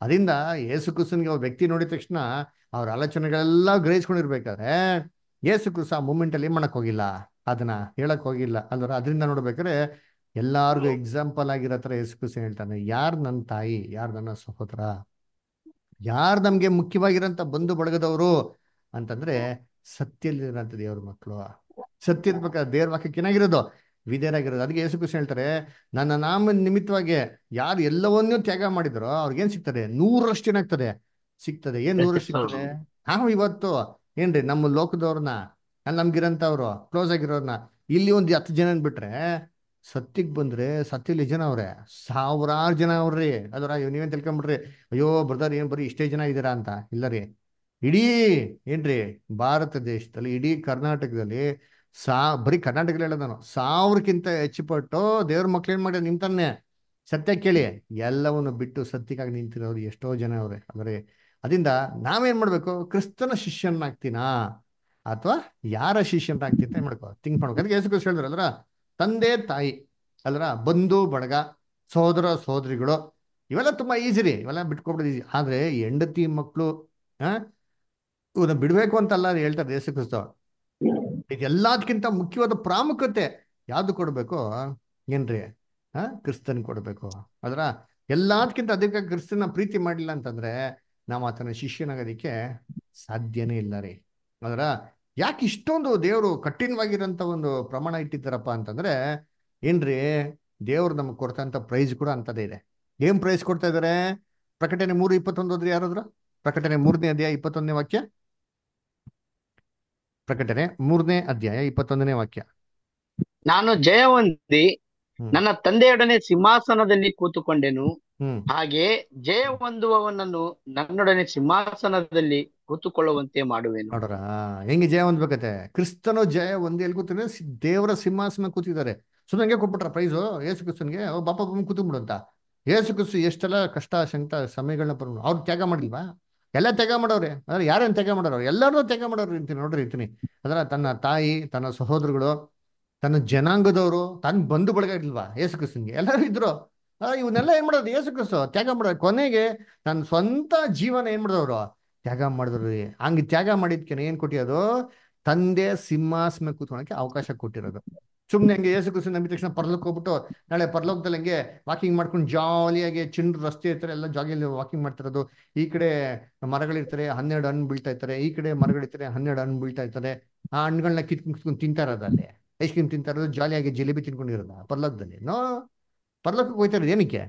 ಅದರಿಂದ ಯೇಸು ಕ್ರಿಸ್ತನ್ಗೆ ಒಬ್ಬ ವ್ಯಕ್ತಿ ನೋಡಿದ ತಕ್ಷಣ ಅವ್ರ ಆಲೋಚನೆಗಳೆಲ್ಲ ಗ್ರಹಿಸ್ಕೊಂಡಿರ್ಬೇಕಾದ್ರೆ ಯೇಸು ಕ್ರಿಸ್ತ ಆ ಮೂಮೆಂಟ್ ಅಲ್ಲಿ ಏನ್ ಮಾಡಕ್ ಹೋಗಿಲ್ಲ, ಅದನ್ನ ಹೇಳಕ್ ಹೋಗಿಲ್ಲ ಅಲ್ವರ. ಅದರಿಂದ ನೋಡ್ಬೇಕಾದ್ರೆ ಎಲ್ಲಾರ್ಗು ಎಕ್ಸಾಂಪಲ್ ಆಗಿರೋ ತರ ಯೇಸು ಕ್ರಿಸ್ತ ಹೇಳ್ತಾನೆ, ಯಾರ್ ನನ್ನ ತಾಯಿ, ಯಾರ್ ನನ್ನ ಸಹೋದರ, ಯಾರ್ ನಮ್ಗೆ ಮುಖ್ಯವಾಗಿರೋಂಥ ಬಂಧು ಬಳಗದವರು ಅಂತಂದ್ರೆ ಸತ್ಯಲ್ಲಿರೋಂಥ ದೇವ್ರ ಮಕ್ಕಳು. ಸತ್ಯದ ಪ್ರಕಾರ ದೇವ್ರ ವಾಕ್ಯಕ್ಕೆ ಏನಾಗಿರೋದು, ವಿಧೇಯರಾಗಿರೋದು. ಅದಕ್ಕೆ ಯೇಸು ಕ್ರಿಸ್ತ ಹೇಳ್ತಾರೆ, ನನ್ನ ನಾಮ ನಿಮಿತ್ತವಾಗಿ ಯಾರು ಎಲ್ಲವನ್ನೂ ತ್ಯಾಗ ಮಾಡಿದ್ರೋ ಅವ್ರಿಗೇನ್ ಸಿಗ್ತದೆ, ನೂರರಷ್ಟು ಏನಾಗ್ತದೆ ಸಿಗ್ತದೆ. ಏನ್ ನೂರಷ್ಟು ಸಿಗ್ತದೆ? ನಾವು ಇವತ್ತು ಏನ್ರಿ ನಮ್ಮ ಲೋಕದವ್ರನ್ನ, ನಮ್ಗಿರಂತವ್ರು ಕ್ಲೋಸ್ ಆಗಿರೋರ್ನ ಇಲ್ಲಿ ಒಂದು ಹತ್ತು ಜನ ಬಿಟ್ರೆ, ಸತ್ಯಕ್ಕೆ ಬಂದ್ರೆ ಸತ್ಯಲ್ಲಿ ಜನ ಅವ್ರೆ ಸಾವಿರಾರು ಜನ ಅವ್ರಿ. ಅದರ ನೀವೇನ್ ತಿಳ್ಕೊಂಬಿಡ್ರಿ, ಅಯ್ಯೋ ಬ್ರದರ್ ಏನ್ ಬರೀ ಇಷ್ಟೇ ಜನ ಇದ್ದೀರಾ ಅಂತ. ಇಲ್ಲ ರೀ, ಇಡೀ ಏನ್ರಿ ಭಾರತ ದೇಶದಲ್ಲಿ, ಇಡೀ ಕರ್ನಾಟಕದಲ್ಲಿ ಸಾ ಬರೀ ಕರ್ನಾಟಕದಲ್ಲಿ ಹೇಳೋದು ನಾನು, ಸಾವಿರಕ್ಕಿಂತ ಹೆಚ್ಚು ಪಟ್ಟು ದೇವ್ರ ಮಕ್ಳು ಏನ್ ಮಾಡ್ಯಾರ ನಿಂತಾನೆ ಸತ್ಯ ಕೇಳಿ ಎಲ್ಲವನ್ನು ಬಿಟ್ಟು ಸತ್ಯಕ್ಕಾಗಿ ನಿಂತಿರೋರು ಎಷ್ಟೋ ಜನ ಅವ್ರೆ. ಅಂದ್ರೆ ಅದರಿಂದ ನಾವೇನ್ ಮಾಡ್ಬೇಕು, ಕ್ರಿಸ್ತನ ಶಿಷ್ಯನಾಗ್ತೀನಾ ಅಥವಾ ಯಾರ ಶಿಷ್ಯನಾಗ್ತೀನಿ ಏನ್ ಮಾಡ್ಕೋ ಥಿಂಕ್ ಮಾಡ್ಬೇಕು. ಅದಕ್ಕೆ ಯೇಸು ಕ್ರಿಸ್ತ ಹೇಳಿದ್ರು ಅಲ್ರ, ತಂದೆ ತಾಯಿ ಅಲ್ರ, ಬಂಧು ಬಳಗ, ಸಹೋದರ ಸಹೋದರಿಗಳು, ಇವೆಲ್ಲ ತುಂಬಾ ಈಸಿ ರೀ, ಇವೆಲ್ಲ ಬಿಟ್ಕೊಬಿಡೋದು ಈಸಿ. ಆದ್ರೆ ಹೆಂಡತಿ ಮಕ್ಕಳು ಆ ಇವನ್ನ ಬಿಡ್ಬೇಕು ಅಂತಲ್ಲ ಹೇಳ್ತಾರೆ ಯೇಸು ಕ್ರಿಸ್ತ. ಇದೆಲ್ಲದಕ್ಕಿಂತ ಮುಖ್ಯವಾದ ಪ್ರಾಮುಖ್ಯತೆ ಯಾವ್ದು ಕೊಡ್ಬೇಕು ಏನ್ರಿ, ಆ ಕ್ರಿಸ್ತನ್ ಕೊಡ್ಬೇಕು. ಅದ್ರ ಎಲ್ಲದಕ್ಕಿಂತ ಅದಕ್ಕೆ ಕ್ರಿಸ್ತನ ಪ್ರೀತಿ ಮಾಡಿಲ್ಲ ಅಂತಂದ್ರೆ ನಾವು ಆತನ ಶಿಷ್ಯನಾಗೋದಿಕ್ಕೆ ಸಾಧ್ಯನೇ ಇಲ್ಲ ರೀ. ಅದ್ರ ಯಾಕೆ ಇಷ್ಟೊಂದು ದೇವರು ಕಠಿಣವಾಗಿರೋಂಥ ಒಂದು ಪ್ರಮಾಣ ಇಟ್ಟಿದ್ದಾರಪ್ಪ ಅಂತಂದ್ರೆ ಏನ್ರಿ, ದೇವ್ರು ನಮ್ಗೆ ಕೊಡ್ತಂತ ಪ್ರೈಸ್ ಕೂಡ ಅಂತದೇ ಇದೆ. ಏನ್ ಪ್ರೈಸ್ ಕೊಡ್ತಾ ಇದಾರೆ? ಪ್ರಕಟಣೆ ಮೂರು ಇಪ್ಪತ್ತೊಂದು ಹೋದ್ರಿ ಯಾರಾದ್ರ? ಪ್ರಕಟಣೆ ಮೂರನೇ ಅಧ್ಯಾಯ ಇಪ್ಪತ್ತೊಂದನೇ ವಾಕ್ಯ. ಪ್ರಕಟಣೆ ಮೂರನೇ ಅಧ್ಯಾಯ ಇಪ್ಪತ್ತೊಂದನೇ ವಾಕ್ಯ. ನಾನು ಜಯ ಹೊಂದಿ ನನ್ನ ತಂದೆಯೊಡನೆ ಸಿಂಹಾಸನದಲ್ಲಿ ಕೂತುಕೊಂಡೆನು, ಹ್ಮ್ ಹಾಗೆ ಜಯ ಹೊಂದುವವನನ್ನು ನನ್ನೊಡನೆ ಸಿಂಹಾಸನದಲ್ಲಿ ಕೂತುಕೊಳ್ಳುವಂತೆ ಮಾಡುವೆನು. ನೋಡ್ರ ಹೆಂಗೆ ಜಯ ಹೊಂದ್ಬೇಕತೆ? ಕ್ರಿಸ್ತನು ಜಯ ಹೊಂದಿ ಎಲ್ಲಿ ಕೂತಿದ್ರೆ ದೇವರ ಸಿಂಹಾಸನ ಕೂತಿದ್ದಾರೆ. ಸುಮ್ಮನೆ ಹಂಗೆ ಕೊಟ್ಬಿಟ್ರ ಪ್ರೈಸು ಯೇಸು ಕ್ರಿಸ್ತನ್ಗೆ, ಬಾಪ ಬಾಪ ಕೂತ್ಬಿಡು ಅಂತ. ಯೇಸು ಕ್ರಿಸ್ತು ಎಷ್ಟೆಲ್ಲ ಕಷ್ಟ ಸಂಕಟ ಸಮಯಗಳನ್ನ ಬರ್ ಅವ್ರು ತ್ಯಾಗ ಮಾಡಿಲ್ವಾ? ಎಲ್ಲ ತ್ಯಾಗ ಮಾಡೋರೆ. ಅಂದ್ರೆ ಯಾರೇನು ತ್ಯಾಗ ಮಾಡೋರು? ಎಲ್ಲರೂ ತ್ಯಾಗ ಮಾಡೋರು ಇರ್ತೀನಿ ನೋಡ್ರಿ ಇರ್ತೀನಿ. ಅದರ ತನ್ನ ತಾಯಿ, ತನ್ನ ಸಹೋದರಗಳು, ತನ್ನ ಜನಾಂಗದವರು, ತನ್ನ ಬಂಧು ಬಳಗ ಇಲ್ವಾ ಯೇಸು ಕ್ರಿಸ್ತನ್ಗೆ? ಎಲ್ಲರೂ ಇದ್ರು. ಇವನ್ನೆಲ್ಲ ಏನ್ ಮಾಡೋದು? ಯೇಸು ಕ್ರಿಸ್ತು ತ್ಯಾಗ ಮಾಡೋರು. ಕೊನೆಗೆ ತನ್ನ ಸ್ವಂತ ಜೀವನ ಏನ್ ಮಾಡಿದವರು? ತ್ಯಾಗ ಮಾಡಿದ್ರು. ಹಂಗೆ ತ್ಯಾಗ ಮಾಡಿದ್ಕೆ ಏನ್ ಕೊಟ್ಟಿರೋದು? ತಂದೆ ಸಿಂಹಾಸನ ಕೂತ್ಕೊಳಕ್ಕೆ ಅವಕಾಶ ಕೊಟ್ಟಿರೋದು. ಸುಮ್ನೆ ಹಂಗೆ ಯೇಸು ಕ್ರಿಸ್ತು ನಂಬಿದ ತಕ್ಷಣ ಪರ್ಲೋಕ್ ಹೋಗ್ಬಿಟ್ಟು ನಾಳೆ ಪರ್ಲೋಕದಲ್ಲಿ ಹಂಗೆ ವಾಕಿಂಗ್ ಮಾಡ್ಕೊಂಡು ಜಾಲಿಯಾಗಿ ಚಿಂಡ್ ರಸ್ತೆ ಇರ್ತಾರೆ, ಎಲ್ಲ ಜಾಗಿಯಲ್ಲಿ ವಾಕಿಂಗ್ ಮಾಡ್ತಿರೋದು. ಈ ಕಡೆ ಮರಗಳಿರ್ತಾರೆ, ಹನ್ನೆರಡು ಹಣ್ಣು ಬೀಳ್ತಾ ಇರ್ತಾರೆ, ಈ ಕಡೆ ಮರಗಳಿರ್ತಾರೆ, ಹನ್ನೆರಡು ಹಣ್ಣು ಬೀಳ್ತಾ ಇರ್ತಾರೆ. ಆ ಹಣ್ಣುಗಳನ್ನ ಕಿತ್ಕೊಂಡು ಕಿತ್ಕೊಂಡು ತಿಂತಾ ಇರೋದು, ಅಲ್ಲಿ ಐಸ್ ಕ್ರೀಮ್ ತಿಂತಾ ಇರೋದು, ಜಾಲಿಯಾಗಿ ಜಿಲೇಬಿ ತಿನ್ಕೊಂಡಿರೋದ ಪರ್ಲೋಕದಲ್ಲಿ? ನೋ, ಪರ್ಲೋಕಕ್ಕೆ ಹೋಯ್ತಾ ಇರೋದು ಏನಕ್ಕೆ?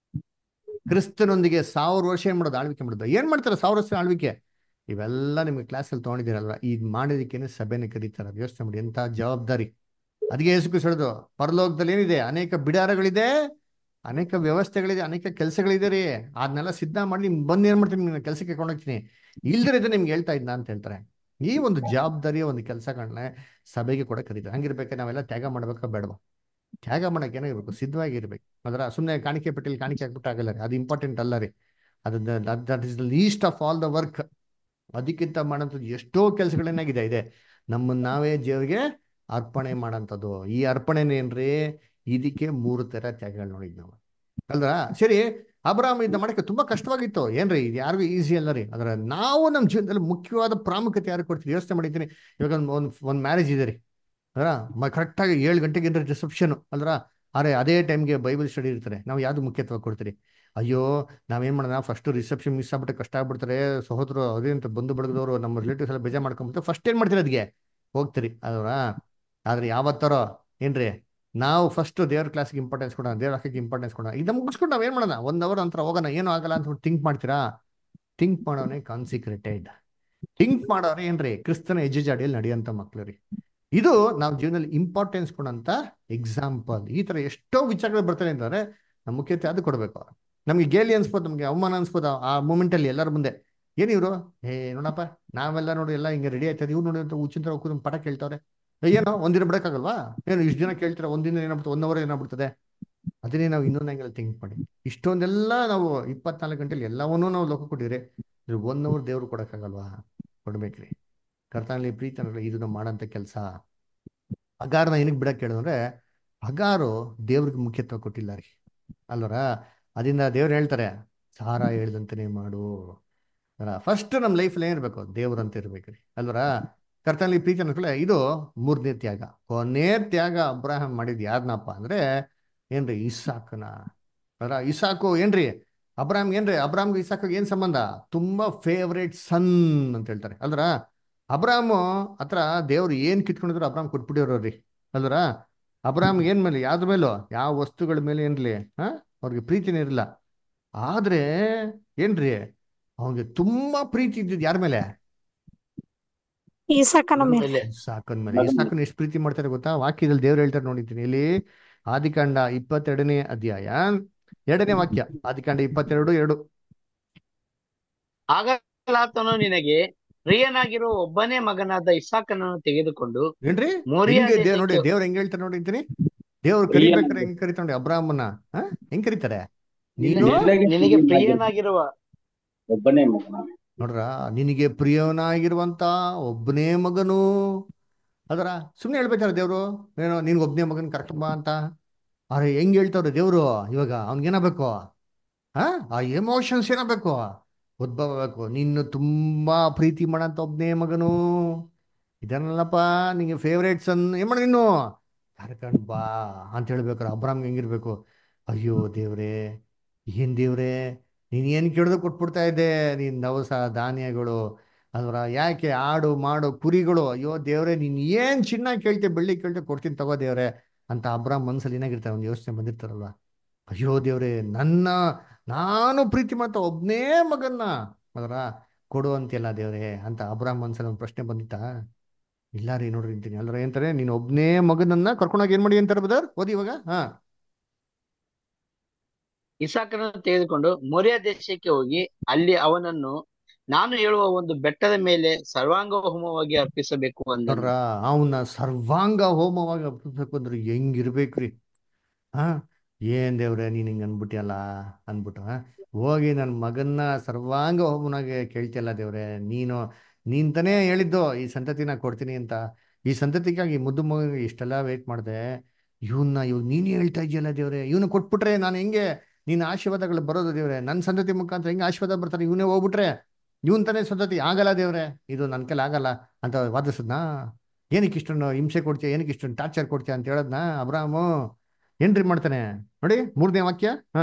ಕ್ರಿಸ್ತನೊಂದಿಗೆ ಸಾವಿರ ವರ್ಷ ಏನ್ ಮಾಡೋದು? ಆಳ್ವಿಕೆ ಮಾಡೋದು. ಏನ್ ಮಾಡ್ತಾರೆ ಸಾವಿರ ವರ್ಷ ಆಳ್ವಿಕೆ? ಇವೆಲ್ಲ ನಿಮ್ಗೆ ಕ್ಲಾಸಲ್ಲಿ ತೊಗೊಂಡಿದ್ದೀರಲ್ವ, ಇದು ಮಾಡೋದಕ್ಕೇನೆ ಸಭೆನ ಕರೀತಾರೆ. ಯೋಚನೆ ಮಾಡಿ ಎಂಥ ಜವಾಬ್ದಾರಿ. ಅದಕ್ಕೆ ಯೇಸು ಕ್ರಿಸ್ತ ಹೇಳಿದ್ರು, ಪರಲೋಕದಲ್ಲಿ ಏನಿದೆ? ಅನೇಕ ಬಿಡಾರಗಳಿದೆ, ಅನೇಕ ವ್ಯವಸ್ಥೆಗಳಿದೆ, ಅನೇಕ ಕೆಲಸಗಳಿದೆ ರೀ. ಅದನ್ನೆಲ್ಲ ಸಿದ್ಧ ಮಾಡಿ ನಿಮ್ಗೆ ಬಂದು ಏನ್ ಮಾಡ್ತೀನಿ, ನಿಮ್ಗೆ ಕೆಲಸಕ್ಕೆ ಕೊಂಡೋಗ್ತೀನಿ. ಇಲ್ದಿರಿದ್ರೆ ನಿಮ್ಗೆ ಹೇಳ್ತಾ ಇದ್ನ ಅಂತ ಹೇಳ್ತಾರೆ. ಈ ಒಂದು ಜವಾಬ್ದಾರಿಯ ಒಂದು ಕೆಲಸಗಳನ್ನ ಸಭೆಗೆ ಕೂಡ ಕರೀತಾರೆ. ಹಂಗಿರ್ಬೇಕಾದ್ರೆ ನಾವೆಲ್ಲ ತ್ಯಾಗ ಮಾಡ್ಬೇಕಾ ಬೇಡವಾ? ತ್ಯಾಗ ಮಾಡಕ್ಕೆ ಏನಾಗಿರ್ಬೇಕು? ಸಿದ್ಧವಾಗಿರ್ಬೇಕು. ಅದರ ಸುಮ್ಮನೆ ಕಾಣಿಕೆ ಪೆಟ್ಟಿಲಿ ಕಾಣಿಕೆ ಹಾಕ್ಬಿಟ್ಟು ಆಗಲ್ಲ ರೀ, ಅದು ಇಂಪಾರ್ಟೆಂಟ್ ಅಲ್ಲ ರೀ. ಅದು that is the least of all the work. ಅದಕ್ಕಿಂತ ಮಾಡೋಂಥದ್ದು ಎಷ್ಟೋ ಕೆಲಸಗಳೇನಾಗಿದೆ ಇದೆ, ನಮ್ಮನ್ನ ನಾವೇ ದೇವ್ರಿಗೆ ಅರ್ಪಣೆ ಮಾಡೋಂಥದ್ದು. ಈ ಅರ್ಪಣೆನೇನ್ರಿ? ಇದಕ್ಕೆ ಮೂರು ತರ ತ್ಯಾಗಗಳು ನೋಡಿದ್ ನಾವು ಅಲ್ರ. ಸರಿ, ಅಬ್ರಾಹ್ಮ ಇದನ್ನ ಮಾಡಕ್ಕೆ ತುಂಬಾ ಕಷ್ಟವಾಗಿತ್ತು ಏನ್ರಿ? ಇದು ಯಾರಿಗೂ ಈಸಿ ಅಲ್ಲ ರೀ. ಆದ್ರೆ ನಾವು ನಮ್ಮ ಜೀವನದಲ್ಲಿ ಮುಖ್ಯವಾದ ಪ್ರಾಮುಖ್ಯತೆ ಯಾರು ಕೊಡ್ತೀವಿ? ಯೋಚನೆ ಮಾಡಿದ್ದೀನಿ. ಇವಾಗ ಒಂದು ಒಂದು ಮ್ಯಾರೇಜ್ ಇದೆ ರೀ, ಅದ್ರ ಕರೆಕ್ಟಾಗಿ ಏಳು ಗಂಟೆಗೆ ಏನ್ರಿ ರಿಸೆಪ್ಷನ್ ಅಲ್ರ. ಅರೆ ಅದೇ ಟೈಮ್ಗೆ ಬೈಬಲ್ ಸ್ಟಡಿ ಇರ್ತಾರೆ. ನಾವು ಯಾವ್ದು ಮುಖ್ಯತ್ವ ಕೊಡ್ತೀರಿ? ಅಯ್ಯೋ ನಾವೇನ್ ಮಾಡೋಣ, ಫಸ್ಟ್ ರಿಸೆಪ್ಷನ್ ಮಿಸ್ ಆಗ್ಬಿಟ್ಟು ಕಷ್ಟ ಆಗ್ಬಿಡ್ತಾರೆ, ಸಹೋದರು ಅದೇ ಅಂತ ಬಂದು ಬಳಗದವರು ನಮ್ಮ ರಿಲೇಟಿವ್ಸ್ ಎಲ್ಲ ಬೇಜಾರ್ ಮಾಡ್ಕೊಂಡ್ಬಿಟ್ಟು ಫಸ್ಟ್ ಏನ್ ಮಾಡ್ತೀರಿ? ಅದಕ್ಕೆ ಹೋಗ್ತೀರಿ ಅಲ್ರ. ಆದ್ರೆ ಯಾವತ್ತಾರೋ ಏನ್ರಿ, ನಾವು ಫಸ್ಟ್ ದೇವ್ರ ಕ್ಲಾಸ್ಗೆ ಇಂಪಾರ್ಟೆನ್ಸ್ ಕೊಡೋಣ, ದೇವ್ರ ಹಾಕಕ್ಕೆ ಇಂಪಾರ್ಟೆನ್ಸ್ ಕೊಡೋಣ. ಇದನ್ನ ಮುಗಿಸ್ಕೊಂಡು ನಾವ್ ಏನ್ ಮಾಡೋಣ, ಒಂದ್ ಅವರ್ ನಂತರ ಹೋಗೋಣ, ಏನೂ ಆಗಲ್ಲ ಅಂತ ಥಿಂಕ್ ಮಾಡ್ತೀರಾ? Think ಮಾಡೋನೆ consecrated. ಥಿಂಕ್ ಮಾಡೋರೆ ಏನ್ರಿ ಕ್ರಿಸ್ತನ ಹೆಜ್ಜೆಜಾಡಿಯಲ್ಲಿ ನಡೆಯುವಂತ ಮಕ್ಳು ರೀ. ಇದು ನಾವು ಜೀವನದಲ್ಲಿ ಇಂಪಾರ್ಟೆನ್ಸ್ ಕೊಡೋಂತ ಎಕ್ಸಾಂಪಲ್. ಈ ತರ ಎಷ್ಟೋ ವಿಚಾರಗಳು ಬರ್ತಾರೆ ಅಂತಂದ್ರೆ ನಮ್ಮ ಮುಖ್ಯತೆ ಅದು ಕೊಡ್ಬೇಕು. ನಮ್ಗೆ ಗೇಲಿ ಅನ್ಸ್ಬೋದು, ನಮ್ಗೆ ಅವಮಾನ ಅನ್ಸ್ಬೋದು ಆ ಮೂಮೆಂಟ್ ಅಲ್ಲಿ ಎಲ್ಲರ ಮುಂದೆ. ಏನಿವ್ರು, ಏ ನೋಡಪ್ಪ ನಾವೆಲ್ಲ ನೋಡಿ ಎಲ್ಲ ಹಿಂಗೆ ರೆಡಿ ಆಯ್ತದೆ, ಇವ್ರು ನೋಡಿ ಅಂತ ಉಚ್ಚಿಂತರ ಕೂತ್ಕೊಂಡು ಪಟ ಕೇಳ್ತಾವ್ರೆ. ಏನೋ ಒಂದಿನ ಬಿಡಕ್ಕಾಗಲ್ವಾ? ಏನು ಇಷ್ಟು ದಿನ ಕೇಳ್ತೀರಾ, ಒಂದಿನ ಏನಾಗ್ಬಿಡ್ತದೆ, ಒನ್ ಅವರ್ ಏನಾಗ್ಬಿಡ್ತದೆ? ಅದನ್ನೇ ನಾವು ಇನ್ನೊಂದು ಆಂಗಲ್ ಥಿಂಕ್ ಮಾಡಿ. ಇಷ್ಟೊಂದೆಲ್ಲ ನಾವು ಇಪ್ಪತ್ನಾಲ್ಕು ಗಂಟೆಲಿ ಎಲ್ಲವನ್ನೂ ನಾವು ಲೋಕ ಕೊಟ್ಟಿದ್ರೆ ಒನ್ ಅವರ್ ದೇವ್ರು ಕೊಡಕ್ಕಾಗಲ್ವಾ? ಕೊಡ್ಬೇಕ್ರಿ. ಕರ್ತನಲ್ಲಿ ಪ್ರೀತಿ ಅನ್ನೋದು ಇದು ನಾವು ಮಾಡೋಂಥ ಕೆಲಸ. ಹಗಾರನ ಏನಕ್ಕೆ ಬಿಡಕ್ಕೆ ಕೇಳಿದ್ರೆ, ಹಗಾರು ದೇವ್ರಿಗೆ ಮುಖ್ಯತ್ವ ಕೊಟ್ಟಿಲ್ಲ ರೀ ಅಲ್ವರ. ಅದರಿಂದ ದೇವ್ರು ಹೇಳ್ತಾರೆ, ಸಾರಾ ಹೇಳ್ದಂತೆಯೇ ಮಾಡು. ಫಸ್ಟ್ ನಮ್ಮ ಲೈಫಲ್ಲಿ ಏನಿರ್ಬೇಕು, ದೇವ್ರಂತ ಇರ್ಬೇಕ್ರಿ ಅಲ್ವರ. ಕರ್ತನಲ್ಲಿ ಪ್ರೀತಿ ಅನ್ಕೊಳ್ಳೆ, ಇದು ಮೂರನೇ ತ್ಯಾಗ. ಕೊನೆ ತ್ಯಾಗ ಅಬ್ರಾಹಂ ಮಾಡಿದ್ ಯಾರನಪ್ಪ ಅಂದ್ರೆ ಏನ್ರಿ, ಇಸಾಕನ. ಅಲ್ಲ, ಇಸಾಕು ಏನ್ರಿ, ಅಬ್ರಾಹ್ಮ್ ಏನ್ರಿ, ಅಬ್ರಾಹ್ಮ್ಗೆ ಇಸಾಕಿಗೆ ಏನ್ ಸಂಬಂಧ? ತುಂಬಾ ಫೇವ್ರೇಟ್ ಸನ್ ಅಂತ ಹೇಳ್ತಾರೆ ಅಲ್ರ. ಅಬ್ರಾಹ್ಮು ಹತ್ರ ದೇವ್ರು ಏನ್ ಕಿತ್ಕೊಂಡಿದ್ರು ಅಬ್ರಾಹ್ಮ್ ಕೊಟ್ಬಿಟ್ಟಿರೋರಿ ಅಲ್ವರ. ಅಬ್ರಾಹ್ಮ್ ಏನ್ ಮೇಲೆ, ಯಾವ್ದ್ರ ಮೇಲೂ, ಯಾವ ವಸ್ತುಗಳ ಮೇಲೆ ಏನ್ಲಿ ಹಾ ಅವ್ರಿಗೆ ಪ್ರೀತಿನೇ ಇರಲಿಲ್ಲ. ಆದ್ರೆ ಏನ್ರಿ, ಅವನಿಗೆ ತುಂಬಾ ಪ್ರೀತಿ ಇದ್ದಿದ್ ಯಾರ ಮೇಲೆ? ಈಸಾಕನ ಮೇಲೆ. ಮೇಲೆ ಇಸಾಕನ್ ಮೇಲೆ. ಇಸಾಕನ್ ಎಷ್ಟು ಪ್ರೀತಿ ಮಾಡ್ತಾರೆ ಗೊತ್ತಾ? ವಾಕ್ಯದಲ್ಲಿ ದೇವ್ರು ಹೇಳ್ತಾರೆ ನೋಡಿದ್ದೀನಿ ಇಲ್ಲಿ, ಆದಿಕಾಂಡ ಇಪ್ಪತ್ತೆರಡನೇ ಅಧ್ಯಾಯ ಎರಡನೇ ವಾಕ್ಯ. ಆದಿಕಾಂಡ ಇಪ್ಪತ್ತೆರಡು ಎರಡು. ಆಗಲಾತನು ನಿನಗೆ ಪ್ರಿಯನಾಗಿರುವ ಒಬ್ಬನೇ ಮಗನಾದ ಇಸಾಕನನ್ನು ತೆಗೆದುಕೊಂಡು ಏನ್ರಿ, ಮೋರಿಯಾ ಹೆಂಗೆ ದೇವ್ ನೋಡಿ, ದೇಶಕ್ಕೆ ದೇವ್ರು ಹೆಂಗ್ ಹೇಳ್ತಾರೆ ನೋಡಿದ್ದೀನಿ. ದೇವ್ರು ಪ್ರಿಯ ಕರಿಬೇಕಾರೆ ಹೆಂಗ್ ಕರಿತಾರೆ ನೋಡಿ ಅಬ್ರಾಹ್ಮನ. ಹ ಹೆಂಗ್ ಕರೀತಾರೆ? ನೀನು ನಿನಗೆ ನಿನಗೆ ಪ್ರಿಯನಾಗಿರುವ ಒಬ್ಬನೇ ಮಗನ. ನೋಡ್ರ, ನಿನಗೆ ಪ್ರಿಯವನಾಗಿರುವಂತ ಒಬ್ಬನೇ ಮಗನು. ಅದರ ಸುಮ್ನೆ ಹೇಳ್ಬೇಕಾರೆ ದೇವ್ರು ಏನೋ ನಿನ್ಗೆ ಒಬ್ಬನೇ ಮಗನ್ ಕರ್ಕೊಂಬ ಅಂತ. ಅರೆ ಹೆಂಗ್ ಹೇಳ್ತಾವ್ರೆ ದೇವ್ರು. ಇವಾಗ ಅವ್ನಿಗೇನಾಗಬೇಕು? ಹಾ ಆ ಎಮೋಷನ್ಸ್ ಏನಾಗಬೇಕು? ಉದ್ಭವ ಬೇಕು. ನಿನ್ನ ತುಂಬಾ ಪ್ರೀತಿ ಮಾಡಂತ ಒಬ್ನೇ ಮಗನು ಇದನ್ನಲ್ಲಪ್ಪ, ನಿಂಗೆ ಫೇವ್ರೇಟ್ ಸನ್ ಏನ್ ಮಾಡ ನೀನು ಕರ್ಕಂಡ್ ಬಾ ಅಂತ ಹೇಳ್ಬೇಕ್ರ. ಅಬ್ರಾಮ್ಗೆ ಹೆಂಗಿರ್ಬೇಕು? ಅಯ್ಯೋ ದೇವ್ರೇ, ಏನ್ ದೇವ್ರೇ, ನೀನ್ ಏನ್ ಕೇಳಿದ್ರು ಕೊಟ್ಬಿಡ್ತಾ ಇದ್ದೆ. ನೀನ್ ದವಸ ಧಾನ್ಯಗಳು ಅಲ್ವರ, ಯಾಕೆ ಆಡು ಮಾಡು ಕುರಿಗಳು, ಅಯ್ಯೋ ದೇವ್ರೆ ನೀನ್ ಏನ್ ಚಿನ್ನ ಕೇಳ್ತೆ, ಬೆಳ್ಳಿ ಕೇಳ್ತೆ, ಕೊಡ್ತೀನಿ ತಗೋ ದೇವ್ರೆ ಅಂತ ಅಬ್ರಾಮ್ ಮನ್ಸಲ್ಲಿ ಏನಾಗಿರ್ತಾರೆ, ಒಂದು ಯೋಚನೆ ಬಂದಿರ್ತಾರಲ್ವ. ಅಯ್ಯೋ ದೇವ್ರೆ, ನನ್ನ ನಾನು ಪ್ರೀತಿ ಮಾಡ್ತಾ ಒಬ್ನೇ ಮಗನ್ನ ಅದರ ಕೊಡುವಂತೆಲ್ಲ ದೇವ್ರೆ ಅಂತ ಅಬ್ರಾಮ್ ಮನ್ಸಲ್ಲಿ ಒಂದು ಪ್ರಶ್ನೆ ಬಂದಿತ್ತಾ? ಇಲ್ಲ ರೀ. ನೋಡ್ರಿ ಅಂತೀನಿ ಅಲ್ರ, ಏನಂತಾರೆ, ನೀನ್ ಒಬ್ನೇ ಮಗನನ್ನ ಕರ್ಕೊಂಡೋಗಿ ಏನ್ ಮಾಡಿ ಅಂತಾರೆ ಬದರ್ ಓದಿ ಇವಾಗ. ಹಾ ಇಸಾಕನನ್ನು ತೆಗೆದುಕೊಂಡು ಮೋರಿಯಾ ದೇಶಕ್ಕೆ ಹೋಗಿ ಅಲ್ಲಿ ಅವನನ್ನು ನಾನು ಹೇಳುವ ಒಂದು ಬೆಟ್ಟದ ಮೇಲೆ ಸರ್ವಾಂಗ ಹೋಮವಾಗಿ ಅರ್ಪಿಸಬೇಕು ಅಂದನು. ನೋಡ್ರ, ಅವನ್ನ ಸರ್ವಾಂಗ ಹೋಮವಾಗಿ ಅರ್ಪಿಸ್ಬೇಕು ಅಂದ್ರೆ ಹೆಂಗಿರ್ಬೇಕ್ರಿ. ಹಾ ಏನ್ ದೇವ್ರೆ ನೀನ್ ಹಿಂಗ್ ಅನ್ಬಿಟ್ಟಿಯಲ್ಲ ಅನ್ಬಿಟ್ಟು ಹಾ ಹೋಗಿ ನನ್ನ ಮಗನ್ನ ಸರ್ವಾಂಗ ಹೋಮನಾಗೆ ಕೇಳ್ತಿಯಲ್ಲ ದೇವ್ರೆ. ನೀನು ನೀನ್ ತಾನೇ ಹೇಳಿದ್ದು ಈ ಸಂತತಿನ ಕೊಡ್ತೀನಿ ಅಂತ. ಈ ಸಂತತಿಗಾಗಿ ಮುದ್ದು ಮಗನಿಗೆ ಇಷ್ಟೆಲ್ಲ ವೇಟ್ ಮಾಡಿದೆ. ಇವನ್ನ ಇವ್ ನೀನೇ ಹೇಳ್ತಾ ಇದೆಯಲ್ಲ ದೇವ್ರೆ, ಇವನು ಕೊಟ್ಬಿಟ್ರೆ ನಾನು ಹೆಂಗೆ ನಿನ್ನ ಆಶೀರ್ವಾದಗಳು ಬರೋದು ದೇವ್ರೆ? ನನ್ನ ಸಂತತಿ ಮುಖಾಂತರ ಹೆಂಗೆ ಆಶೀರ್ವಾದ ಬರ್ತಾರೆ? ಇವನೇ ಹೋಗ್ಬಿಟ್ರೆ ಇವನ್ ತಾನೇ ಸಂತತಿ ಆಗಲ್ಲ ದೇವ್ರೆ, ಇದು ನನ್ನ ಕೈಲಿ ಆಗಲ್ಲ ಅಂತ ವಾದಿಸದ್ನಾ? ಏನಕ್ಕೆ ಇಷ್ಟೊಂದು ಹಿಂಸೆ ಕೊಡ್ತೀಯ, ಏನಕ್ಕೆ ಇಷ್ಟೊಂದು ಟಾರ್ಚರ್ ಕೊಡ್ತೀಯ ಅಂತ ಹೇಳದ್ನ ಅಬ್ರಾಹ್ಮು ಏನ್ರಿ ಮಾಡ್ತಾನೆ ನೋಡಿ. ಮೂರನೇ ವಾಕ್ಯ. ಹಾ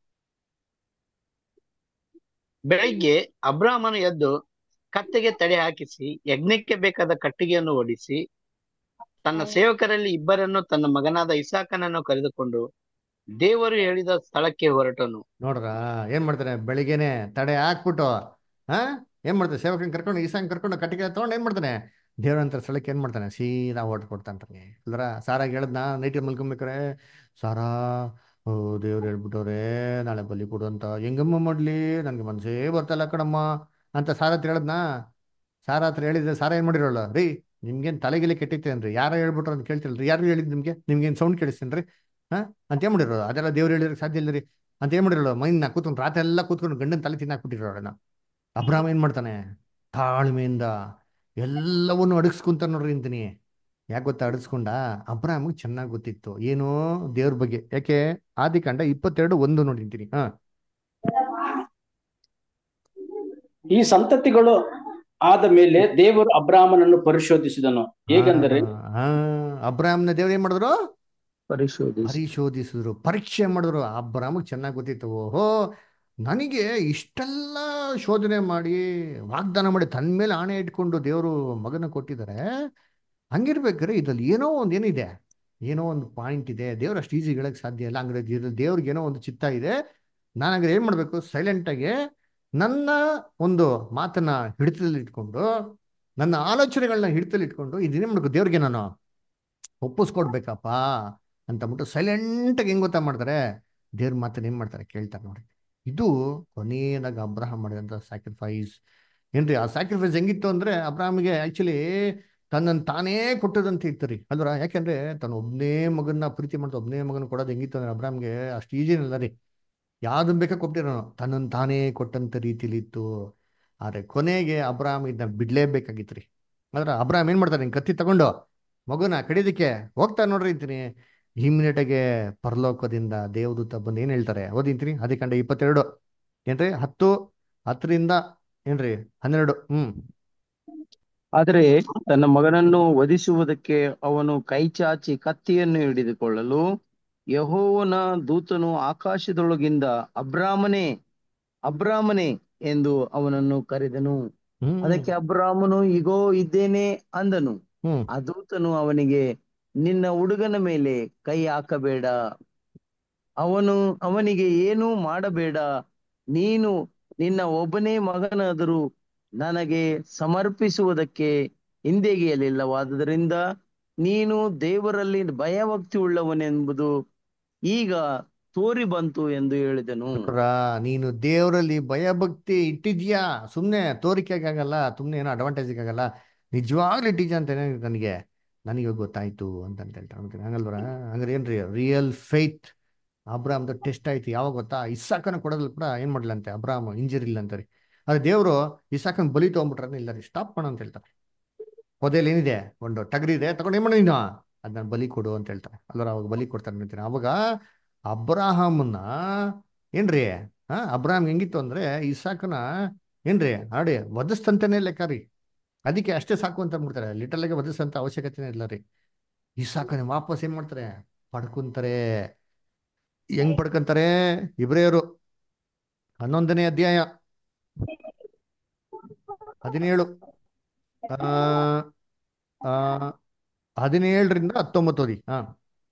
ಬೆಳಿಗ್ಗೆ ಅಬ್ರಾಮನು ಎದ್ದು ಕತ್ತೆಗೆ ತಡೆ ಹಾಕಿಸಿ ಯಜ್ಞಕ್ಕೆ ಬೇಕಾದ ಕಟ್ಟಿಗೆಯನ್ನು ಓಡಿಸಿ ತನ್ನ ಸೇವಕರಲ್ಲಿ ಇಬ್ಬರನ್ನು ತನ್ನ ಮಗನಾದ ಇಸಾಕನನ್ನು ಕರೆದುಕೊಂಡು ದೇವರು ಹೇಳಿದ ಸ್ಥಳಕ್ಕೆ ಹೊರಟನು. ನೋಡ್ರ, ಏನ್ ಮಾಡ್ತಾನೆ, ಬೆಳಿಗ್ಗೆನೆ ತಡೆ ಹಾಕ್ಬಿಟ್ಟು ಹಾ ಏನ್ ಮಾಡ್ತಾನೆ, ಸೇವಕನ್ ಕರ್ಕೊಂಡು ಈಸಾನ್ ಕರ್ಕೊಂಡು ಕಟ್ಟಿಗೆ ತಗೊಂಡು ಏನ್ ಮಾಡ್ತಾನೆ, ದೇವ್ರಂತ ಸ್ಥಳಕ್ಕೆ ಏನ್ ಮಾಡ್ತಾನೆ, ಸೀದಾ ಓಟ್ ಕೊಡ್ತಾನೆ. ಅಲ್ರ ಸಾರಾಗ ಹೇಳದ್ನ ನೈಟಿ ಮಲ್ಕೊಬೇಕಾರೆ, ಸಾರಾ ಓ ದೇವ್ರು ಹೇಳ್ಬಿಟ್ಟವ್ರೆ ನಾಳೆ ಬಲಿ ಕೊಡು ಅಂತ. ಹೆಂಗಮ್ಮ ಮಾಡ್ಲಿ, ನನ್ಗೆ ಮನ್ಸೇ ಬರ್ತಲ್ಲ ಕಣಮ್ಮ ಅಂತ ಸಾರ ಹತ್ರ ಹೇಳದ್ನ. ಸಾರ ಹತ್ರ ಹೇಳಿದ್ರೆ ಸಾರ ಏನ್ ಮಾಡಿರೋಲ್ಲ, ರೀ ನಿಮ್ಗೇನ್ ತಲೆಗಿಲೆ ಕೆಟ್ಟಿತ್ತೇನ್ರಿ, ಯಾರ ಹೇಳ್ಬಿಟ್ರು ಅಂತ ಕೇಳ್ತಿಲ್ರಿ, ಯಾರು ಹೇಳಿದ್ ನಿಮ್ಗೆ, ನಿಮ್ಗೇನ್ ಸೌಂಡ್ ಕೇಳಿಸ್ತೇನ್ರಿ ಹಾ ಅಂತ ಏನ್ ಮಾಡಿರೋದು? ಅದೆಲ್ಲ ದೇವ್ರು ಹೇಳಿರಕ್ಕೆ ಸಾಧ್ಯ ಇಲ್ಲ ರೀ ಅಂತ ಏನ್ ಮಾಡಿರೋಲ್ಲ. ಮೈನ್ ಕೂತ್ಕೊಂಡು ರಾತ್ರಿ ಎಲ್ಲ ಕೂತ್ಕೊಂಡು ಗಂಡನ ತಲೆ ತಿನ್ನಾಕ್ಬಿಟ್ಟಿರೋಣ. ಅಬ್ರಾಮ್ ಏನ್ ಮಾಡ್ತಾನೆ, ತಾಳ್ಮೆಯಿಂದ ಎಲ್ಲವನ್ನು ಅಡಗಿಸ್ಕೊಂತ ನೋಡ್ರಿ ಅಂತೀನಿ. ಯಾಕೆ ಗೊತ್ತಾ ಅಡಗಿಸ್ಕೊಂಡ? ಅಬ್ರಾಮ್ಗೆ ಚೆನ್ನಾಗಿ ಗೊತ್ತಿತ್ತು ಏನು ದೇವ್ರ ಬಗ್ಗೆ. ಯಾಕೆ? ಆದಿಕಾಂಡ ಇಪ್ಪತ್ತೆರಡು ಒಂದು ನೋಡಿಂತೀನಿ. ಹಾ ಈ ಸಂತತಿಗಳು ಆದ ಮೇಲೆ ದೇವರು ಅಬ್ರಾಮನನ್ನು ಪರಿಶೋಧಿಸಿದನು. ಹೇಗೆಂದರೆ ಹಾ ಅಬ್ರಾಮ್ನ ದೇವ್ರು ಏನ್ ಮಾಡಿದ್ರು? ಪರಿಶೋಧಿಸಿ ಪರಿಶೋಧಿಸಿದ್ರು, ಪರೀಕ್ಷೆ ಮಾಡಿದ್ರು. ಅಬ್ರಾಮ್ಗೆ ಚೆನ್ನಾಗಿ ಗೊತ್ತಿತ್ತು, ಓಹೋ ನನಗೆ ಇಷ್ಟೆಲ್ಲ ಶೋಧನೆ ಮಾಡಿ ವಾಗ್ದಾನ ಮಾಡಿ ತನ್ನ ಮೇಲೆ ಆಣೆ ಇಟ್ಕೊಂಡು ದೇವರು ಮಗನ ಕೊಟ್ಟಿದ್ದಾರೆ. ಹಂಗಿರ್ಬೇಕಾದ್ರೆ ಇದ್ರಲ್ಲಿ ಏನೋ ಒಂದು ಏನಿದೆ, ಏನೋ ಒಂದು ಪಾಯಿಂಟ್ ಇದೆ. ದೇವ್ರು ಅಷ್ಟು ಈಸಿ ಹೇಳಕ್ ಸಾಧ್ಯ ಇಲ್ಲ. ಹಂಗಾರೆ ಇದ್ರಲ್ಲಿ ದೇವ್ರಿಗೆ ಏನೋ ಒಂದು ಚಿತ್ತ ಇದೆ. ನಾನು ಹಂಗಾರೆ ಏನ್ ಮಾಡ್ಬೇಕು, ಸೈಲೆಂಟಾಗಿ ನನ್ನ ಒಂದು ಮಾತನ್ನ ಹಿಡಿತದಲ್ಲಿ ಇಟ್ಕೊಂಡು, ನನ್ನ ಆಲೋಚನೆಗಳನ್ನ ಹಿಡಿತದಲ್ಲಿ ಇಟ್ಕೊಂಡು ಇದನ್ನೇ ಮಾಡ್ಬೇಕು, ದೇವ್ರಿಗೆ ನಾನು ಒಪ್ಪಿಸ್ಕೊಡ್ಬೇಕಪ್ಪ ಅಂತಂದ್ಬಿಟ್ಟು ಸೈಲೆಂಟಾಗಿ ಹೆಂಗ್ ಗೊತ್ತಾ ಮಾಡ್ತಾರೆ, ದೇವ್ರ ಮಾತನ್ನ ಏನ್ ಮಾಡ್ತಾರೆ ಕೇಳ್ತಾರೆ ನೋಡಿ. ಇದು ಕೊನೆಯದಾಗ ಅಬ್ರಹಾಂ ಮಾಡಿದಂಥ ಸ್ಯಾಕ್ರಿಫೈಸ್ ಏನ್ರಿ. ಆ ಸ್ಯಾಕ್ರಿಫೈಸ್ ಹೆಂಗಿತ್ತು ಅಂದ್ರೆ ಅಬ್ರಹಾಮಿಗೆ ಆಕ್ಚುಲಿ ತನ್ನನ್ನು ತಾನೇ ಕೊಟ್ಟದಂತ ಇತ್ತು ರೀ ಅಲ್ವರ. ಯಾಕೆಂದ್ರೆ ತನ್ನ ಒಬ್ಬನೇ ಮಗನ್ನ ಪ್ರೀತಿ ಮಾಡ್ತಾ ಒಬ್ಬನೇ ಮಗನ ಕೊಡೋದು ಹೆಂಗಿತ್ತು ಅಂದ್ರೆ ಅಬ್ರಹಾಮ್ಗೆ ಅಷ್ಟು ಈಜಿನಲ್ಲ ರೀ. ಯಾವ್ದನ್ ಬೇಕಾ ಕೊಟ್ಟಿರೋನು, ತನ್ನನ್ನು ತಾನೇ ಕೊಟ್ಟಂತ ರೀತಿಲಿ ಇತ್ತು. ಆದ್ರೆ ಕೊನೆಗೆ ಅಬ್ರಾಮ್ ಇದನ್ನ ಬಿಡ್ಲೇಬೇಕಾಗಿತ್ತು ರೀ. ಆದ್ರೆ ಅಬ್ರಾಮ್ ಏನ್ ಮಾಡ್ತಾರೆ, ಕತ್ತಿ ತಗೊಂಡು ಮಗುನ ಕಡಿಯೋದಕ್ಕೆ ಹೋಗ್ತಾ ನೋಡ್ರಿ ಅಂತೀನಿ. ಇಮ್ಮಿಡಿಯೇಟಾಗೆ ಪರಲೋಕದಿಂದ ದೇವದೂತ ಬಂದು ಏನ್ ಹೇಳ್ತಾರೆ ಓದಿಂತೀನಿ. ಅದಕ್ಕಂಡ ಇಪ್ಪತ್ತೆರಡು ಏನ್ರಿ ಹತ್ತು ಹತ್ತರಿಂದ ಏನ್ರಿ ಹನ್ನೆರಡು. ಹ್ಮ್ ಆದರೆ ತನ್ನ ಮಗನನ್ನು ವಧಿಸುವುದಕ್ಕೆ ಅವನು ಕೈಚಾಚಿ ಕತ್ತಿಯನ್ನು ಹಿಡಿದುಕೊಳ್ಳಲು ಯೆಹೋವನ ದೂತನು ಆಕಾಶದೊಳಗಿಂದ ಅಬ್ರಾಮನೇ, ಅಬ್ರಾಮನೇ ಎಂದು ಅವನನ್ನು ಕರೆದನು. ಹ್ಮ್ ಅದಕ್ಕೆ ಅಬ್ರಾಮನು ಇಗೋ ಇದ್ದೇನೆ ಅಂದನು. ಹ್ಮ್ ಆ ದೂತನು ಅವನಿಗೆ, ನಿನ್ನ ಹುಡುಗನ ಮೇಲೆ ಕೈ ಹಾಕಬೇಡ, ಅವನು ಅವನಿಗೆ ಏನೂ ಮಾಡಬೇಡ, ನೀನು ನಿನ್ನ ಒಬ್ಬನೇ ಮಗನಾದರೂ ನನಗೆ ಸಮರ್ಪಿಸುವುದಕ್ಕೆ ಹಿಂದೆಗೆಯಲಿಲ್ಲವಾದ್ದರಿಂದ ನೀನು ದೇವರಲ್ಲಿ ಭಯಭಕ್ತಿ ಉಳ್ಳವನೆಂಬುದು ಈಗ ತೋರಿ ಬಂತು ಎಂದು ಹೇಳಿದನು. ನೋಡ್ರಾ, ನೀನು ದೇವರಲ್ಲಿ ಭಯಭಕ್ತಿ ಇಟ್ಟಿದ್ಯಾ, ಸುಮ್ಮನೆ ತೋರಿಕೆಗೆ ಆಗಲ್ಲ, ಸುಮ್ಮನೆ ಏನೋ ಅಡ್ವಾಂಟೇಜಿಗೆ ಆಗಲ್ಲ, ನಿಜವಾಗ್ಲೂ ಇಟ್ಟಿದ್ಯಾ ಅಂತ ನನಗೆ ನನಗೆ ಗೊತ್ತಾಯ್ತು ಅಂತಂತ ಹೇಳ್ತಾರೆ. ಹಂಗಲ್ವರ? ಹಂಗಾರೆ ಏನ್ರಿ ರಿಯಲ್ ಫೇತ್ ಅಬ್ರಾಮ್ದು ಟೆಸ್ಟ್ ಆಯ್ತು ಯಾವಾಗ ಗೊತ್ತಾ? ಇಸಾಕನ ಕೊಡೋದ್ರಲ್ಲಿ ಕೂಡ ಏನ್ ಮಾಡ್ಲಂತೆ ಅಬ್ರಾಮ್ ಇಂಜರಿ ಇಲ್ಲ ಅಂತಾರೆ. ಆದ್ರೆ ದೇವರು ಇಸಾಕನ ಬಲಿ ತಗೊಂಡ್ಬಿಟ್ರೆ ಇಲ್ಲ ರೀ, ಸ್ಟಾಪ್ ಮಾಡು ಅಂತ ಹೇಳ್ತಾರೆ. ಪೊದೆಯಲ್ಲಿ ಏನಿದೆ, ಒಂದು ಟಗರಿ ಇದೆ, ತಗೊಂಡು ಏನ್ ಮಾಡಿ ನೀನು ಅದನ್ನ ಬಲಿ ಕೊಡು ಅಂತ ಹೇಳ್ತಾರೆ. ಅಲ್ವರ ಅವಾಗ ಬಲಿ ಕೊಡ್ತಾರೆ ಅಂತೀನಿ. ಅವಾಗ ಅಬ್ರಾಹಮನ್ನ ಏನ್ರಿ, ಹಾ ಅಬ್ರಾಹಂ ಹೆಂಗಿತ್ತು ಅಂದ್ರೆ ಇಸಾಕನ ಏನ್ರಿ ಆಡಿ ವಧಿಸ್ತಂತಾನೆ ಲೆಕ್ಕ ರೀ. ಅದಕ್ಕೆ ಅಷ್ಟೇ ಸಾಕು ಅಂತ ಅಂದ್ಬಿಡ್ತಾರೆ. ಲಿಟಲ್ ಆಗಿ ವಧಿಸಂತ ಅವಶ್ಯಕತೆನೇ ಇಲ್ಲ ರೀ. ಇಸಾಕನ ವಾಪಸ್ ಏನ್ ಮಾಡ್ತಾರೆ, ಪಡ್ಕೊಂತಾರೆ. ಹೆಂಗ್ ಪಡ್ಕೊಂತಾರೆ? ಇಬ್ರಿಯರು ಹನ್ನೊಂದನೇ ಅಧ್ಯಾಯ ಹದಿನೇಳು ಆ ಆ ಹದಿನೇಳರಿಂದ ಹತ್ತೊಂಬತ್ತು ಓದಿ. ಹಾ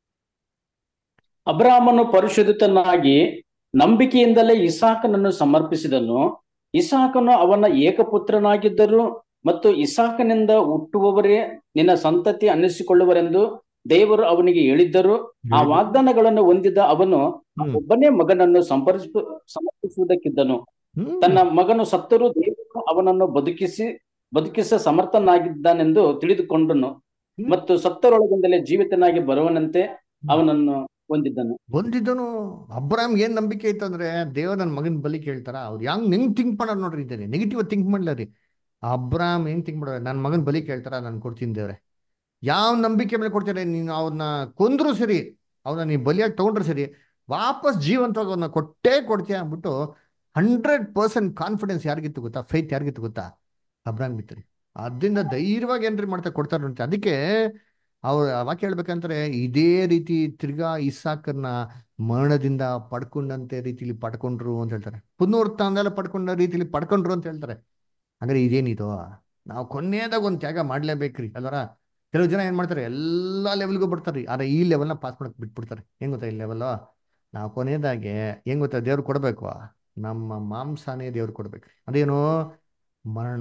ಅಬ್ರಾಮನು ಪರಿಶುದ್ಧನಾಗಿ ನಂಬಿಕೆಯಿಂದಲೇ ಇಸಾಕನನ್ನು ಸಮರ್ಪಿಸಿದನು. ಇಸಾಕನು ಅವನ ಏಕಪುತ್ರನಾಗಿದ್ದರು ಮತ್ತು ಇಸಾಕನಿಂದ ಹುಟ್ಟುವವರೇ ನಿನ್ನ ಸಂತತಿ ಅನ್ನಿಸಿಕೊಳ್ಳುವರೆಂದು ದೇವರು ಅವನಿಗೆ ಹೇಳಿದ್ದರು. ಆ ವಾಗ್ದಾನಗಳನ್ನು ಹೊಂದಿದ ಅವನು ಹ್ಮ್ ಒಬ್ಬನೇ ಮಗನನ್ನು ಸಂಪರ್ಕ ಸಮರ್ಪಿಸುವುದಕ್ಕಿದ್ದನು. ಹ್ಮ್ ತನ್ನ ಮಗನು ಸತ್ತರೂ ದೇವರು ಅವನನ್ನು ಬದುಕಿಸಿ ಬದುಕಿಸ ಸಮರ್ಥನಾಗಿದ್ದಾನೆಂದು ತಿಳಿದುಕೊಂಡನು ಹ್ಮ್ ಮತ್ತು ಸತ್ತರೊಳಗಿಂದಲೇ ಜೀವಿತನಾಗಿ ಬರುವನಂತೆ ಅವನನ್ನು ಹೊಂದಿದ್ದನು. ಬಂದಿದ್ದನು. ಅಬ್ರಾಮ್ ಏನ್ ನಂಬಿಕೆ ಇತ್ತಂದ್ರೆ, ದೇವ ನನ್ನ ಮಗನ ಬಲಿ ಕೇಳ್ತಾರ, ಅವ್ರು ಹೆಂಗ್ ಹೆಂಗ್ ಥಿಂಕ್ ಮಾಡೋರು ನೋಡ್ರಿ. ಇದ್ದೇನೆ ನೆಗೆಟಿವ್ ಥಿಂಕ್ ಮಾಡ್ಲ ರೀ. ಅಬ್ರಾಮ್ ಹೆಂಗ್ ಥಿಂಕ್ ಮಾಡೋರು, ನನ್ನ ಮಗನ ಬಲಿ ಕೇಳ್ತಾರ, ನಾನು ಕೊಡ್ತೀನಿ ದೇವ್ರೆ. ಯಾವ ನಂಬಿಕೆ ಮೇಲೆ ಕೊಡ್ತಾರೆ? ನೀನು ಅವ್ರನ್ನ ಕೊಂದ್ರು ಸರಿ, ಅವನ್ನ ನೀ ಬಲಿಯಾಗಿ ತಗೊಂಡ್ರು ಸರಿ, ವಾಪಸ್ ಜೀವಂತವಾಗಿ ಅವನ್ನ ಕೊಟ್ಟೇ ಕೊಡ್ತೀಯ ಅಂದ್ಬಿಟ್ಟು ಹಂಡ್ರೆಡ್ ಪರ್ಸೆಂಟ್ ಕಾನ್ಫಿಡೆನ್ಸ್ ಯಾರಿಗಿತ್ತು ಗೊತ್ತಾ? ಫೈತ್ ಯಾರಿಗಿತ್ತು ಗೊತ್ತಾ? ಅಬ್ರಾಮ್ ಬಿತ್ತರಿ. ಅದರಿಂದ ಧೈರ್ಯವಾಗಿ ಏನ್ರಿ ಮಾಡ್ತಾ ಕೊಡ್ತಾರೆ ಅಂತ. ಅದಕ್ಕೆ ಅವ್ರು ವಾಕ್ಯ ಹೇಳ್ಬೇಕಂದ್ರೆ ಇದೇ ರೀತಿ ತಿರ್ಗಾ ಇಸಾಕನ್ನ ಮರಣದಿಂದ ಪಡ್ಕೊಂಡಂತೆ ರೀತಿಲಿ ಪಡ್ಕೊಂಡ್ರು ಅಂತ ಹೇಳ್ತಾರೆ. ಪುನರುತ್ಥಾನದಲ್ಲ ಪಡ್ಕೊಂಡ ರೀತಿಲಿ ಪಡ್ಕೊಂಡ್ರು ಅಂತ ಹೇಳ್ತಾರೆ. ಅಂದ್ರೆ ಇದೇನಿದು, ನಾವು ಕೊನೆಯದಾಗ ಒಂದು ತ್ಯಾಗ ಮಾಡ್ಲೇಬೇಕ್ರಿ ಅಲ್ವರ? ಕೆಲವು ಜನ ಏನ್ ಮಾಡ್ತಾರೆ, ಎಲ್ಲಾ ಲೆವೆಲ್ಗೂ ಬಿಡ್ತಾರೆ, ಆದ್ರೆ ಈ ಲೆವೆಲ್ನ ಪಾಸ್ ಮಾಡಕ್ ಬಿಟ್ಬಿಡ್ತಾರೆ. ಹೆಂಗ್ ಗೊತ್ತಾ ಈ ಲೆವೆಲ್? ನಾವು ಕೊನೆಯದಾಗೆ ಹೆಂಗ್ ಗೊತ್ತಾ ದೇವ್ರು ಕೊಡ್ಬೇಕು, ನಮ್ಮ ಮಾಂಸನೇ ದೇವ್ರು ಕೊಡ್ಬೇಕ್ರಿ. ಅದೇನು? ಮರಣ.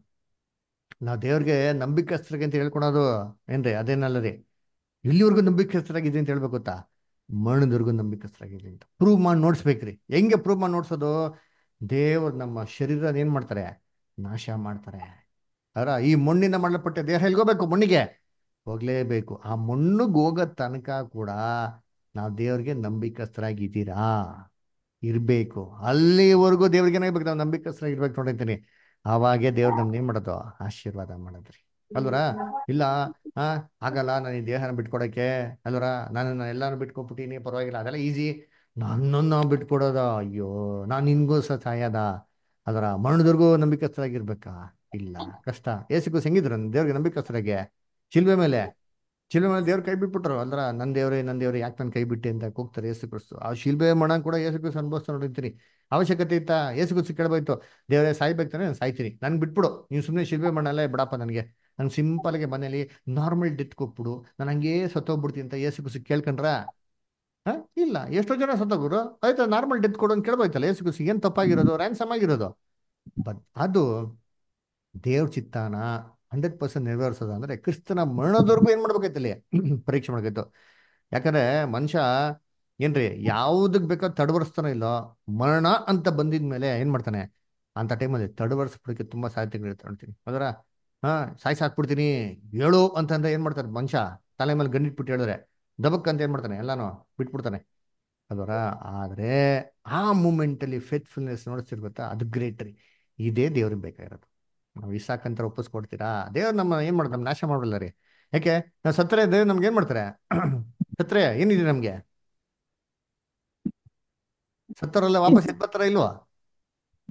ನಾವು ದೇವ್ರಿಗೆ ನಂಬಿಕಸ್ಥರಿಗೆ ಅಂತ ಹೇಳ್ಕೊಳೋದು ಏನ್ರಿ ಅದೇನಲ್ಲ ರೀ. ಇಲ್ಲಿವರೆಗೂ ನಂಬಿಕಸ್ಥರಾಗಿದೆ ಅಂತ ಹೇಳ್ಬೇಕು ಗೊತ್ತಾ? ಮರಣದವರೆಗೂ ನಂಬಿಕಸ್ಥರಾಗಿದೆ ಅಂತ ಪ್ರೂವ್ ಮಾಡಿ ನೋಡ್ಸ್ಬೇಕ್ರಿ. ಹೆಂಗೆ ಪ್ರೂವ್ ಮಾಡಿ ನೋಡ್ಸೋದು? ದೇವ್ರು ನಮ್ಮ ಶರೀರ ಏನ್ ಮಾಡ್ತಾರೆ, ನಾಶ ಮಾಡ್ತಾರೆ. ಅರ ಈ ಮಣ್ಣಿನ ಮಾಡಲ್ಪಟ್ಟ ದೇಹ ಎಲ್ಗೋಬೇಕು, ಮಣ್ಣಿಗೆ ಹೋಗ್ಲೇಬೇಕು. ಆ ಮಣ್ಣಿಗೆ ಹೋಗೋ ತನಕ ಕೂಡ ನಾವು ದೇವ್ರಿಗೆ ನಂಬಿಕಸ್ಥರಾಗಿದ್ದೀರಾ ಇರ್ಬೇಕು. ಅಲ್ಲಿವರೆಗೂ ದೇವ್ರಿಗೆ ಏನಾಗ್ಬೇಕು, ನಾವು ನಂಬಿಕಸ್ಥರಾಗಿ ಇರ್ಬೇಕು ನೋಡಿರ್ತೀನಿ. ಆವಾಗೇ ದೇವ್ರು ನಮ್ನ ಏನ್ ಮಾಡೋದು, ಆಶೀರ್ವಾದ ಮಾಡೋದ್ರಿ ಅಲ್ವರ? ಇಲ್ಲ ಹಾ ಆಗಲ್ಲ, ನಾನು ಈ ದೇಹನ ಬಿಟ್ಕೊಡಕ್ಕೆ ಅಲ್ವರ, ನಾನು ಎಲ್ಲಾನು ಬಿಟ್ಕೊಬಿಟ್ಟಿನಿ, ಪರವಾಗಿಲ್ಲ, ಅದೆಲ್ಲ ಈಸಿ. ನನ್ನನ್ನು ನಾವು ಬಿಟ್ಕೊಡೋದ, ಅಯ್ಯೋ ನಾನು ನಿನ್ಗೂ ಸಹ ಸಾಯದ ಅದರ ಮರಣದವರೆಗೂ ನಂಬಿಕಸ್ಥರಾಗಿರ್ಬೇಕಾ? ಇಲ್ಲ, ಕಷ್ಟ. ಏಸುಕು ಹೆಂಗಿದ್ರು ದೇವ್ರಿಗೆ ನಂಬಿಕಸ್ಥರಾಗೆ ಶಿಲ್ಬೆ ಮೇಲೆ ಶಿಲ್ಬೆ ಮೇಲೆ ದೇವ್ರ ಕೈ ಬಿಟ್ಬಿಟ್ರು ಅಲ್ರ. ನನ್ನ ದೇವ್ರೆ ನನ್ನ ದೇವ್ರೆ ಯಾಕೆ ನನ್ನ ಕೈ ಬಿಟ್ಟೆ ಅಂತ ಕೂಗ್ತಾರೆ ಯೇಸು ಕ್ರಿಸ್ತು. ಆ ಶಿಲ್ಬೆ ಮಣ ಕೂಡ ಯೇಸು ಕ್ರಿಸ್ತು ಅನುಭವಿಸ್ತಾ ನೋಡಿರ್ತೀನಿ. ಅವಶ್ಯಕತೆ ಇತ್ತಾ? ಯೇಸು ಕ್ರಿಸ್ತು ಕೇಳಬೋಯ್ತು, ದೇವರೇ ಸಾಯ್ಬೇಕು ತಾನೆ, ನಾನು ಸಾಯ್ತೀನಿ, ನನ್ಗೆ ಬಿಟ್ಬಿಡು, ನೀನು ಸುಮ್ಮನೆ ಶಿಲ್ಬೆ ಮಣ್ಣಲ್ಲೇ ಬಿಡಪ್ಪ, ನನಗೆ ನಂಗೆ ಸಿಂಪಲ್ಗೆ ಮನೇಲಿ ನಾರ್ಮಲ್ ಡೆತ್ ಕೊಟ್ಬಿಡು, ನಾನು ಹಂಗೇ ಸತ್ತೋಗ್ಬಿಡ್ತೀನಿ ಅಂತ ಯೇಸು ಕ್ರಿಸ್ತು ಕೇಳ್ಕೊಂಡ್ರ? ಹಾ ಇಲ್ಲ. ಎಷ್ಟೋ ಜನ ಸತ್ತೋಗ್ರು, ಆಯ್ತಾ ನಾರ್ಮಲ್ ಡೆತ್ ಕೊಡು ಅಂತ ಕೇಳ್ಬೋಯ್ತಲ್ಲ ಯೇಸು ಕ್ರಿಸ್ತು. ಏನ್ ತಪ್ಪಾಗಿರೋದು? ರ್ಯಾನ್ಸಮ್ ಆಗಿರೋದು. ಬಟ್ ಅದು ದೇವ್ರ ಚಿತ್ತಾನ ಹಂಡ್ರೆಡ್ ಪರ್ಸೆಂಟ್ ನೆರವೇರಿಸೋದು ಅಂದ್ರೆ ಕ್ರಿಸ್ತನ ಮರಣದವರೆಗೂ ಏನ್ ಮಾಡ್ಬೇಕಾಯ್ತಲ್ಲಿ ಪರೀಕ್ಷೆ ಮಾಡ್ಬೇಕಾಯ್ತು. ಯಾಕಂದ್ರೆ ಮನುಷ್ಯ ಏನ್ರಿ ಯಾವ್ದಕ್ ಬೇಕೋ ತಡವರ್ಸ್ತಾನೋ ಇಲ್ಲೋ, ಮರಣ ಅಂತ ಬಂದಿದ್ಮೇಲೆ ಏನ್ ಮಾಡ್ತಾನೆ, ಅಂತ ಟೈಮಲ್ಲಿ ತಡವರ್ಸ್ಬಿಡಕ್ಕೆ ತುಂಬಾ ಸಾಧ್ಯತೆಗಳಿರ್ತ ಅಂತೀನಿ ಅದರ. ಹಾ ಸಾಯ್ಸಿ ಹಾಕ್ಬಿಡ್ತೀನಿ ಹೇಳು ಅಂತಂದ್ರೆ ಏನ್ ಮಾಡ್ತಾರೆ ಮನುಷ್ಯ, ತಲೆ ಮೇಲೆ ಗಂಡಿಟ್ಬಿಟ್ಟು ಹೇಳಿದ್ರೆ ದಬಕ್ ಅಂತ ಏನ್ ಮಾಡ್ತಾನೆ, ಎಲ್ಲಾನು ಬಿಟ್ಬಿಡ್ತಾನೆ ಅದರ. ಆದ್ರೆ ಆ ಮೂಮೆಂಟ್ ಅಲ್ಲಿ ಫೇತ್ಫುಲ್ನೆಸ್ ನೋಡಿಸ್ತಿರ್ ಅದು ಗ್ರೇಟ್ ರೀ. ಇದೇ ದೇವ್ರಿಗೆ ಬೇಕಾಗಿರೋದು. ನಾವು ಇಸಾಕಂತ ಒಪ್ಪಿಸ್ಕೊಡ್ತೀರಾ, ದೇವ್ರು ನಮ್ಮ ಏನ್ ಮಾಡ್ತಾರೆ, ನಮ್ ನಾಶ ಮಾಡಲ್ಲ ರೀ. ಯಾಕೆ? ನಾವು ಸತ್ತರೆ ದೇವ್ರು ನಮ್ಗೆ ಏನ್ ಮಾಡ್ತಾರೆ? ಸತ್ರೆ ಏನಿದೆ ನಮ್ಗೆ? ಸತ್ತರೆಲ್ಲ ವಾಪಸ್ ಎದ್ ಬರ್ತಾರ ಇಲ್ವಾ?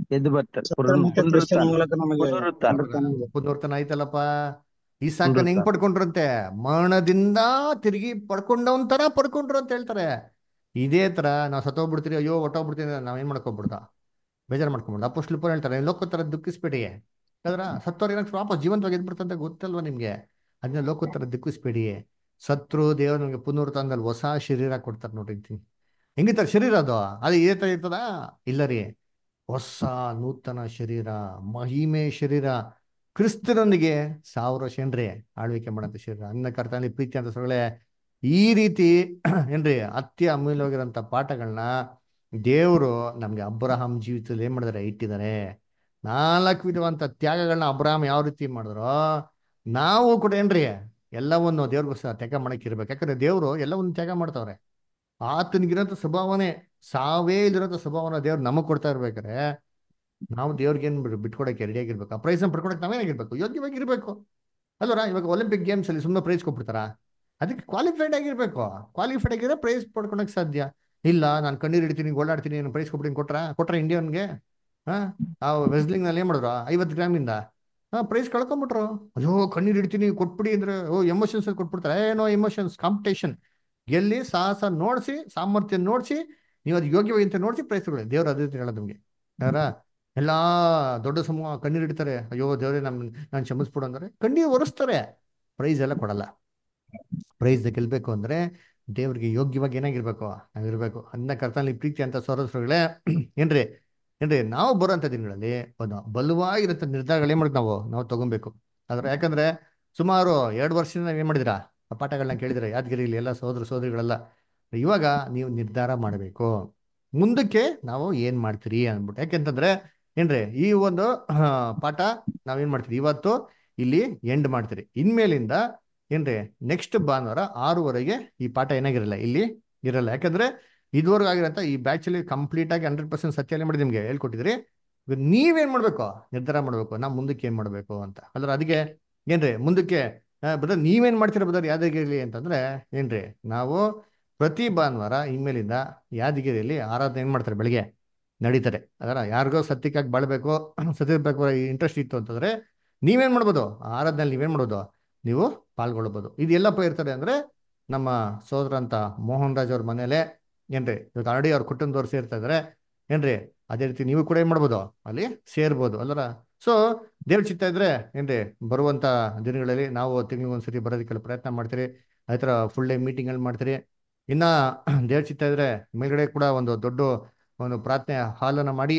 ಎದ್ದು ಬರ್ತಾರೆ. ಸತ್ತ ಪುನರ್- ಮತ್ತೆ ಕ್ರಿಸ್ತನ ಪುನರುತ್ಥಾನ ಮೂಲಕ ನಮಗೆ ಪುನರುತ್ಥಾನ ಪುನರುತ್ಥಾನ ಇದೆ. ಪುನರ್ತನ ಆಯ್ತಲ್ಲಪ್ಪ. ಇಸಾಕನ್ ಹೆಂಗ್ ಪುನರುತ್ಥಾನ ಪಡ್ಕೊಂಡ್ರಂತೆ? ಮರಣದಿಂದ ತಿರುಗಿ ಪಡ್ಕೊಂಡವನ್ ತರ ಪಡ್ಕೊಂಡ್ರು ಅಂತ ಹೇಳ್ತಾರೆ. ಇದೇ ತರ ನಾವು ಸತ್ತೋಗ್ಬಿಡ್ತೀರಿ, ಅಯ್ಯೋ ಹೊಟ್ಟೋಗ್ಬಿಡ್ತೀನಿ, ನಾವೇನ್ ಮಾಡ್ಕೊಬಿಡ್ತಾ ಬೇಜಾರು ಮಾಡ್ಕೊಂಬಿಡ್ದು. ಅಪ್ಪೋಸ್ತಲರು ಪೌಲ್ ಹೇಳ್ತಾರೆ, ಲೋಕೋತ್ತರ ದುಃಖಿಸ್ಬೇಡಿ ಯಾಕಂದ್ರ ಸತ್ತೋರ್ ಏನಾಗ್ತದೆ ವಾಪಸ್ ಜೀವಂತವಾಗಿ ಎದ್ಬಿಡ್ತಂತ ಗೊತ್ತಲ್ವಾ ನಿಮ್ಗೆ. ಅದನ್ನ ಲೋಕೋತ್ತರ ದುಃಖಿಸ್ಬೇಡಿ. ಸತ್ರು ದೇವರು ನಮಗೆ ಪುನರುತ್ಥಾನದಲ್ಲಿ ಹೊಸ ಶರೀರ ಕೊಡ್ತಾರೆ ನೋಡ್ರಿ. ಹೆಂಗಿರ್ತಾರೆ ಶರೀರ ಅದು? ಅದು ಇದೇ ತರ ಇರ್ತದ? ಇಲ್ಲ ರೀ, ಹೊಸ ನೂತನ ಶರೀರ, ಮಹಿಮೆ ಶರೀರ, ಕ್ರಿಸ್ತನೊಂದಿಗೆ ಸಾವಿರ ವರ್ಷ ಏನ್ರಿ ಆಳ್ವಿಕೆ ಮಾಡಂತ ಶರೀರ. ಅನ್ನ ಕರ್ತನಲ್ಲಿ ಪ್ರೀತಿ ಅಂತ ಸೊಗಳೆ ಈ ರೀತಿ ಏನ್ರಿ ಅತ್ಯ ಅಮೂಲ್ಯವಾಗಿರೋಂಥ ಪಾಠಗಳನ್ನ ದೇವರು ನಮ್ಗೆ ಅಬ್ರಹಾಂ ಜೀವಿತದಲ್ಲಿ ಏನ್ ಮಾಡಿದಾರೆ, ಇಟ್ಟಿದ್ದಾರೆ. ನಾಲ್ಕು ವಿಧವಂತ ತ್ಯಾಗಗಳನ್ನ ಅಬ್ರಹಾಂ ಯಾವ ರೀತಿ ಮಾಡಿದ್ರೋ ನಾವು ಕೂಡ ಏನ್ರಿ ಎಲ್ಲವನ್ನು ದೇವ್ರಿಗೋಸ್ಕರ ತ್ಯಾಗ ಮಾಡಕ್ ಇರ್ಬೇಕು. ಯಾಕಂದ್ರೆ ದೇವ್ರು ಎಲ್ಲವನ್ನು ತ್ಯಾಗ ಮಾಡ್ತಾವ್ರೆ. ಆತನಿಗಿರೋಂಥ ಸ್ವಭಾವನೆ, ಸಾವೇ ಇಲ್ಲಿರೋಂಥ ಸ್ವಭಾವನ ದೇವ್ರು ನಮಗ್ ಕೊಡ್ತಾ ಇರ್ಬೇಕಾರೆ ನಾವು ದೇವ್ರಿಗೆ ಏನ್ ಬಿಟ್ಕೊಡಕ್ಕೆ ರೆಡಿಯಾಗಿರ್ಬೇಕು. ಆ ಪ್ರೈಸ್ ಪಡ್ಕೊಡಕ್ಕೆ ನಾವೇನಾಗಿರ್ಬೇಕು, ಯೋಗ್ಯವಾಗಿರ್ಬೇಕು ಅಲ್ವರ. ಇವಾಗ ಒಲಿಂಪಿಕ್ ಗೇಮ್ಸ್ ಅಲ್ಲಿ ಸುಮ್ಮನೆ ಪ್ರೈಸ್ ಕೊಟ್ಬಿಡ್ತಾರ? ಅದಕ್ಕೆ ಕ್ವಾಲಿಫೈಡ್ ಆಗಿರ್ಬೇಕು. ಕ್ವಾಲಿಫೈಡ್ ಆಗಿದ್ರೆ ಪ್ರೈಸ್ ಪಡ್ಕೊಳಕ್ ಸಾಧ್ಯ. ಇಲ್ಲ ನಾನು ಕಣ್ಣೀರ್ ಹಿಡಿತೀನಿ, ಗೋಳಾಡ್ತೀನಿ, ನಾನು ಪ್ರೈಸ್ ಕೊಡ್ತೀನಿ ಕೊಟ್ರ ಕೊಟ್ರ ಇಂಡಿಯನ್ಗೆ ಹಾ ಆ ವೆಸ್ಲಿಂಗ್ ನಲ್ಲಿ ಏನ್ ಮಾಡಿದ್ರು, ಐವತ್ತು ಗ್ರಾಮ್ ಇಂದ ಹಾ ಪ್ರೈಸ್ ಕಳ್ಕೊಂಡ್ಬಿಟ್ರು. ಅಯ್ಯೋ ಕಣ್ಣೀರ್ ಹಿಡಿತೀನಿ ಕೊಟ್ಬಿಡಿ ಅಂದ್ರೆ ಓ ಎಮೋಷನ್ಸ್ ಅಲ್ಲಿ ಕೊಟ್ಬಿಡ್ತಾರೆ. ಏನೋ ಎಮೋಷನ್ಸ್ ಕಾಂಪಿಟೇಷನ್, ಗೆಲ್ಲಿ ಸಾಹಸ ನೋಡ್ಸಿ, ಸಾಮರ್ಥ್ಯ ನೋಡ್ಸಿ, ನೀವು ಅದು ಯೋಗ್ಯವಾಗಿ ಅಂತ ನೋಡ್ಸಿ ಪ್ರೈಸ್ ತಗೊಳ್ಳಿ. ದೇವ್ರು ಅದೇ ರೀತಿ ಹೇಳೋದು ನಮ್ಗೆ. ಯಾರ ಎಲ್ಲಾ ದೊಡ್ಡ ಸಮೂಹ ಕಣ್ಣೀರ್ ಇಡ್ತಾರೆ, ಅಯ್ಯೋ ದೇವ್ರೆ ನಮ್ ನಾನು ಕ್ಷಮಿಸ್ಬಿಡು ಅಂದ್ರೆ ಕಣ್ಣೀರ್ ಒರೆಸ್ತಾರೆ, ಪ್ರೈಸ್ ಎಲ್ಲ ಕೊಡಲ್ಲ. ಪ್ರೈಸ್ ಗೆಲ್ಬೇಕು ಅಂದ್ರೆ ದೇವ್ರಿಗೆ ಯೋಗ್ಯವಾಗಿ ಏನಾಗಿರ್ಬೇಕು, ನಾವಿರ್ಬೇಕು. ಅನ್ನ ಕರ್ತನಲ್ಲಿ ಪ್ರೀತಿ ಅಂತ ಸರೋಸರುಗಳೇ ಏನ್ರಿ ಏನ್ರಿ ನಾವು ಬರೋಂಥ ದಿನಗಳಲ್ಲಿ ಒಂದು ಬಲವಾಗಿರಂಥ ನಿರ್ಧಾರಗಳು ಏನ್ ಮಾಡ್ಬೇಕು ನಾವು ನಾವು ತಗೊಬೇಕು. ಆದ್ರೆ ಯಾಕಂದ್ರೆ ಸುಮಾರು ಎರಡು ವರ್ಷದಿಂದ ನಾವ್ ಏನ್ ಮಾಡಿದಿರಾ ಆ ಪಾಠಗಳನ್ನ ಕೇಳಿದ್ರೆ ಯಾದಗಿರಿಲಿ ಎಲ್ಲ ಸೋದರ ಸೋದರಿಗಳೆಲ್ಲ. ಇವಾಗ ನೀವು ನಿರ್ಧಾರ ಮಾಡಬೇಕು ಮುಂದಕ್ಕೆ ನಾವು ಏನ್ ಮಾಡ್ತೀರಿ ಅಂದ್ಬಿಟ್ಟು. ಯಾಕೆಂತಂದ್ರೆ ಏನ್ರಿ ಈ ಒಂದು ಪಾಠ ನಾವೇನ್ ಮಾಡ್ತೀರಿ ಇವತ್ತು ಇಲ್ಲಿ ಎಂಡ್ ಮಾಡ್ತೀರಿ. ಇನ್ಮೇಲಿಂದ ಏನ್ರಿ ನೆಕ್ಸ್ಟ್ ಭಾನುವಾರ ಆರೂವರೆಗೆ ಈ ಪಾಠ ಏನಾಗಿರಲ್ಲ, ಇಲ್ಲಿ ಇರಲ್ಲ. ಯಾಕಂದ್ರೆ ಇದುವರೆಗೂ ಆಗಿರಂತ ಈ ಬ್ಯಾಚ್ ಅಲ್ಲಿ ಕಂಪ್ಲೀಟ್ ಆಗಿ ಹಂಡ್ರೆಡ್ ಪರ್ಸೆಂಟ್ ಸತ್ಯ ಮಾಡಿ ನಿಮ್ಗೆ ಹೇಳ್ಕೊಟ್ಟಿದ್ರಿ. ನೀವೇನ್ ಮಾಡ್ಬೇಕು, ನಿರ್ಧಾರ ಮಾಡ್ಬೇಕು ನಾ ಮುಂದಕ್ಕೆ ಏನ್ ಮಾಡ್ಬೇಕು ಅಂತ. ಅದ್ರ ಅದಕ್ಕೆ ಏನ್ರಿ ಮುಂದಕ್ಕೆ ಬದರ್ ನೀವೇನ್ ಮಾಡ್ತೀರ ಬದರ್ ಯಾದಗಿರಿಲಿ ಅಂತಂದ್ರೆ ಏನ್ರಿ ನಾವು ಪ್ರತಿ ಭಾನುವಾರ ಇನ್ಮೇಲಿಂದ ಯಾದಗಿರಿಯಲ್ಲಿ ಆರಾಧನೆ ಏನ್ ಮಾಡ್ತಾರೆ, ಬೆಳಿಗ್ಗೆ ನಡೀತಾರೆ. ಅದರ ಯಾರಿಗೋ ಸತ್ಯಕ್ಕಾಗಿ ಬಾಳ್ಬೇಕು, ಸತ್ಯಬೇಕು ಇಂಟ್ರೆಸ್ಟ್ ಇತ್ತು ಅಂತಂದ್ರೆ ನೀವೇನ್ ಮಾಡ್ಬೋದು, ಆರಾಧನೆಯಲ್ಲಿ ನೀವೇನ್ ಮಾಡ್ಬೋದು, ನೀವು ಪಾಲ್ಗೊಳ್ಬೋದು. ಇದು ಎಲ್ಲಪ್ಪ ಇರ್ತದೆ ಅಂದ್ರೆ ನಮ್ಮ ಸೋದರ ಅಂತ ಮೋಹನ್ ರಾಜ್ ಅವ್ರ ಮನೇಲೆ ಏನ್ರಿ ಇವಾಗ ಆಲ್ರೆಡಿ ಅವ್ರ ಕುಟುಂಬದವ್ರು ಸೇರ್ತಾ ಇದಾರೆ ಏನ್ರಿ. ಅದೇ ರೀತಿ ನೀವು ಕೂಡ ಏನ್ ಮಾಡ್ಬೋದು, ಅಲ್ಲಿ ಸೇರ್ಬೋದು ಅಲ್ಲರ. ಸೊ ದೇವ್ರ ಚಿತ್ತ ಇದ್ರೆ ಏನ್ರಿ ಬರುವಂತ ದಿನಗಳಲ್ಲಿ ನಾವು ತಿಂಗಳಿಗೆ ಒಂದ್ಸತಿ ಬರೋದಕ್ಕೆಲ್ಲ ಪ್ರಯತ್ನ ಮಾಡ್ತೀರಿ. ಅದೇ ಥರ ಫುಲ್ ಡೇ ಮೀಟಿಂಗ್ ಅಲ್ಲಿ ಮಾಡ್ತೀರಿ. ಇನ್ನ ದೇವ್ರ ಚಿತ್ತ ಇದ್ರೆ ಮೇಲ್ಗಡೆ ಕೂಡ ಒಂದು ದೊಡ್ಡ ಒಂದು ಪ್ರಾರ್ಥನೆ ಹಾಲನ್ನ ಮಾಡಿ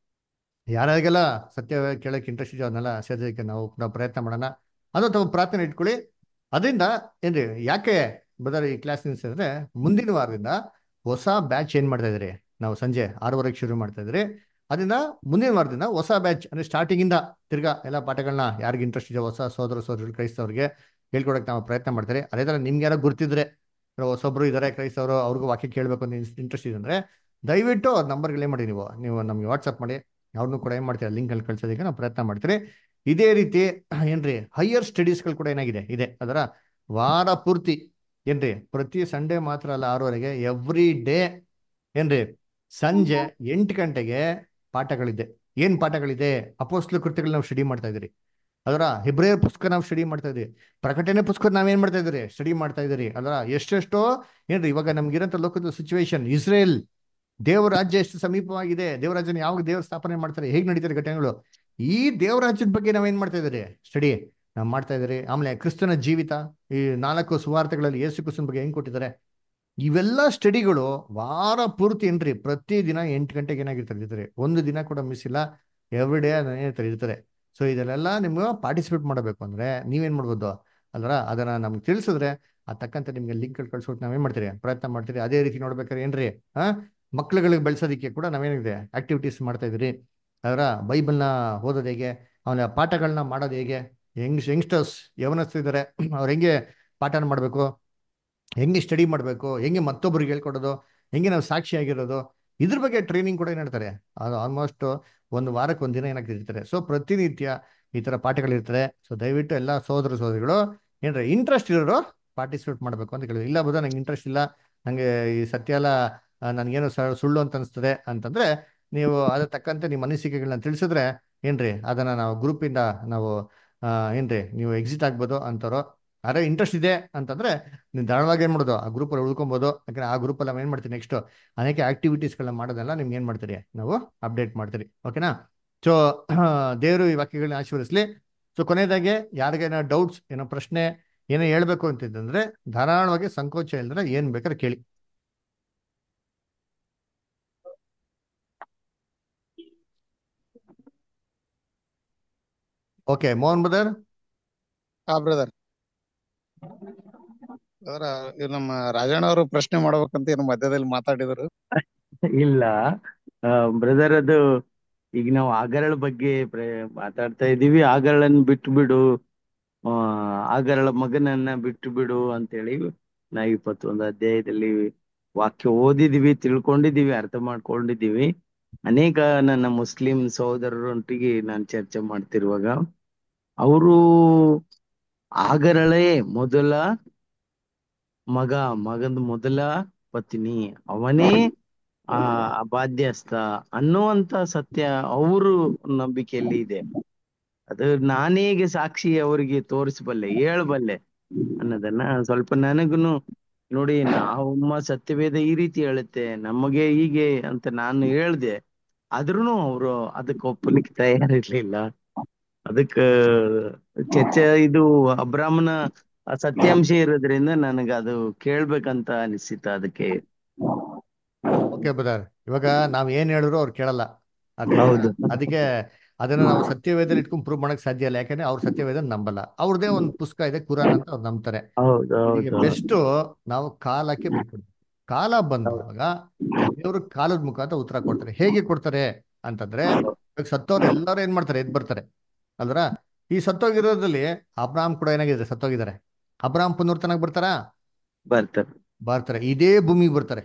ಯಾರಿಗೆಲ್ಲ ಸತ್ಯ ಕೇಳಕ್ಕೆ ಇಂಟ್ರೆಸ್ಟ್ ಇದೆಯೋ ಅದನ್ನೆಲ್ಲ ಸೇರ್ಸೋದಕ್ಕೆ ನಾವು ಕೂಡ ಪ್ರಯತ್ನ ಮಾಡೋಣ. ಅದು ತಾವು ಪ್ರಾರ್ಥನೆ ಇಟ್ಕೊಳ್ಳಿ. ಅದರಿಂದ ಏನ್ರಿ ಯಾಕೆ ಬದರ್ ಈ ಕ್ಲಾಸ್ ನಿಲ್ಸಿದ್ರೆ ಮುಂದಿನ ವಾರದಿಂದ ಹೊಸ ಬ್ಯಾಚ್ ಏನ್ ಮಾಡ್ತಾ ಇದ್ರಿ, ನಾವು ಸಂಜೆ ಆರೂವರೆಗೆ ಶುರು ಮಾಡ್ತಾ ಇದ್ರಿ. ಅದರಿಂದ ಮುಂದಿನ ವಾರದಿಂದ ಹೊಸ ಬ್ಯಾಚ್ ಅಂದ್ರೆ ಸ್ಟಾರ್ಟಿಂಗ್ ಇಂದ ತಿರ್ಗಾ ಎಲ್ಲ ಪಾಠಗಳನ್ನ ಯಾರಿಗೆ ಇಂಟ್ರೆಸ್ಟ್ ಇದೆ ಹೊಸ ಸೋದರ ಸೋದರಿ ಕ್ರೈಸ್ತವ್ರಿಗೆ ಹೇಳ್ಕೊಡಕ್ಕೆ ನಾವು ಪ್ರಯತ್ನ ಮಾಡ್ತಾರೆ. ಅದೇ ತರ ನಿಮ್ಗೆ ಯಾರೋ ಗುರ್ತಿದ್ರೆ ಹೊಸೊಬ್ರು ಇದಾರೆ ಕ್ರೈಸ್ತವರು, ಅವ್ರಿಗೂ ವಾಕ್ಯ ಕೇಳಬೇಕು ಅಂತ ಇಂಟ್ರೆಸ್ಟ್ ಇದೆ ಅಂದ್ರೆ ದಯವಿಟ್ಟು ಅವ್ರ ನಂಬರ್ಗಳು ಏನ್ ಮಾಡಿ ನೀವು ನೀವು ನಮ್ಗೆ ವಾಟ್ಸಪ್ ಮಾಡಿ, ಅವ್ರನ್ನೂ ಕೂಡ ಏನ್ ಮಾಡ್ತೀರಾ ಲಿಂಕ್ ಅಲ್ಲಿ ಕಳ್ಸೋದಕ್ಕೆ ನಾವು ಪ್ರಯತ್ನ ಮಾಡ್ತೀರಿ. ಇದೇ ರೀತಿ ಏನ್ರಿ ಹೈಯರ್ ಸ್ಟಡೀಸ್ಗಳು ಕೂಡ ಏನಾಗಿದೆ ಇದೆ. ಅದರ ವಾರ ಪೂರ್ತಿ ಏನ್ರಿ ಪ್ರತಿ ಸಂಡೇ ಮಾತ್ರ ಅಲ್ಲ ಆರೂವರೆಗೆ ಎವ್ರಿ ಡೇ ಏನ್ರಿ ಸಂಜೆ ಎಂಟು ಗಂಟೆಗೆ ಪಾಠಗಳಿದೆ. ಏನ್ ಪಾಠಗಳಿದೆ? ಅಪೋಸ್ತಲ ಕೃತ್ಯಗಳು ನಾವು ಸ್ಟಡಿ ಮಾಡ್ತಾ ಇದ್ರಿ. ಅದರ ಹೆಬ್ರೇಯರ್ ಪುಸ್ತಕ ನಾವು ಸ್ಟಡಿ ಮಾಡ್ತಾ ಇದ್ರಿ. ಪ್ರಕಟಣೆ ಪುಸ್ತಕ ನಾವೇನ್ ಮಾಡ್ತಾ ಇದ್ರಿ, ಸ್ಟಡಿ ಮಾಡ್ತಾ ಇದ್ರಿ. ಅದರ ಎಷ್ಟೆಷ್ಟೋ ಏನ್ರಿ ಇವಾಗ ನಮ್ಗಿರಂತ ಲೋಕದ ಸಿಚುವೇಶನ್, ಇಸ್ರೇಲ್ ದೇವರ ರಾಜ್ಯ ಎಷ್ಟು ಸಮೀಪವಾಗಿದೆ, ದೇವರಾಜ್ಯನ ಯಾವಾಗ ದೇವ್ರ ಸ್ಥಾಪನೆ ಮಾಡ್ತಾರೆ, ಹೇಗೆ ನಡೀತಾರೆ ಘಟನೆಗಳು, ಈ ದೇವರಾಜ್ಯದ ಬಗ್ಗೆ ನಾವೇನ್ ಮಾಡ್ತಾ ಇದ್ರಿ, ಸ್ಟಡಿ ನಾವು ಮಾಡ್ತಾ ಇದ್ರಿ. ಆಮೇಲೆ ಕ್ರಿಸ್ತನ ಜೀವಿತ, ಈ ನಾಲ್ಕು ಸುವಾರ್ತೆಗಳಲ್ಲಿ ಯೇಸು ಕ್ರಿಸ್ತನ ಬಗ್ಗೆ ಹೆಂಗ್ ಕೊಟ್ಟಿದ್ದಾರೆ, ಇವೆಲ್ಲ ಸ್ಟಡಿಗಳು ವಾರ ಪೂರ್ತಿ ಏನ್ರಿ ಪ್ರತಿ ದಿನ ಎಂಟು ಗಂಟೆಗೆ ಏನಾಗಿರ್ತಾರೆ ಇರ್ತಾರೆ. ಒಂದು ದಿನ ಕೂಡ ಮಿಸ್ ಇಲ್ಲ, ಎವ್ರಿ ಡೇ ಏನಿರ್ತಾರೆ ಇರ್ತಾರೆ. ಸೊ ಇದೆಲ್ಲ ನಿಮ್ಗೆ ಪಾರ್ಟಿಸಿಪೇಟ್ ಮಾಡಬೇಕು ಅಂದ್ರೆ ನೀವೇನ್ ಮಾಡ್ಬೋದು ಅಲ್ರ, ಅದನ್ನ ನಮ್ಗೆ ತಿಳಿಸಿದ್ರೆ ಆ ತಕ್ಕಂತೆ ನಿಮ್ಗೆ ಲಿಂಕ್ ಕಳ್ಸ್ಬಿಟ್ಟು ನಾವೇನ್ ಮಾಡ್ತೀರಿ ಪ್ರಯತ್ನ ಮಾಡ್ತೀರಿ. ಅದೇ ರೀತಿ ನೋಡ್ಬೇಕಾದ್ರೆ ಏನ್ರಿ ಆ ಮಕ್ಳುಗಳಿಗೆ ಬೆಳೆಸೋದಕ್ಕೆ ಕೂಡ ನಾವೇನಿದೆ ಆಕ್ಟಿವಿಟೀಸ್ ಮಾಡ್ತಾ ಇದ್ರಿ. ಅದರ ಬೈಬಲ್ನ ಓದೋದು ಹೇಗೆ, ಆಮೇಲೆ ಪಾಠಗಳನ್ನ ಮಾಡೋದು ಹೇಗೆ, ಯಂಗ್ ಯಂಗ್ಸ್ಟರ್ಸ್ ಯವನಸ್ತಿದ್ದಾರೆ ಅವ್ರು ಹೆಂಗೆ ಪಾಠನ ಮಾಡಬೇಕು, ಹೆಂಗೆ ಸ್ಟಡಿ ಮಾಡಬೇಕು, ಹೆಂಗೆ ಮತ್ತೊಬ್ಬರಿಗೆ ಹೇಳ್ಕೊಡೋದು, ಹೆಂಗೆ ನಾವು ಸಾಕ್ಷಿಯಾಗಿರೋದು, ಇದ್ರ ಬಗ್ಗೆ ಟ್ರೈನಿಂಗ್ ಕೂಡ ಏನಾಡ್ತಾರೆ. ಅದು ಆಲ್ಮೋಸ್ಟ್ ಒಂದು ವಾರಕ್ಕೆ ಒಂದಿನ ಏನಾಗ್ತಿರ್ತಾರೆ. ಸೊ ಪ್ರತಿನಿತ್ಯ ಈ ಥರ ಪಾಠಗಳಿರ್ತಾರೆ. ಸೊ ದಯವಿಟ್ಟು ಎಲ್ಲ ಸೋದರ ಸೋದರಿಗಳು ಏನ್ರಿ ಇಂಟ್ರೆಸ್ಟ್ ಇರೋರು ಪಾರ್ಟಿಸಿಪೇಟ್ ಮಾಡಬೇಕು ಅಂತ ಕೇಳಿದ್ರು. ಇಲ್ಲ ಬೋದ ನಂಗೆ ಇಂಟ್ರೆಸ್ಟ್ ಇಲ್ಲ, ನನಗೆ ಈ ಸತ್ಯ ಎಲ್ಲ ನನಗೇನು ಸುಳ್ಳು ಅಂತ ಅನಿಸ್ತದೆ ಅಂತಂದ್ರೆ ನೀವು ಅದ್ರ ತಕ್ಕಂತೆ ನಿಮ್ಮ ಅನಿಸಿಕೆಗಳನ್ನ ತಿಳಿಸಿದ್ರೆ ಏನ್ರಿ ಅದನ್ನ ನಾವು ಗ್ರೂಪಿಂದ ನಾವು ಆ, ಏನ್ರಿ ನೀವು ಎಕ್ಸಿಟ್ ಆಗ್ಬೋದು ಅಂತಾರೋ. ಅರೆ ಇಂಟ್ರೆಸ್ಟ್ ಇದೆ ಅಂತಂದ್ರೆ ನೀವು ಧಾರಾಳವಾಗಿ ಏನು ಮಾಡೋದು ಆ ಗ್ರೂಪಲ್ಲಿ ಉಳ್ಕೊಬೋದು. ಯಾಕಂದ್ರೆ ಆ ಗ್ರೂಪಲ್ಲಿ ನಾವು ಏನು ಮಾಡ್ತೀವಿ ನೆಕ್ಸ್ಟ್ ಅನೇಕ ಆಕ್ಟಿವಿಟೀಸ್ಗಳನ್ನ ಮಾಡೋದೆಲ್ಲ ನಿಮ್ಗೆ ಏನು ಮಾಡ್ತೀರಿ ನಾವು ಅಪ್ಡೇಟ್ ಮಾಡ್ತೀರಿ. ಓಕೆನಾ? ಸೊ ದೇವರು ಈ ವಾಕ್ಯಗಳನ್ನ ಆಶೀರ್ವದಿಸ್ಲಿ. ಸೊ ಕೊನೆಯದಾಗಿ ಯಾರಿಗೇನೋ ಡೌಟ್ಸ್ ಏನೋ ಪ್ರಶ್ನೆ ಏನೋ ಹೇಳ್ಬೇಕು ಅಂತಿದ್ದಂದ್ರೆ ಧಾರಾಳವಾಗಿ ಸಂಕೋಚ ಇಲ್ದ್ರೆ ಏನ್ ಬೇಕಾದ್ರೆ ಕೇಳಿ. Okay Mohan brother. ಹಾ ಬ್ರದರ್. ಅದರ ಇವ್ ನಮ್ಮ ರಾಜಣ್ಣ ಅವರು ಪ್ರಶ್ನೆ ಮಾಡ್ಬೇಕಂತ ಏನು ಮಧ್ಯದಲ್ಲಿ ಮಾತಾಡಿದ್ರು. ಇಲ್ಲ ಬ್ರದರ್, ಅದು ಈಗ ನಾವು ಆಗರಳ ಬಗ್ಗೆ ಪ್ರ- ಮಾತಾಡ್ತಾ ಇದೀವಿ. ಆಗರಳನ್ನ ಬಿಟ್ಟು ಬಿಡು, ಆ ಆಗರಳ ಮಗನನ್ನ ಬಿಟ್ಟು ಬಿಡು ಅಂತೇಳಿ ನಾ ಇಪ್ಪತ್ತೊಂದು ಅಧ್ಯಾಯದಲ್ಲಿ ವಾಕ್ಯ ಓದಿದೀವಿ, ತಿಳ್ಕೊಂಡಿದೀವಿ, ಅರ್ಥ ಮಾಡ್ಕೊಂಡಿದೀವಿ. ಅನೇಕ ನನ್ನ ಮುಸ್ಲಿಂ ಸಹೋದರರೊಟ್ಟಿಗೆ ನಾನು ಚರ್ಚೆ ಮಾಡ್ತಿರುವಾಗ ಅವರು ಆಗರಳೇ ಮೊದಲ ಮಗ, ಮಗನ ಮೊದಲ ಪತ್ನಿ, ಅವನೇ ಆ ಬಾಧ್ಯಸ್ಥ ಅನ್ನುವಂತ ಸತ್ಯ ಅವರು ನಂಬಿಕೆಯಲ್ಲಿ ಇದೆ. ಅದು ನಾನೇಗೆ ಸಾಕ್ಷಿ ಅವರಿಗೆ ತೋರಿಸಬಲ್ಲೆ, ಹೇಳಬಲ್ಲೆ ಅನ್ನೋದನ್ನ ಸ್ವಲ್ಪ ನನಗೂನು ನೋಡಿ, ನಾವಮ್ಮ ಸತ್ಯವೇದ ಈ ರೀತಿ ಹೇಳುತ್ತೆ, ನಮಗೆ ಹೀಗೆ ಅಂತ ನಾನು ಹೇಳ್ದೆ. ಆದ್ರೂನು ಅವರು ಅದಕ್ಕೆ ಒಪ್ಪಲಿಕ್ಕೆ ತಯಾರಿರ್ಲಿಲ್ಲ. ಅದಕ್ಕ ಚರ್ಚೆ ಇದು ಅಬ್ರಾಹ್ಮನ ಸತ್ಯಾಂಶ ಇರೋದ್ರಿಂದ ನನಗ ಅದು ಕೇಳ್ಬೇಕಂತ ಅನಿಸಿತ. ಅದಕ್ಕೆ ಓಕೆ ಬ್ರದರ್, ಇವಾಗ ನಾವ್ ಏನ್ ಹೇಳಿದ್ರು ಅವ್ರು ಕೇಳಲ್ಲ. ಅದೇನಾ? ಹೌದು ಅದಕ್ಕೆ ಅದನ್ನ ನಾವು ಸತ್ಯವೇದಲ್ಲಿ ಇಟ್ಕೊಂಡು ಪ್ರೂವ್ ಮಾಡಕ್ ಸಾಧ್ಯ ಇಲ್ಲ. ಯಾಕಂದ್ರೆ ಅವ್ರು ಸತ್ಯವೇದ ನಂಬಲ್ಲ. ಅವ್ರದೇ ಒಂದು ಪುಸ್ತಕ ಇದೆ ಕುರಾನ್ ಅಂತ ಅವ್ರು ನಂಬ್ತಾರೆ. ಹೌದು ಇದಕ್ಕೆ ಹೌದು ಬೆಸ್ಟ್ ನಾವು ಕಾಲಕ್ಕೆ ಬಿಟ್ಬಿಡ್ತೀವಿ. ಕಾಲ ಹೌದು ಬಂದಾಗ ದೇವರು ಕಾಲದ ಮುಖಾಂತರ ಉತ್ತರ ಕೊಡ್ತಾರೆ. ಹೇಗೆ ಕೊಡ್ತಾರೆ ಅಂತಂದ್ರೆ ಇವಾಗ ಸತ್ತವ್ರು ಎಲ್ಲರೂ ಏನ್ ಮಾಡ್ತಾರೆ, ಎದ್ ಬರ್ತಾರೆ ಅಲ್ರ. ಈ ಸತ್ತೋಗಿರೋದ್ರಲ್ಲಿ ಅಬ್ರಾಹಂ ಕೂಡ ಏನಾಗಿದೆ, ಸತ್ತೋಗಿದ್ದಾರೆ. ಅಬ್ರಾಹಂ ಪುನರ್ತನಾಗಿ ಬರ್ತಾರಾ? ಬರ್ತಾರೆ. ಬರ್ತಾರೆ. ಇದೇ ಭೂಮಿಗೆ ಬರ್ತಾರೆ.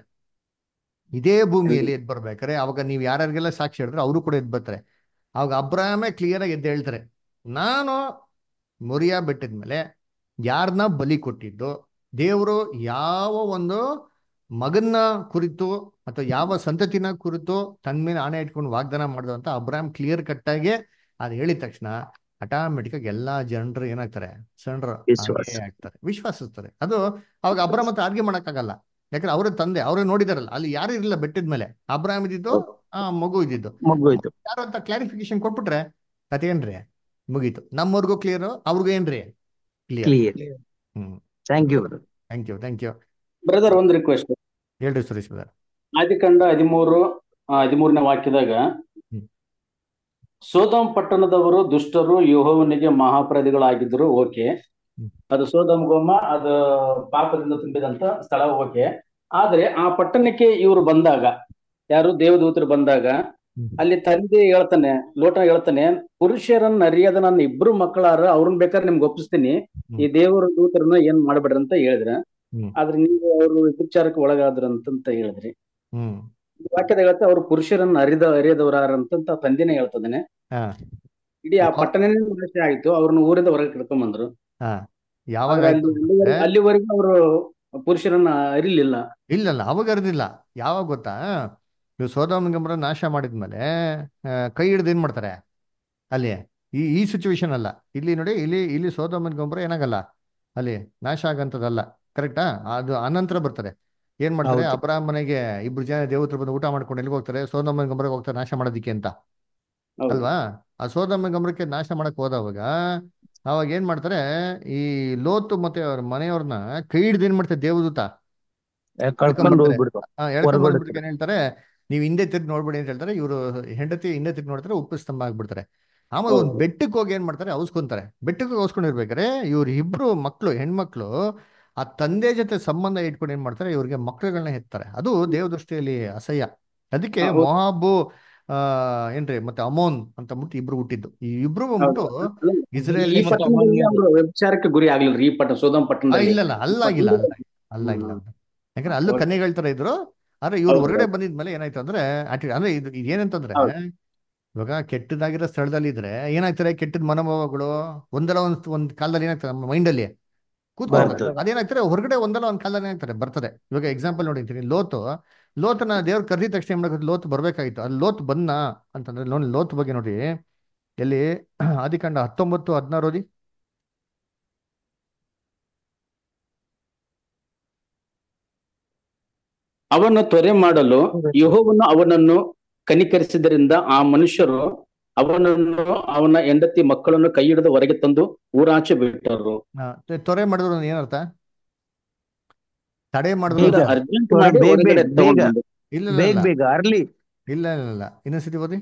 ಇದೇ ಭೂಮಿಯಲ್ಲಿ ಎದ್ ಬರ್ಬೇಕಾರೆ ಅವಾಗ ನೀವು ಯಾರ್ಯಾರಿಗೆಲ್ಲ ಸಾಕ್ಷಿ ಹೇಳಿದ್ರೆ ಅವರು ಕೂಡ ಎದ್ ಬರ್ತಾರೆ. ಅವಾಗ ಅಬ್ರಾಹಮೇ ಕ್ಲಿಯರ್ ಆಗಿ ಎದ್ದು ಹೇಳ್ತಾರೆ, ನಾನು ಮೊರಿಯಾ ಬೆಟ್ಟದ ಮೇಲೆ ಯಾರನ್ನ ಬಲಿ ಕೊಟ್ಟಿದ್ದು, ದೇವರು ಯಾವ ಒಂದು ಮಗನ್ನ ಕುರಿತು ಅಥವಾ ಯಾವ ಸಂತತಿನ ಕುರಿತು ತನ್ನ ಮೇಲೆ ಆಣೆ ಇಟ್ಕೊಂಡು ವಾಗ್ದಾನ ಮಾಡಿದ್ರು ಅಂತ ಅಬ್ರಾಹಂ ಕ್ಲಿಯರ್ ಕಟ್ಟಾಗಿ ಅದು ಹೇಳಿದ ತಕ್ಷಣ ಆಟೋಮೆಟಿಕ್ ಆಗಿ ಎಲ್ಲಾ ಜನರು ಏನಾಗ್ತಾರೆ, ಸಣ್ಣ ವಿಶ್ವಾಸ. ಹಾಗೆ ಆಗ್ತಾರೆ, ವಿಶ್ವಾಸಿಸ್ತಾರೆ. ಅದು ಅವಾಗ ಅಬ್ರಾಹಂ ಹತ್ರ ಆರ್ಗ್ಯ ಮಾಡಕ್ಕಾಗಲ್ಲ. ಯಾಕಂದ್ರೆ ಅವ್ರ ತಂದೆ ಅವರೇ ನೋಡಿದಾರಲ್ಲ, ಅಲ್ಲಿ ಯಾರು ಇರಲಿಲ್ಲ ಬೆಟ್ಟದ ಮೇಲೆ, ಅಬ್ರಾಹಂ ಇದ್ದಿದ್ದು ಆ ಮಗು ಇದ್ದಿದ್ದು. ಮುಗೋಯ್ತು. ಯಾರು ಅಂತ ಕ್ಲಾರಿಫಿಕೇಶನ್ ಕೊಟ್ಬಿಟ್ರೆ ಕತೆ ಏನ್ರಿ ಮುಗೀತು. ನಮ್ಮವ್ರಿಗೂ ಕ್ಲಿಯರ್, ಅವ್ರಿಗೂ ಏನ್ರಿ clear. Clear. Hmm thank you. Thank you thank you. Brother ಒಂದು ರಿಕ್ವೆಸ್ಟ್. ಹೇಳ್ರಿ ಸುರೇಶ್ ಬ್ರದರ್. ಆದಿಕಾಂಡ ಹದಿಮೂರು ಆ, ಹದಿಮೂರನೇ ವಾಕ್ಯದಾಗ ಹ್ಮ್. ಸೋದೋಮ್ ಪಟ್ಟಣದವರು ದುಷ್ಟರು, ಯೆಹೋವನಿಗೆ ಮಹಾಪರಾಧಿಗಳಾಗಿದ್ರು. ಓಕೆ, ಹ್ಮ್. ಅದು ಸೋದೋಮ್ ಗೊಮ, ಅದು ಪಾಪದಿಂದ ತುಂಬಿದಂತ ಸ್ಥಳ. ಓಕೆ, ಆದ್ರೆ ಆ ಪಟ್ಟಣಕ್ಕೆ ಇವರು ಬಂದಾಗ, ಯಾರು ದೇವದೂತರು ಬಂದಾಗ, ಹ್ಮ್. ಅಲ್ಲಿ ತಂದೆ ಹೇಳ್ತಾನೆ, ಲೋಟ ಹೇಳ್ತಾನೆ, ಪುರುಷರನ್ನ ಅರಿಯದ ನನ್ನ ಇಬ್ರು ಮಕ್ಕಳಾರ, ಅವ್ರನ್ನ ಬೇಕಾದ್ರೆ ನಿಮ್ಗೆ ಒಪ್ಪಿಸ್ತೀನಿ, ಹ್ಮ್. ಈ ದೇವರ ದೂತರನ್ನ ಏನ್ ಮಾಡ್ಬೇಡ್ರಿ ಅಂತ ಹೇಳಿದ್ರ. ಹ್ಮ್. ಆದ್ರೆ ನೀವು ಅವರು ವಿಚಾರಕ್ಕೆ ಒಳಗಾದ್ರಂತಂತ ಹೇಳಿದ್ರಿ. ಹ್ಮ್. ಈ ವಾಕ್ಯದ ಹೇಳ್ತಾ ಅವ್ರು ಪುರುಷರನ್ನ ಅರಿದ ಅರಿಯದವರಾರಂತ ತಂದೆನೇ ಹೇಳ್ತದಾನೆ. ಹಾ ಇಡೀ ಆ ಯಾವ- ಪಟ್ಟಣನೇ ನಾಶ ಆಯ್ತು, ಅವ್ರನ್ನ ಊರಿಂದ ಹೊರಗೆ ಕರ್ಕೊಂಡ್ ಬಂದ್ರು. ಹಾ ಯಾವಾಗ ಆದ್ರೆ ಆಯ್ತು ಅಲ್ಲಿ ಅಂತಂದ್ರೆ ಅಲ್ಲಿವರೆಗೂ ಅಲ್ಲಿವರೆಗೂ ಅವರು ಪುರುಷರನ್ನ ಅರಿಲಿಲ್ಲ. ಇಲ್ಲಲ್ಲ, ಅವಾಗ ಅರ್ದಿಲ್ಲ. ಯಾವಾಗ ಗೊತ್ತಾ, ನೀವು ಸೋದೋಮ್ ಗೊಮೋರ ನಾಶ ಮಾಡಿದ್ಮೇಲೆ ಆ, ಕೈ ಹಿಡ್ದು ಏನ್ ಮಾಡ್ತಾರೆ ಅಲ್ಲಿ. ಈ ಈ ಸಿಚುವೇಶನ್ ಅಲ್ಲ ಇಲ್ಲಿ ನೋಡಿ, ಇಲ್ಲಿ ಇಲ್ಲಿ ಸೋದೋಮ್ ಗೊಮೋರ ಏನಾಗಲ್ಲ, ಅಲ್ಲಿ ನಾಶ ಆಗಂತದಲ್ಲ. ಕರೆಕ್ಟಾ? ಅದು ಅನಂತರ ಬರ್ತಾರೆ. ಏನ್ ಮಾಡ್ತಾರೆ, ಹೌದು. ಅಬ್ರಾಹ್ಮ ಮನೆಗೆ ಇಬ್ರು ಜನ ದೇವತರು ಬಂದು ಊಟ ಮಾಡ್ಕೊಂಡು ಎಲ್ಲಿಗೆ ಹೋಗ್ತಾರೆ, ಸೋದೋಮ್ ಗೊಮೋರಕ್ಕೆ ಹೋಗ್ತಾರೆ ನಾಶ ಮಾಡೋದಿಕ್ಕೆ ಅಂತ ಹೌದು. ಅಲ್ವಾ. ಆ ಸೋದೋಮ್ ಗೊಮೋರಕ್ಕೆ ನಾಶ ಮಾಡಕ್ ಹೋದವಾಗ ಅವಾಗ ಏನ್ ಮಾಡ್ತಾರೆ, ಈ ಲೋತು ಮತ್ತೆ ಅವ್ರ ಮನೆಯವ್ರನ್ನ ಕೈ ಹಿಡ್ದು ಏನ್ ಮಾಡ್ತಾರೆ ದೇವದೂತ ಕಳ್ಕೊಂಡ್ ಎಳ್ಕೊಂಡ್ ಹೋಗ್ಬಿಡ್ತು ಎಳ್ಕೊಂಡ್ ಹೊರಗಡೆ. ಬಂದ್ಬಿಟ್ಟು ಏನ್ ಹೇಳ್ತಾರೆ, ನೀವು ಹಿಂದೆ ತಿರ್ಗಿ ನೋಡ್ಬೇಡಿ ಅಂತ ಹೇಳ್ತಾರೆ. ಇವರು ಹೆಂಡತಿ ಹಿಂದೆ ತಿರ್ಗಿ ನೋಡ್ತಾರೆ, ಉಪ್ಪು ಸ್ತಂಭ ಆಗ್ಬಿಡ್ತಾರೆ. ಆಮೇಲೆ ಒಂದು ಹೌದು. ಬೆಟ್ಟಕ್ಕೆ ಹೋಗಿ ಏನ್ ಮಾಡ್ತಾರೆ, ಅವಸ್ಕೊಂತಾರೆ. ಬೆಟ್ಟಕ್ಕೆ ಅವಸ್ಕೊಂಡಿರ್ಬೇಕಾರೆ ಇವ್ರ ಇಬ್ರು ಮಕ್ಳು, ಹೆಣ್ಮಕ್ಳು ಆ ತಂದೆ ಜೊತೆ ಸಂಬಂಧ ಇಟ್ಕೊಂಡು ಏನ್ ಮಾಡ್ತಾರೆ, ಇವ್ರಿಗೆ ಮಕ್ಳುಗಳನ್ನ ಹೆತ್ತಾರೆ. ಅದು ದೇವದೃಷ್ಟಿಯಲ್ಲಿ ಅಸಹ್ಯ. ಅದಕ್ಕೆ ಹಾ, ಹೌದು. ಮೊಹಾಬು ಆ ಏನ್ರಿ ಮತ್ತೆ ಅಮೋನ್ ಅಂತ ಅಂದ್ಬಿಟ್ಟು ಇಬ್ರು ಹುಟ್ಟಿದ್ದು. ಈ ಇಬ್ರು ಬಂದ್ಬಿಟ್ಟು ಹೌದು. ಇಸ್ರೇಲ್ ಈ ಪಟ್ಟಣದಲ್ಲಿ ಅವರು ವ್ಯಭಿಚಾರಕ್ಕೆ ಗುರಿ ಆಗ್ಲಿಲ್ರಿ. ಈ ಪಟ್ಟಣ ಸೋದೋಮ್ ಆ, ಪಟ್ಟಣದಲ್ಲಿ ಇಲ್ಲಲ್ಲ ಅಲ್ಲಾಗಿಲ್ಲ ಅಲ್ಲ ಅಲ್ಲಾಗಿಲ್ಲ ಹ್ಮ್. ಅಂತ. ಯಾಕಂದ್ರೆ ಅಲ್ಲೂ ಹೌದು. ಕನ್ಯೆಗಳ ತರ ಇದ್ರು. ಆದ್ರೆ ಇವ್ರು ಹೌದು. ಹೊರಗಡೆ ಬಂದಿದ್ಮೇಲೆ ಏನಾಯ್ತು ಅಂದ್ರೆ ಆಟಿ ಅಂದ್ರೆ ಇದು ಇದು ಏನಂತಂದ್ರೆ ಹೌದು. ಇವಾಗ ಕೆಟ್ಟದಾಗಿರೋ ಸ್ಥಳದಲ್ಲಿ ಇದ್ರೆ ಏನಾಗ್ತಾರೆ, ಕೆಟ್ಟದ ಮನೋಭಾವಗಳು ಒಂದಲ್ಲ ಒಂದ್ ಒಂದ್ ಕಾಲದಲ್ಲಿ ಏನಾಗ್ತದೆ ನಮ್ಮ ಮೈಂಡಲ್ಲಿ ಕೂತ್ಕೊಳ್ತಾರೆ. ಬರ್ತದೆ. ಅದೇನಾಗ್ತಾರೆ ಹೊರಗಡೆ ಒಂದಲ್ಲ ಒಂದ್ ಕಾಲದಲ್ಲಿ ಏನಾಗ್ತಾರೆ ಬರ್ತದೆ. ಇವಾಗ ಎಕ್ಸಾಂಪಲ್ ನೋಡಿರ್ತೀನಿ, ಲೋತು ಲೋತನ ದೇವ್ರು ಕರೆದಿದ ತಕ್ಷಣ ಏನ್ ಮಾಡಬೇಕು? ಲೋತ್ ಬರ್ಬೇಕಾಗಿತ್ತು. ಅಲ್ಲಿ ಲೋತ್ ಬಂದ ಅಂತಂದ್ರೆ ನೋಡಿ, ಲೋತ್ ಬಗ್ಗೆ ನೋಡಿ ಎಲ್ಲಿ ಆದಿಕಾಂಡ ಹತ್ತೊಂಬತ್ತು ಹದಿನಾರು ಓದಿ. ಅವನು ತ್ವರೆ ಮಾಡಲು ಯೆಹೋವನು ಅವನನ್ನು ಕನಿಕರಿಸಿದ್ದರಿಂದ ಆ ಮನುಷ್ಯರು ಅವನನ್ನು ಅವನ ಹೆಂಡತಿ ಮಕ್ಕಳನ್ನು ಕೈ ಹಿಡಿದು ಹೊರಗೆ ತಂದು ಊರಾಚೆ ಬಿಟ್ಟರು. ಆ, ತೊರೆ ಮಾಡಿದ್ರು ಅಂದ್ರೆ ಏನರ್ಥ? ತಡೆ ಮಾಡಿದ್ರು ಬೇಗ ಅಂತ. ಅರ್ಜೆಂಟ್ ತ್ವರೆ ಮಾಡಿ ಬೇಗ ಹೊರಗಡೆ ಬೇಗ ಬೇಗ ತಗೊಂಡು ಬಂದು. ಇಲ್ಲ ಬೇಗ ಇಲ್ಲ ಬೇಗ ಅರ್ಲಿ ಇಲ್ಲ ಇಲ್ಲ ಇಲ್ಲ ಇನ್ನೊಂದ್ಸತಿ ಓದಿ.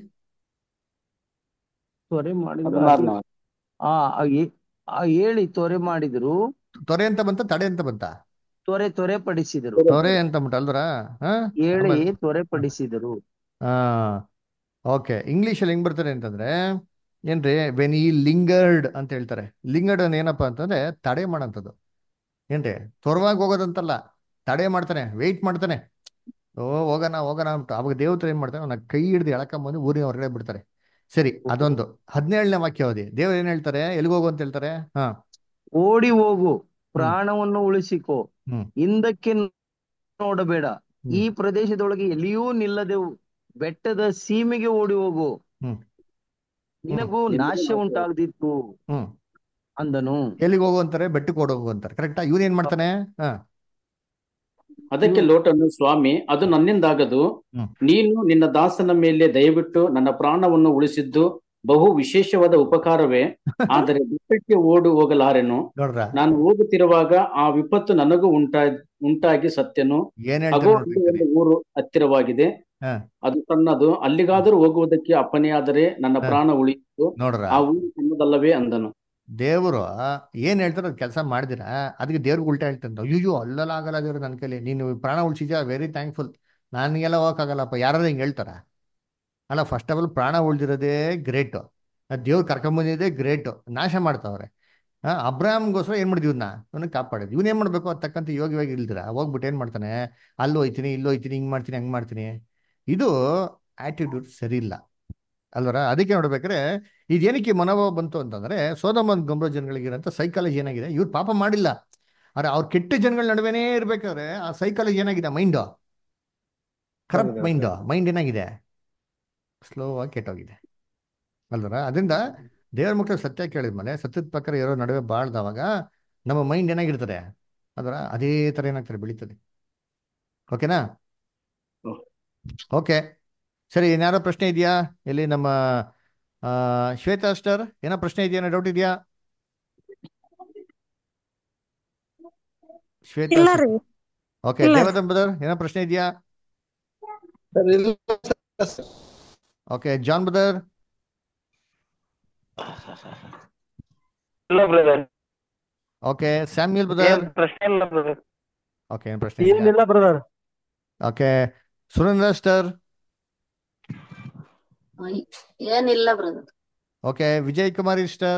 ತ್ವರೆ ಮಾಡಿದ್ರು ಹದಿನಾರನೇ ಅರ್ಲಿ. ಆ ಆ ಏ- ಆ ಹೇಳಿ ತ್ವರೆ ಮಾಡಿದ್ರು, ತೊರೆ ಅಂತ ಬಂತ, ತಡೆ ಅಂತ ಬಂತ? ತ್ವರೆ ತ್ವರೆ ಪಡಿಸಿದರು, ತೊರೆ ಅಂತ ಬಿಟ್ಟು ಅಲ್ದ್ರ. ಹಾ ಹೇಳಿ ಆಮೇಲೆ ತ್ವರೆ ಪಡಿಸಿದರು. ಹಾ ಓಕೆ. ಇಂಗ್ಲೀಷಲ್ಲಿ ಹೆಂಗ್ ಬರ್ತಾರೆ ಅಂತಂದ್ರೆ ಏನ್ರಿ, ವೆನ್ ಈ ಲಿಂಗರ್ಡ್ ಅಂತ ಹೇಳ್ತಾರೆ. ಲಿಂಗರ್ಡ್ ಅನ್ ಏನಪ್ಪಾ ಅಂತಂದ್ರೆ ತಡೆ ಮಾಡೋಂಥದ್ದು. ಏನ್ರಿ, ತ್ವರವಾಗಿ ಹೋಗೋದಂತಲ್ಲ, ತಡೆ ಮಾಡ್ತಾನೆ, ವೆಯ್ಟ್ ಮಾಡ್ತಾನೆ. ಓ ಹೋಗೋಣ ಹೋಗೋಣ ಅಂತ. ಅವಾಗ ದೇವತೆ ಏನ್ ಮಾಡ್ತಾರೆ, ಅವನ ಕೈ ಹಿಡಿದು ಎಳಕೊಂಬಂದು ಊರಿನ ಹೊರಗಡೆ ಬಿಡ್ತಾರೆ. ಸರಿ, ಅದೊಂದು. ಹದಿನೇಳನೇ ವಾಕ್ಯ ಓದಿ. ದೇವ್ರು ಏನ್ ಹೇಳ್ತಾರೆ? ಎಲ್ಲಿಗೋಗು ಅಂತ ಹೇಳ್ತಾರೆ? ಹಾ ಓಡಿ ಹೋಗು, ಹ್ಮ್ ಪ್ರಾಣವನ್ನು ಉಳಿಸಿಕೊ, ಹ್ಮ್ ಹಿಂದಕ್ಕೆ ನೋಡಬೇಡ, ಈ ಹ್ಮ್ ಪ್ರದೇಶದೊಳಗೆ ಎಲ್ಲಿಯೂ ನಿಲ್ಲದೆವು, ಬೆಟ್ಟದ ಸೀಮೆಗೆ ಓಡಿ ಹೋಗು, ಹ್ಮ್ ಹ್ಮ್ ನಿನಗೂ ನಾಶ ಉಂಟಾಗದಿತ್ತು ಹ್ಮ್ ಅಂದನು. ಎಲ್ಲಿಗೆ ಹೋಗು ಅಂತಾರೆ? ಬೆಟ್ಟಕ್ಕೆ ಓಡೋಗು ಅಂತಾರೆ. ಕರೆಕ್ಟಾ? ಇವನ್ ಏನ್ ಮಾಡ್ತಾನೆ? ಹಾ ಅದಕ್ಕೆ ಲೋಟನು, ಸ್ವಾಮಿ, ಅದು ನನ್ನಿಂದಾಗದು. ಹ್ಮ್ ನೀನು ನಿನ್ನ ದಾಸನ ಮೇಲೆ ದಯವಿಟ್ಟು ನನ್ನ ಪ್ರಾಣವನ್ನು ಉಳಿಸಿದ್ದು ಬಹು ವಿಶೇಷವಾದ ಉಪಕಾರವೇ. ಆದರೆ ಬೆಟ್ಟಕ್ಕೆ ಓಡು ಹೋಗಲಾರೆನು. ನೋಡ್ರ ನಾನು ಹೋಗುತ್ತಿರುವಾಗ ಆ ವಿಪತ್ತು ನನಗೂ ಉಂಟಾ ಉಂಟಾಗಿ ಸತ್ಯನು. ಏನ್ ಅಗೋ, ಹೇಳ್ತಾರೆ ಅಲ್ಲಿ ನೋಡ್ಬೇಕ್ರಿ. ಒಂದು ಊರು ಹತ್ತಿರವಾಗಿದೆ, ಹಾ ಅದು ಸಣ್ಣದು, ಅಲ್ಲಿಗಾದರೂ ಹೋಗುವುದಕ್ಕೆ ಅಪ್ಪನೆಯಾದರೆ ನನ್ನ ಹಾ ಪ್ರಾಣ ಉಳಿಯಿತು. ನೋಡ್ರ, ಆ ಊರು ಸಣ್ಣದಲ್ಲವೇ ಅಂದನು. ದೇವರು ಏನ್ ಹೇಳ್ತಾರೋ ಅದು ಕೆಲಸ ಮಾಡಿದಿರಾ, ಅದಕ್ಕೆ ದೇವ್ರಿಗೆ ಉಲ್ಟಾ ಹೇಳ್ತಾನೆ. ಅಯ್ಯೋ ಅಲ್ಲೆಲ್ಲ ಆಗಲ್ಲ ದೇವ್ರು, ನನ್ನ ಕೈಲಿ ನೀನು ಪ್ರಾಣ ಉಳಿಸಿದ್ಯಾ, ವೆರಿ ಥ್ಯಾಂಕ್ಫುಲ್. ನನಗೆಲ್ಲ ಹೋಗಕ್ಕಾಗಲ್ಲಪ್ಪ. ಯಾರಾದ್ರೂ ಹಿಂಗೆ ಹೇಳ್ತಾರ? ಅಲ್ಲ, ಫಸ್ಟ್ ಆಫ್ ಆಲ್ ಪ್ರಾಣ ಉಳಿದಿರೋದೇ ಗ್ರೇಟು. ದೇವ್ರು ಕರ್ಕೊಂಬಂದಿದ್ದೇ ಗ್ರೇಟು. ನಾಶ ಮಾಡ್ತಾವ್ರೆ. ಹಾ ಅಬ್ರಾಮ್ಗೋಸ್ಕರ ಏನ್ ಮಾಡಿದ್ವಿ ಇವ್ನ, ಇವನ್ನ ಕಾಪಾಡಿದ್ವಿ. ಇವನ್ ಏನ್ ಮಾಡ್ಬೇಕು? ಅದ್ ತಕ್ಕಂತ ಯೋಗ್ಯವಾಗಿ ಇಲ್ದಿರ ಹೋಗ್ಬಿಟ್ಟು ಏನ್ ಮಾಡ್ತಾನೆ? ಅಲ್ಲಿ ಹೋಯ್ತೀನಿ, ಇಲ್ಲಿ ಹೋಯ್ತೀನಿ, ಹಿಂಗ್ ಮಾಡ್ತೀನಿ, ಹಂಗ್ ಮಾಡ್ತೀನಿ. ಇದು ಆಟಿಟ್ಯೂಡ್ ಸರಿ ಇಲ್ಲ ಅಲ್ವರ? ಅದಕ್ಕೆ ನೋಡ್ಬೇಕಾದ್ರೆ ಇದೇನಕ್ಕೆ ಮನೋಭಾವ ಬಂತು ಅಂತಂದ್ರೆ, ಸೋದಮ ಗೊಮೋರ ಜನಗಳಿಗಿರಂತ ಸೈಕಾಲಜಿ ಏನಾಗಿದೆ, ಇವ್ರು ಪಾಪ ಮಾಡಿಲ್ಲ, ಆದ್ರೆ ಅವ್ರ ಕೆಟ್ಟ ಜನಗಳ ನಡುವೆನೇ ಇರ್ಬೇಕಾದ್ರೆ ಆ ಸೈಕಾಲಜಿ ಏನಾಗಿದೆ? ಮೈಂಡ್ ಕರಪ್ಟ್ ಮೈಂಡ್ ಮೈಂಡ್ ಏನಾಗಿದೆ? ಸ್ಲೋ ಆಗಿ ಕೆಟ್ಟೋಗಿದೆ ಅಲ್ವರ? ಅದರಿಂದ ದೇವ್ರ ಮಕ್ಕಳು ಸತ್ಯ ಕೇಳಿದ್ಮೇಲೆ ಸತ್ಯದ ಪ್ರಕಾರ ಇರೋ ನಡುವೆ ಬಾಳ್ದವಾಗ ನಮ್ಮ ಮೈಂಡ್ ಏನಾಗಿರ್ತದೆ ಅದರ ಅದೇ ತರ ಏನಾಗ್ತದೆ, ಬೆಳೀತದೆ. ಓಕೆನಾ? ಓಕೆ ಸರಿ. ಇನ್ಯಾರೋ ಪ್ರಶ್ನೆ ಇದೆಯಾ? ಇಲ್ಲಿ ನಮ್ಮ ಆ, ಶ್ವೇತಾ ಸ್ಟರ್ ಏನೋ ಪ್ರಶ್ನೆ ಇದೆಯಾ? ಡೌಟ್ ಇದೆಯಾ? ಶ್ವೇತಾ ಇಲ್ಲ ರೀ, ಓಕೆ. ಇಲ್ಲ ರೀ. ದೇವದಂ ಬ್ರದರ್ ಏನೋ ಪ್ರಶ್ನೆ ಇದೆಯಾ? ಓಕೆ. John brother? ಇಲ್ಲ ಬ್ರದರ್, ಓಕೆ. Samuel brother? ಏನ್ ಪ್ರಶ್ನೆ ಇಲ್ಲ ಬ್ರದರ್. ಓಕೆ, ಏನು ಪ್ರಶ್ನೆ ಇದೆಯಾ? ಏನಿಲ್ಲ ಬ್ರದರ್. ಓಕೆ. ಸುರೇಂದ್ರ ಸ್ಟರ್? ಏನಿಲ್ಲ brother. Okay. Vijay Kumari sister?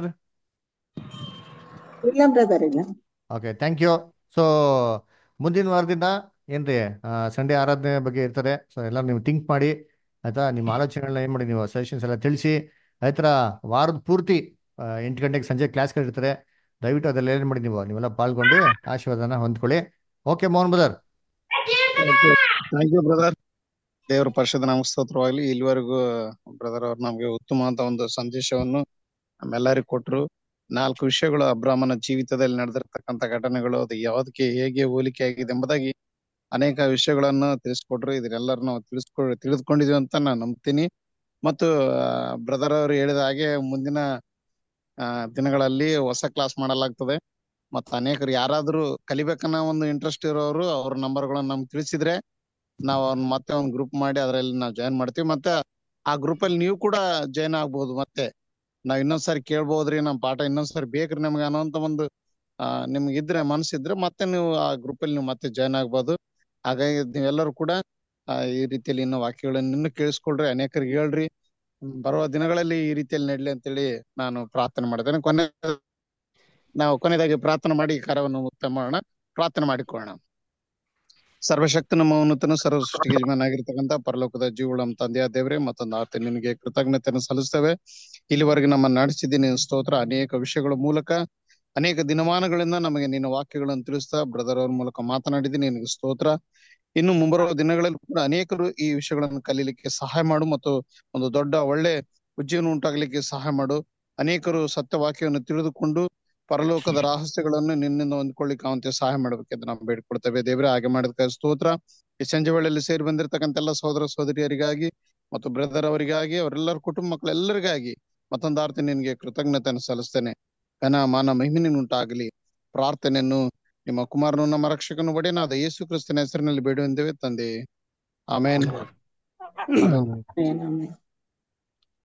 ಇಲ್ಲ ಬ್ರದರ್, ಇಲ್ಲ. Okay, thank you. ಸೊ ಮುಂದಿನ ವಾರದಿಂದ ಏನ್ರಿ ಸಂಡೇ ಆರಾಧನೆ ಬಗ್ಗೆ ಇರ್ತಾರೆ. ಸೊ ಎಲ್ಲ ನೀವು ಥಿಂಕ್ ಮಾಡಿ ಆಯ್ತಾ, ನಿಮ್ಮ ಆಲೋಚನೆಗಳನ್ನ ಏನು ಮಾಡಿ, ನೀವು ಸಜೆಷನ್ಸ್ ಎಲ್ಲ ತಿಳಿಸಿ ಆಯ್ತರ. ವಾರದ ಪೂರ್ತಿ ಆ, ಎಂಟು ಗಂಟೆಗೆ ಸಂಜೆ ಕ್ಲಾಸ್ಗಳಿರ್ತಾರೆ. ದಯವಿಟ್ಟು ಅದೆಲ್ಲ ಏನು ಮಾಡಿ, ನೀವು ನೀವೆಲ್ಲ ಪಾಲ್ಗೊಂಡು ಆಶೀರ್ವಾದನ ಹೊಂದ್ಕೊಳ್ಳಿ. Okay Mohan brother? Thank you brother. ದೇವರ ಪರಿಶುದ್ಧ ನಾಮಕ್ಕೆ ಸ್ತೋತ್ರವಾಗಲಿ. ಇಲ್ಲಿವರೆಗೂ ಬ್ರದರ್ ಅವ್ರು ನಮ್ಗೆ ಉತ್ತಮವಾದ ಒಂದು ಸಂದೇಶವನ್ನು ನಮ್ಮೆಲ್ಲರಿಗೂ ಕೊಟ್ರು. ನಾಲ್ಕು ವಿಷಯಗಳು ಅಬ್ರಾಮನ ಜೀವಿತದಲ್ಲಿ ನಡೆದಿರ್ತಕ್ಕಂಥ ಘಟನೆಗಳು, ಅದು ಯಾವುದಕ್ಕೆ ಹೇಗೆ ಹೋಲಿಕೆ ಆಗಿದೆ ಎಂಬುದಾಗಿ ಅನೇಕ ವಿಷಯಗಳನ್ನು ತಿಳಿಸ್ಕೊಟ್ರು. ಇದನ್ನೆಲ್ಲರೂ ನಾವು ತಿಳಿಸ್ಕೊ ತಿಳಿದುಕೊಂಡಿದ್ವಿ ಅಂತ ನಾನು ನಂಬ್ತೀನಿ. ಮತ್ತು ಬ್ರದರ್ ಅವರು ಹೇಳಿದ ಹಾಗೆ ಮುಂದಿನ ಆ ದಿನಗಳಲ್ಲಿ ಹೊಸ ಕ್ಲಾಸ್ ಮಾಡಲಾಗ್ತದೆ. ಮತ್ತು ಅನೇಕರು ಯಾರಾದ್ರೂ ಕಲಿಬೇಕನ್ನೋ ಒಂದು ಇಂಟ್ರೆಸ್ಟ್ ಇರೋರು ಅವ್ರ ನಂಬರ್ಗಳನ್ನ ನಮ್ಗೆ ತಿಳಿಸಿದ್ರೆ ನಾವು ಅವ್ನ ಮತ್ತೆ ಒಂದು ಗ್ರೂಪ್ ಮಾಡಿ ಅದರಲ್ಲಿ ನಾವು ಜಾಯಿನ್ ಮಾಡ್ತೀವಿ. ಮತ್ತೆ ಆ ಗ್ರೂಪ್ ಅಲ್ಲಿ ನೀವು ಕೂಡ ಜಾಯಿನ್ ಆಗ್ಬಹುದು. ಮತ್ತೆ ನಾವ್ ಇನ್ನೊಂದ್ಸರಿ ಕೇಳ್ಬೋದ್ರಿ, ನಮ್ ಪಾಠ ಇನ್ನೊಂದ್ಸರಿ ಬೇಕ್ರಿ ನಮ್ಗೆ ಅನ್ನೋಂತ ಒಂದು ಆ ನಿಮ್ಗೆ ಇದ್ರೆ ಮನಸ್ಸಿದ್ರೆ ಮತ್ತೆ ನೀವು ಆ ಗ್ರೂಪ್ ಅಲ್ಲಿ ನೀವು ಮತ್ತೆ ಜಾಯಿನ್ ಆಗ್ಬೋದು. ಹಾಗಾಗಿ ನೀವೆಲ್ಲರೂ ಕೂಡ ಆ ಈ ರೀತಿಯಲ್ಲಿ ಇನ್ನು ವಾಕ್ಯಗಳನ್ನ ಇನ್ನು ಕೇಳಿಸ್ಕೊಳ್ರಿ, ಅನೇಕರಿಗೆ ಹೇಳ್ರಿ. ಬರುವ ದಿನಗಳಲ್ಲಿ ಈ ರೀತಿಯಲ್ಲಿ ನಡ್ಲಿ ಅಂತೇಳಿ ನಾನು ಪ್ರಾರ್ಥನೆ ಮಾಡಿದ್ದೇನೆ. ಕೊನೆ ನಾವು ಕೊನೆಯದಾಗಿ ಪ್ರಾರ್ಥನೆ ಮಾಡಿ ಈ ಕಾರ್ಯವನ್ನು ಮುಕ್ತಾಯ ಮಾಡೋಣ. ಪ್ರಾರ್ಥನೆ ಮಾಡಿಕೊಳ್ಳೋಣ. ಸರ್ವಶಕ್ತ ನಮ್ಮ ಉನ್ನತನು ಸರ್ವ ಸೃಷ್ಟಿಗೆ ಯಜಮಾನಾಗಿರ್ತಕ್ಕಂಥ ಪರಲೋಕದ ಜೀವಳ ನಮ್ಮ ತಂದೆಯ ದೇವರೇ, ಮತ್ತೊಂದು ಆತ ನಿನಗೆ ಕೃತಜ್ಞತೆಯನ್ನು ಸಲ್ಲಿಸ್ತೇವೆ. ಇಲ್ಲಿವರೆಗೆ ನಮ್ಮನ್ನು ನಡೆಸಿದ್ದೀನಿ ಸ್ತೋತ್ರ. ಅನೇಕ ವಿಷಯಗಳ ಮೂಲಕ ಅನೇಕ ದಿನಮಾನಗಳಿಂದ ನಮಗೆ ನಿನ್ನ ವಾಕ್ಯಗಳನ್ನು ತಿಳಿಸ್ತಾ ಬ್ರದರ್ ಅವ್ರ ಮೂಲಕ ಮಾತನಾಡಿದ್ದೀನಿ, ನಿನಗೆ ಸ್ತೋತ್ರ. ಇನ್ನು ಮುಂಬರುವ ದಿನಗಳಲ್ಲಿ ಕೂಡ ಅನೇಕರು ಈ ವಿಷಯಗಳನ್ನು ಕಲೀಲಿಕ್ಕೆ ಸಹಾಯ ಮಾಡು ಮತ್ತು ಒಂದು ದೊಡ್ಡ ಒಳ್ಳೆ ಉಜ್ಜೀವನ ಉಂಟಾಗ್ಲಿಕ್ಕೆ ಸಹಾಯ ಮಾಡು. ಅನೇಕರು ಸತ್ಯವಾಕ್ಯವನ್ನು ತಿಳಿದುಕೊಂಡು ಪರಲೋಕದ ರಹಸ್ಯಗಳನ್ನು ನಿನ್ನಿಂದ ಹೊಂದ್ಕೊಳ್ಳಿಕ್ಕೆ ಅವಂತೆ ಸಹಾಯ ಮಾಡ್ಬೇಕೆಂದು ನಾವು ಬೇಡ್ಕೊಳ್ತೇವೆ ದೇವ್ರೆ. ಹಾಗೆ ಮಾಡಿದ ಸ್ತೋತ್ರ. ಈ ಸಂಜೆ ವೇಳೆಯಲ್ಲಿ ಸೇರಿ ಬಂದಿರತಕ್ಕಂತ ಎಲ್ಲ ಸಹೋದರ ಸಹೋದರಿಯರಿಗಾಗಿ ಮತ್ತು ಬ್ರದರ್ ಅವರಿಗಾಗಿ ಅವರೆಲ್ಲರ ಕುಟುಂಬ ಮಕ್ಕಳೆಲ್ಲರಿಗಾಗಿ ಮತ್ತೊಂದು ಆರ್ತಿ ನಿನ್ಗೆ ಕೃತಜ್ಞತೆಯನ್ನು ಸಲ್ಲಿಸ್ತೇನೆ. ಘನ ಮಾನ ಮಹಿಮೆ ಉಂಟಾಗಲಿ. ಪ್ರಾರ್ಥನೆಯನ್ನು ನಿಮ್ಮ ಕುಮಾರನು ನಮ್ಮ ರಕ್ಷಕನು ಒಡೆಯನಾದ ಯೇಸು ಕ್ರಿಸ್ತನ ಹೆಸರಿನಲ್ಲಿ ಬೇಡುವಂದೇವೆ ತಂದೆ. ಆಮೇನ್. Amen, amen.